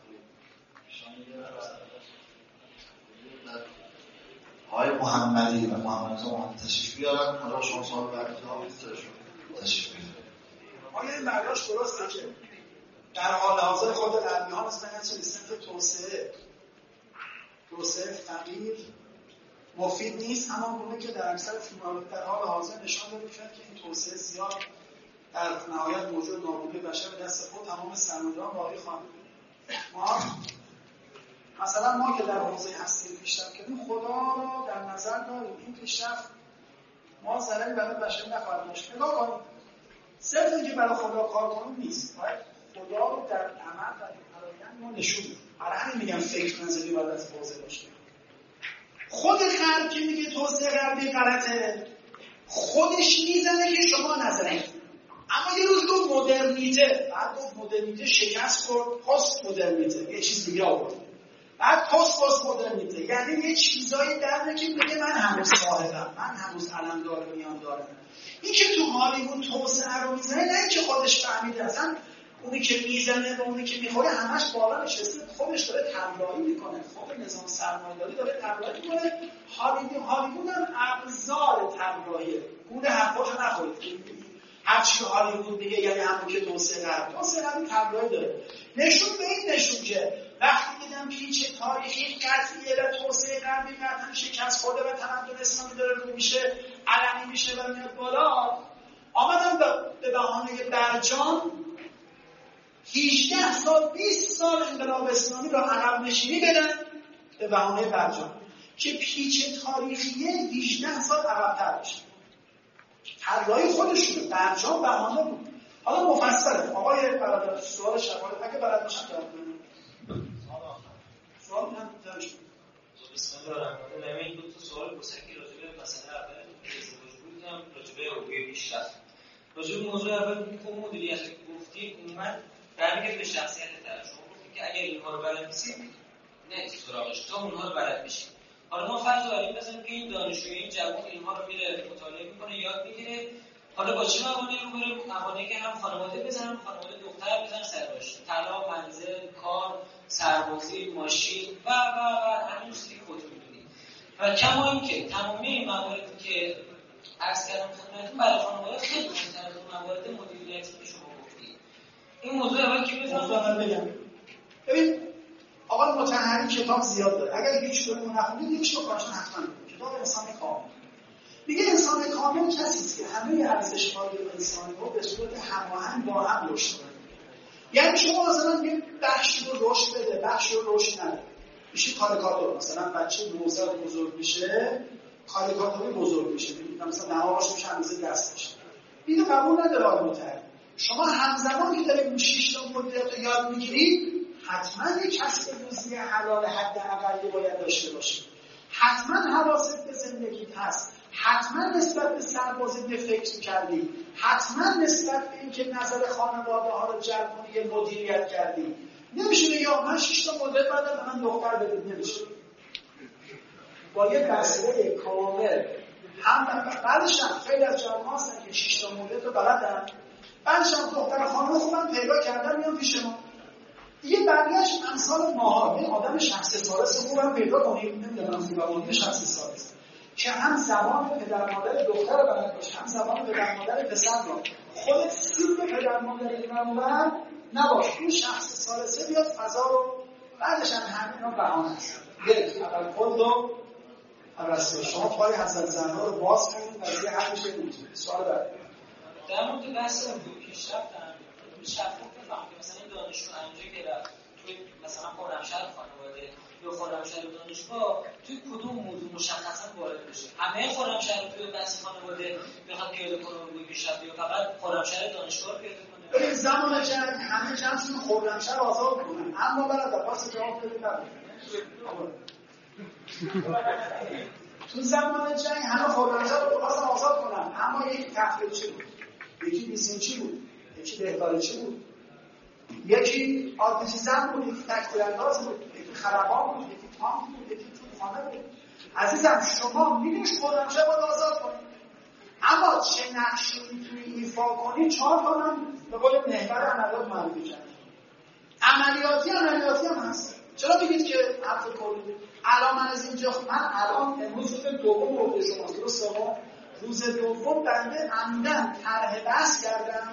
آقای محمدی و محمد زمان تشریف بیارن. حالا شما سوال براتون تشریف بیارن. آیا این برداشت درسته که در حال حاضر خود غربی ها مثل این سمت توسعه توسعه فقیر مفید نیست، همان گونه که در اکثر فیلم‌ها در حال حاضر نشان داده می‌شود که این توسعه زیاد در نهایت موجود نابودی بشر به دست خود تمام سرمایه‌داران باقی خواهند بود. ما مثلا ما که در حوزه هستی پیشرفت کردیم، خدا رو در نظر داریم. این پیشرفت ما ضرری برای بشر نخواهد داشت. نگاه کنید، صرف اینکه برای خدا کار کنیم نیست، باید خدا رو در عمل و فرآیند ما نشون بدیم. برای همین میگم فکر نظری باید از حوزه باشه. خود غرب که میگه توسعه غربی غلطه، خودش میزنه که شما نزنید. اما یه روز گفت مدرنیته، بعد گفت مدرنیته شکست خورد، پست مدرنیته یه چیز دیگه آورد، بعد پست پست مدرنیته، یعنی یه چیزایی درنه که میگه من هنوز صاحبم، من هنوز علمدار میان دارم. این که تو هالیوود توسعه رو میزنه، نه اینکه خودش فهمیده، اصلا اونی که میزنه و اونی که میخوره همش بالا نشسته، خودش داره طراحی میکنه، خود نظام سرمایه‌داری داره طراحی میکنه. هالیوود هالیوود هم ابزار طراحیه. گول حرفاشو نخورید. هر چی هالیوود میگه یعنی همون که توسعه غربی، توسعه غربی طراحی داره. نشون به این نشون که وقتی دیدم پیچ تاریخی قطعیه و توسعه غربی قطعا شکست خورده و تمدن اسلامی داره رو میشه، علنی میشه و میاد بالا، آمدم به بهانه برجام هجده سال بیست سال انقلاب اسلامی رو عقب نشینی بدن به بهانه برجام که پیچ تاریخیه هجده سال عقب‌تر بشه. طراحی خودشونه، برجام بهانه بود. حالا مفصله. آقای برادر سوال شفاعت اگه بلد باشن جواب بدن. سوال هم درش بود. بسم الله الرحمن الرحیم. دو تا سوال کوچکی راجع به مسئله اول ازدواج بودم، راجع به حقوق پیشرفت. راجع به موضوع اول که مدیریت گفتید، اومد برمیگرده به شخصیت طرف. شما گفتید که اگر اینها رو بلد نیستید، نه سراغش تا اونها رو بلد بشید. حالا ما فرض رو بریم بزنیم که این دانشجوی این جوان اینها رو میره مطالعه میکنه، یاد میگیره. حالا با چه موانعی روبرو؟ موانعی که هم خانواده بزنن، خانواده دختر بزنن سرش، طلاق، منزل، کار، سربازی، ماشین و و و همین چیزی که خودتون میدونید. و کما اینکه تمامی این مواردی که عرض کردم خدمتتون برای خانواده خیلی مهم‌تره از موارد مدیریتی که شما گفتید. این موضوع اول که بزنم بگم. ببین آقا مطهری کتاب زیاد داره. اگر هیچ کدوم نخونید هیچ تو کارشون حتما بخونید. کتاب انسان کامل. میگه انسان کامل کسی است که همه ارزش‌های انسانی رو به صورت هماهنگ با هم رشد کنه. یعنی شما مثلا یه بخشی رو رشد بده، بخشی رو رشد نده. میشه کاریکاتور. مثلا بچه نوزاد بزرگ میشه، کاریکاتوری بزرگ میشه. مثلا دماغش میشه اندازه دستش. اینو قبول نداره آقای مطهری. شما همزمان که دارید شش تا مدیریت رو یاد میگیرید، حتما یک کسب روزی حلال حداقلی باید داشته باشید. حتما حواست به زندگیت هست. حتما نسبت به سربازی فکر کردی. حتما نسبت به اینکه نظر خانواده ها رو جلب کنی یه مدیریت کردی. نمیشه یا من شش تا مدل بعدم به من دختر بدید، نمیشه. با یه بسته کامل هم بعدش هم خیلی از جوان‌ها هستن که شش تا مدل رو بلدن، بعدش هم دختر خانم خوبم پیدا کردن میان پیش ما. دیگه بقیه‌اش امثال ماها، یه آدم شصت ساله خوبم پیدا کنیم، نمیدونم خوبم شصت ساله که هم زبان پدر مادر دختر رو بلد باشه، هم زبان پدر مادر پسر رو. خودت سیب پدر مادر اینور نباش، اون شخص سال سه بیاد فضا رو، بعدش هم همین رو بهانه است. یک، اول خود رو اول شما پای حضرت زهرا رو باز کنید و یه حل میشه نمیتونه. سوال بعد در مورد بحث علوم پیشرفت هم شفاف بفهم که مثلا این دانشجو همونجا که رفت توی مثلا خرمشهر خانواده یا خرمشهر دانشگاه توی کدوم موضوع مشخصا وارد بشه؟ همه خرمشهر توی بحث خانواده بخواد پیاده کنه علوم پیشرفت یا فقط خرمشهر دانشگاه رو پیاده کنه؟ این زمان جنگ همه جمع شدن خرمشهر آزاد کنن، اما برای پاس جواب بدید تو زمان جنگ همه خرمشهر رو خواستن آزاد کنن، اما یک تفریطی بود، یکی بیسینچی بود، یکی بهدارچی بود، یکی آتشی زن بود، یکی تکتیرانداز بود، یکی خرابان بود، یکی تانک بود، یکی توپخانه بود. عزیزم شما میدونش خرمشهر باید آزاد کنید، اما چه نقشی میتونی ایفا کنی؟ چهار تا من به قول محور عملیات معرفی کردم. عملیاتی عملیاتی هم هست. چرا بگید که حرف کلی؟ الان من از اینجا من الان امروز روز دوم رو شما درسته ها روز دوم بنده عمدن طرح بحث کردم.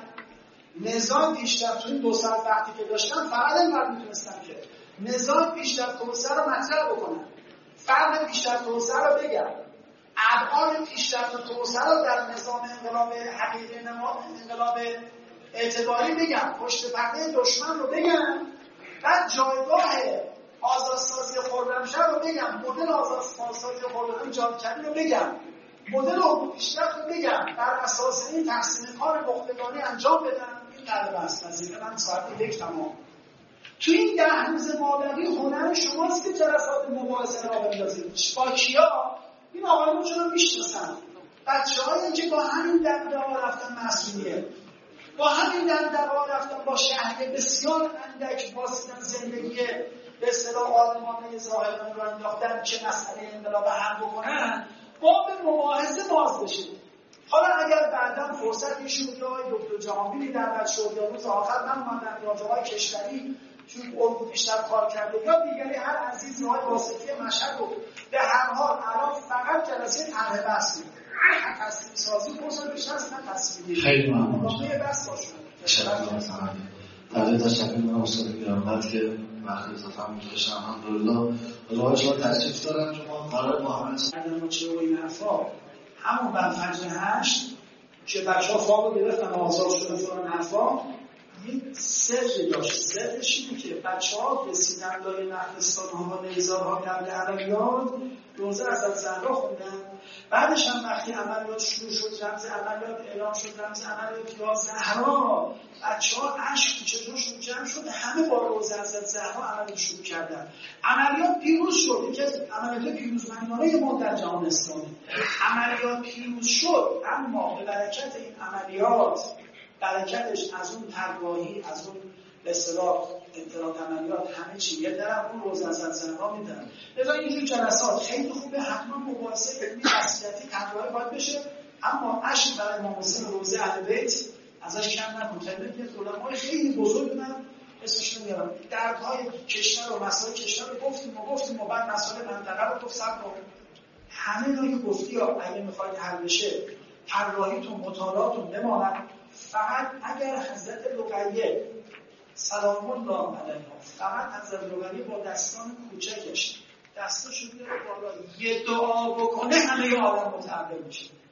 نظام پیشرفت توی دو ساعت وقتی که داشتم فقط اینقدر میتونستم که نظام پیشرفت توسعه رو مطرح بکنم، فرق پیشرفت توسعه رو بگم، ابعاد پیشرفت توسعه رو در نظام انقلاب حقیقی نما انقلاب اعتباری بگم، پشت پرده دشمن رو بگم، بعد جایگاه آزادسازی خرمشهر رو بگم، مدل آزادسازی خرمشهر جانکبی رو بگم، مدل حقوق پیشرفت رو بگم، بر اساس این تقسیم کار مختلفانه انجام بدم. این طلب است وظیفه من ساعت یک تمام. تو این ده روز مابقی هنر شماست که جلسات مباحثه را بندازید. با کیا؟ این آقایون چون میشناسن، بچه‌هایی که با همین دغدغه‌ها رفتن مسئولیت، با همین دغدغه‌ها رفتن با شهر بسیار اندک واسطن زندگی به اصطلاح آلمانه ظاهرانه رو انداختن که مسئله انقلاب هم بکنن، با به مباحثه باز بشید. حالا اگر بعدا فرصتی شد یا دکتر جهانگیری دعوت شد یا روز آخر من اومدم راجع‌های کشوری چون علوم پیشرفت کار کرده یا دیگری هر عزیزی های واسطی مشهد رو به هر حال الان فقط جلسه طرح بحث می‌کنه. نه تصمیم سازی فرصت بیشتر است نه تصمیم. خیلی ممنون. ادامه بحث باشه. تشکر بله تشکر می‌کنم استاد گرامی که وقت اضافه هم گذاشتن. الحمدلله حالا شما تشریف دارن شما قرار محمد عدم چه و این حرفا همون بعد فجر هشت که بچه‌ها خواب گرفتن آزاد شدن فلان حرفا یک سر داشت. سرش اینه که بچه‌ها رسیدن لای نخلستان‌ها و نیزارها قبل عملیات روزه از زهرا خوندن. بعدش هم وقتی عملیات شروع شد رمز عملیات اعلام شد رمز عملیات یا زهرا، بچه‌ها اشک چشمشون جمع شد، همه با روزه از زهرا عملیات شروع کردن. عملیات پیروز شد که عملیات پیروزمندانه ما در جهان اسلامی. عملیات پیروز شد، اما به برکت این عملیات برکتش از اون طراحی از اون به اصطلاح اطلاعات عملیات همه چی یه درم اون روز از زهرا میدن. لذا اینجور جلسات خیلی خوبه، حتما مباحثه علمی مسئولیتی طراحی باید بشه، اما عشق برای امام حسین روزه اهل بیت ازش کم نکن. خیلی علمای خیلی بزرگ من اسمش نمیارم، دردهای کشور و مسائل کشور رو گفتیم و گفتیم و بعد مسائل منطقه رو گفت سب کن. همه رو گفتی ها اگه میخواید حل بشه طراحیتون مطالعاتون بماند. فقط اگر حضرت رقیه سلام الله علیها فقط حضرت رقیه با دستان کوچکش دستاشو بیاره بالا یه دعا بکنه همه عالم متحول میشه.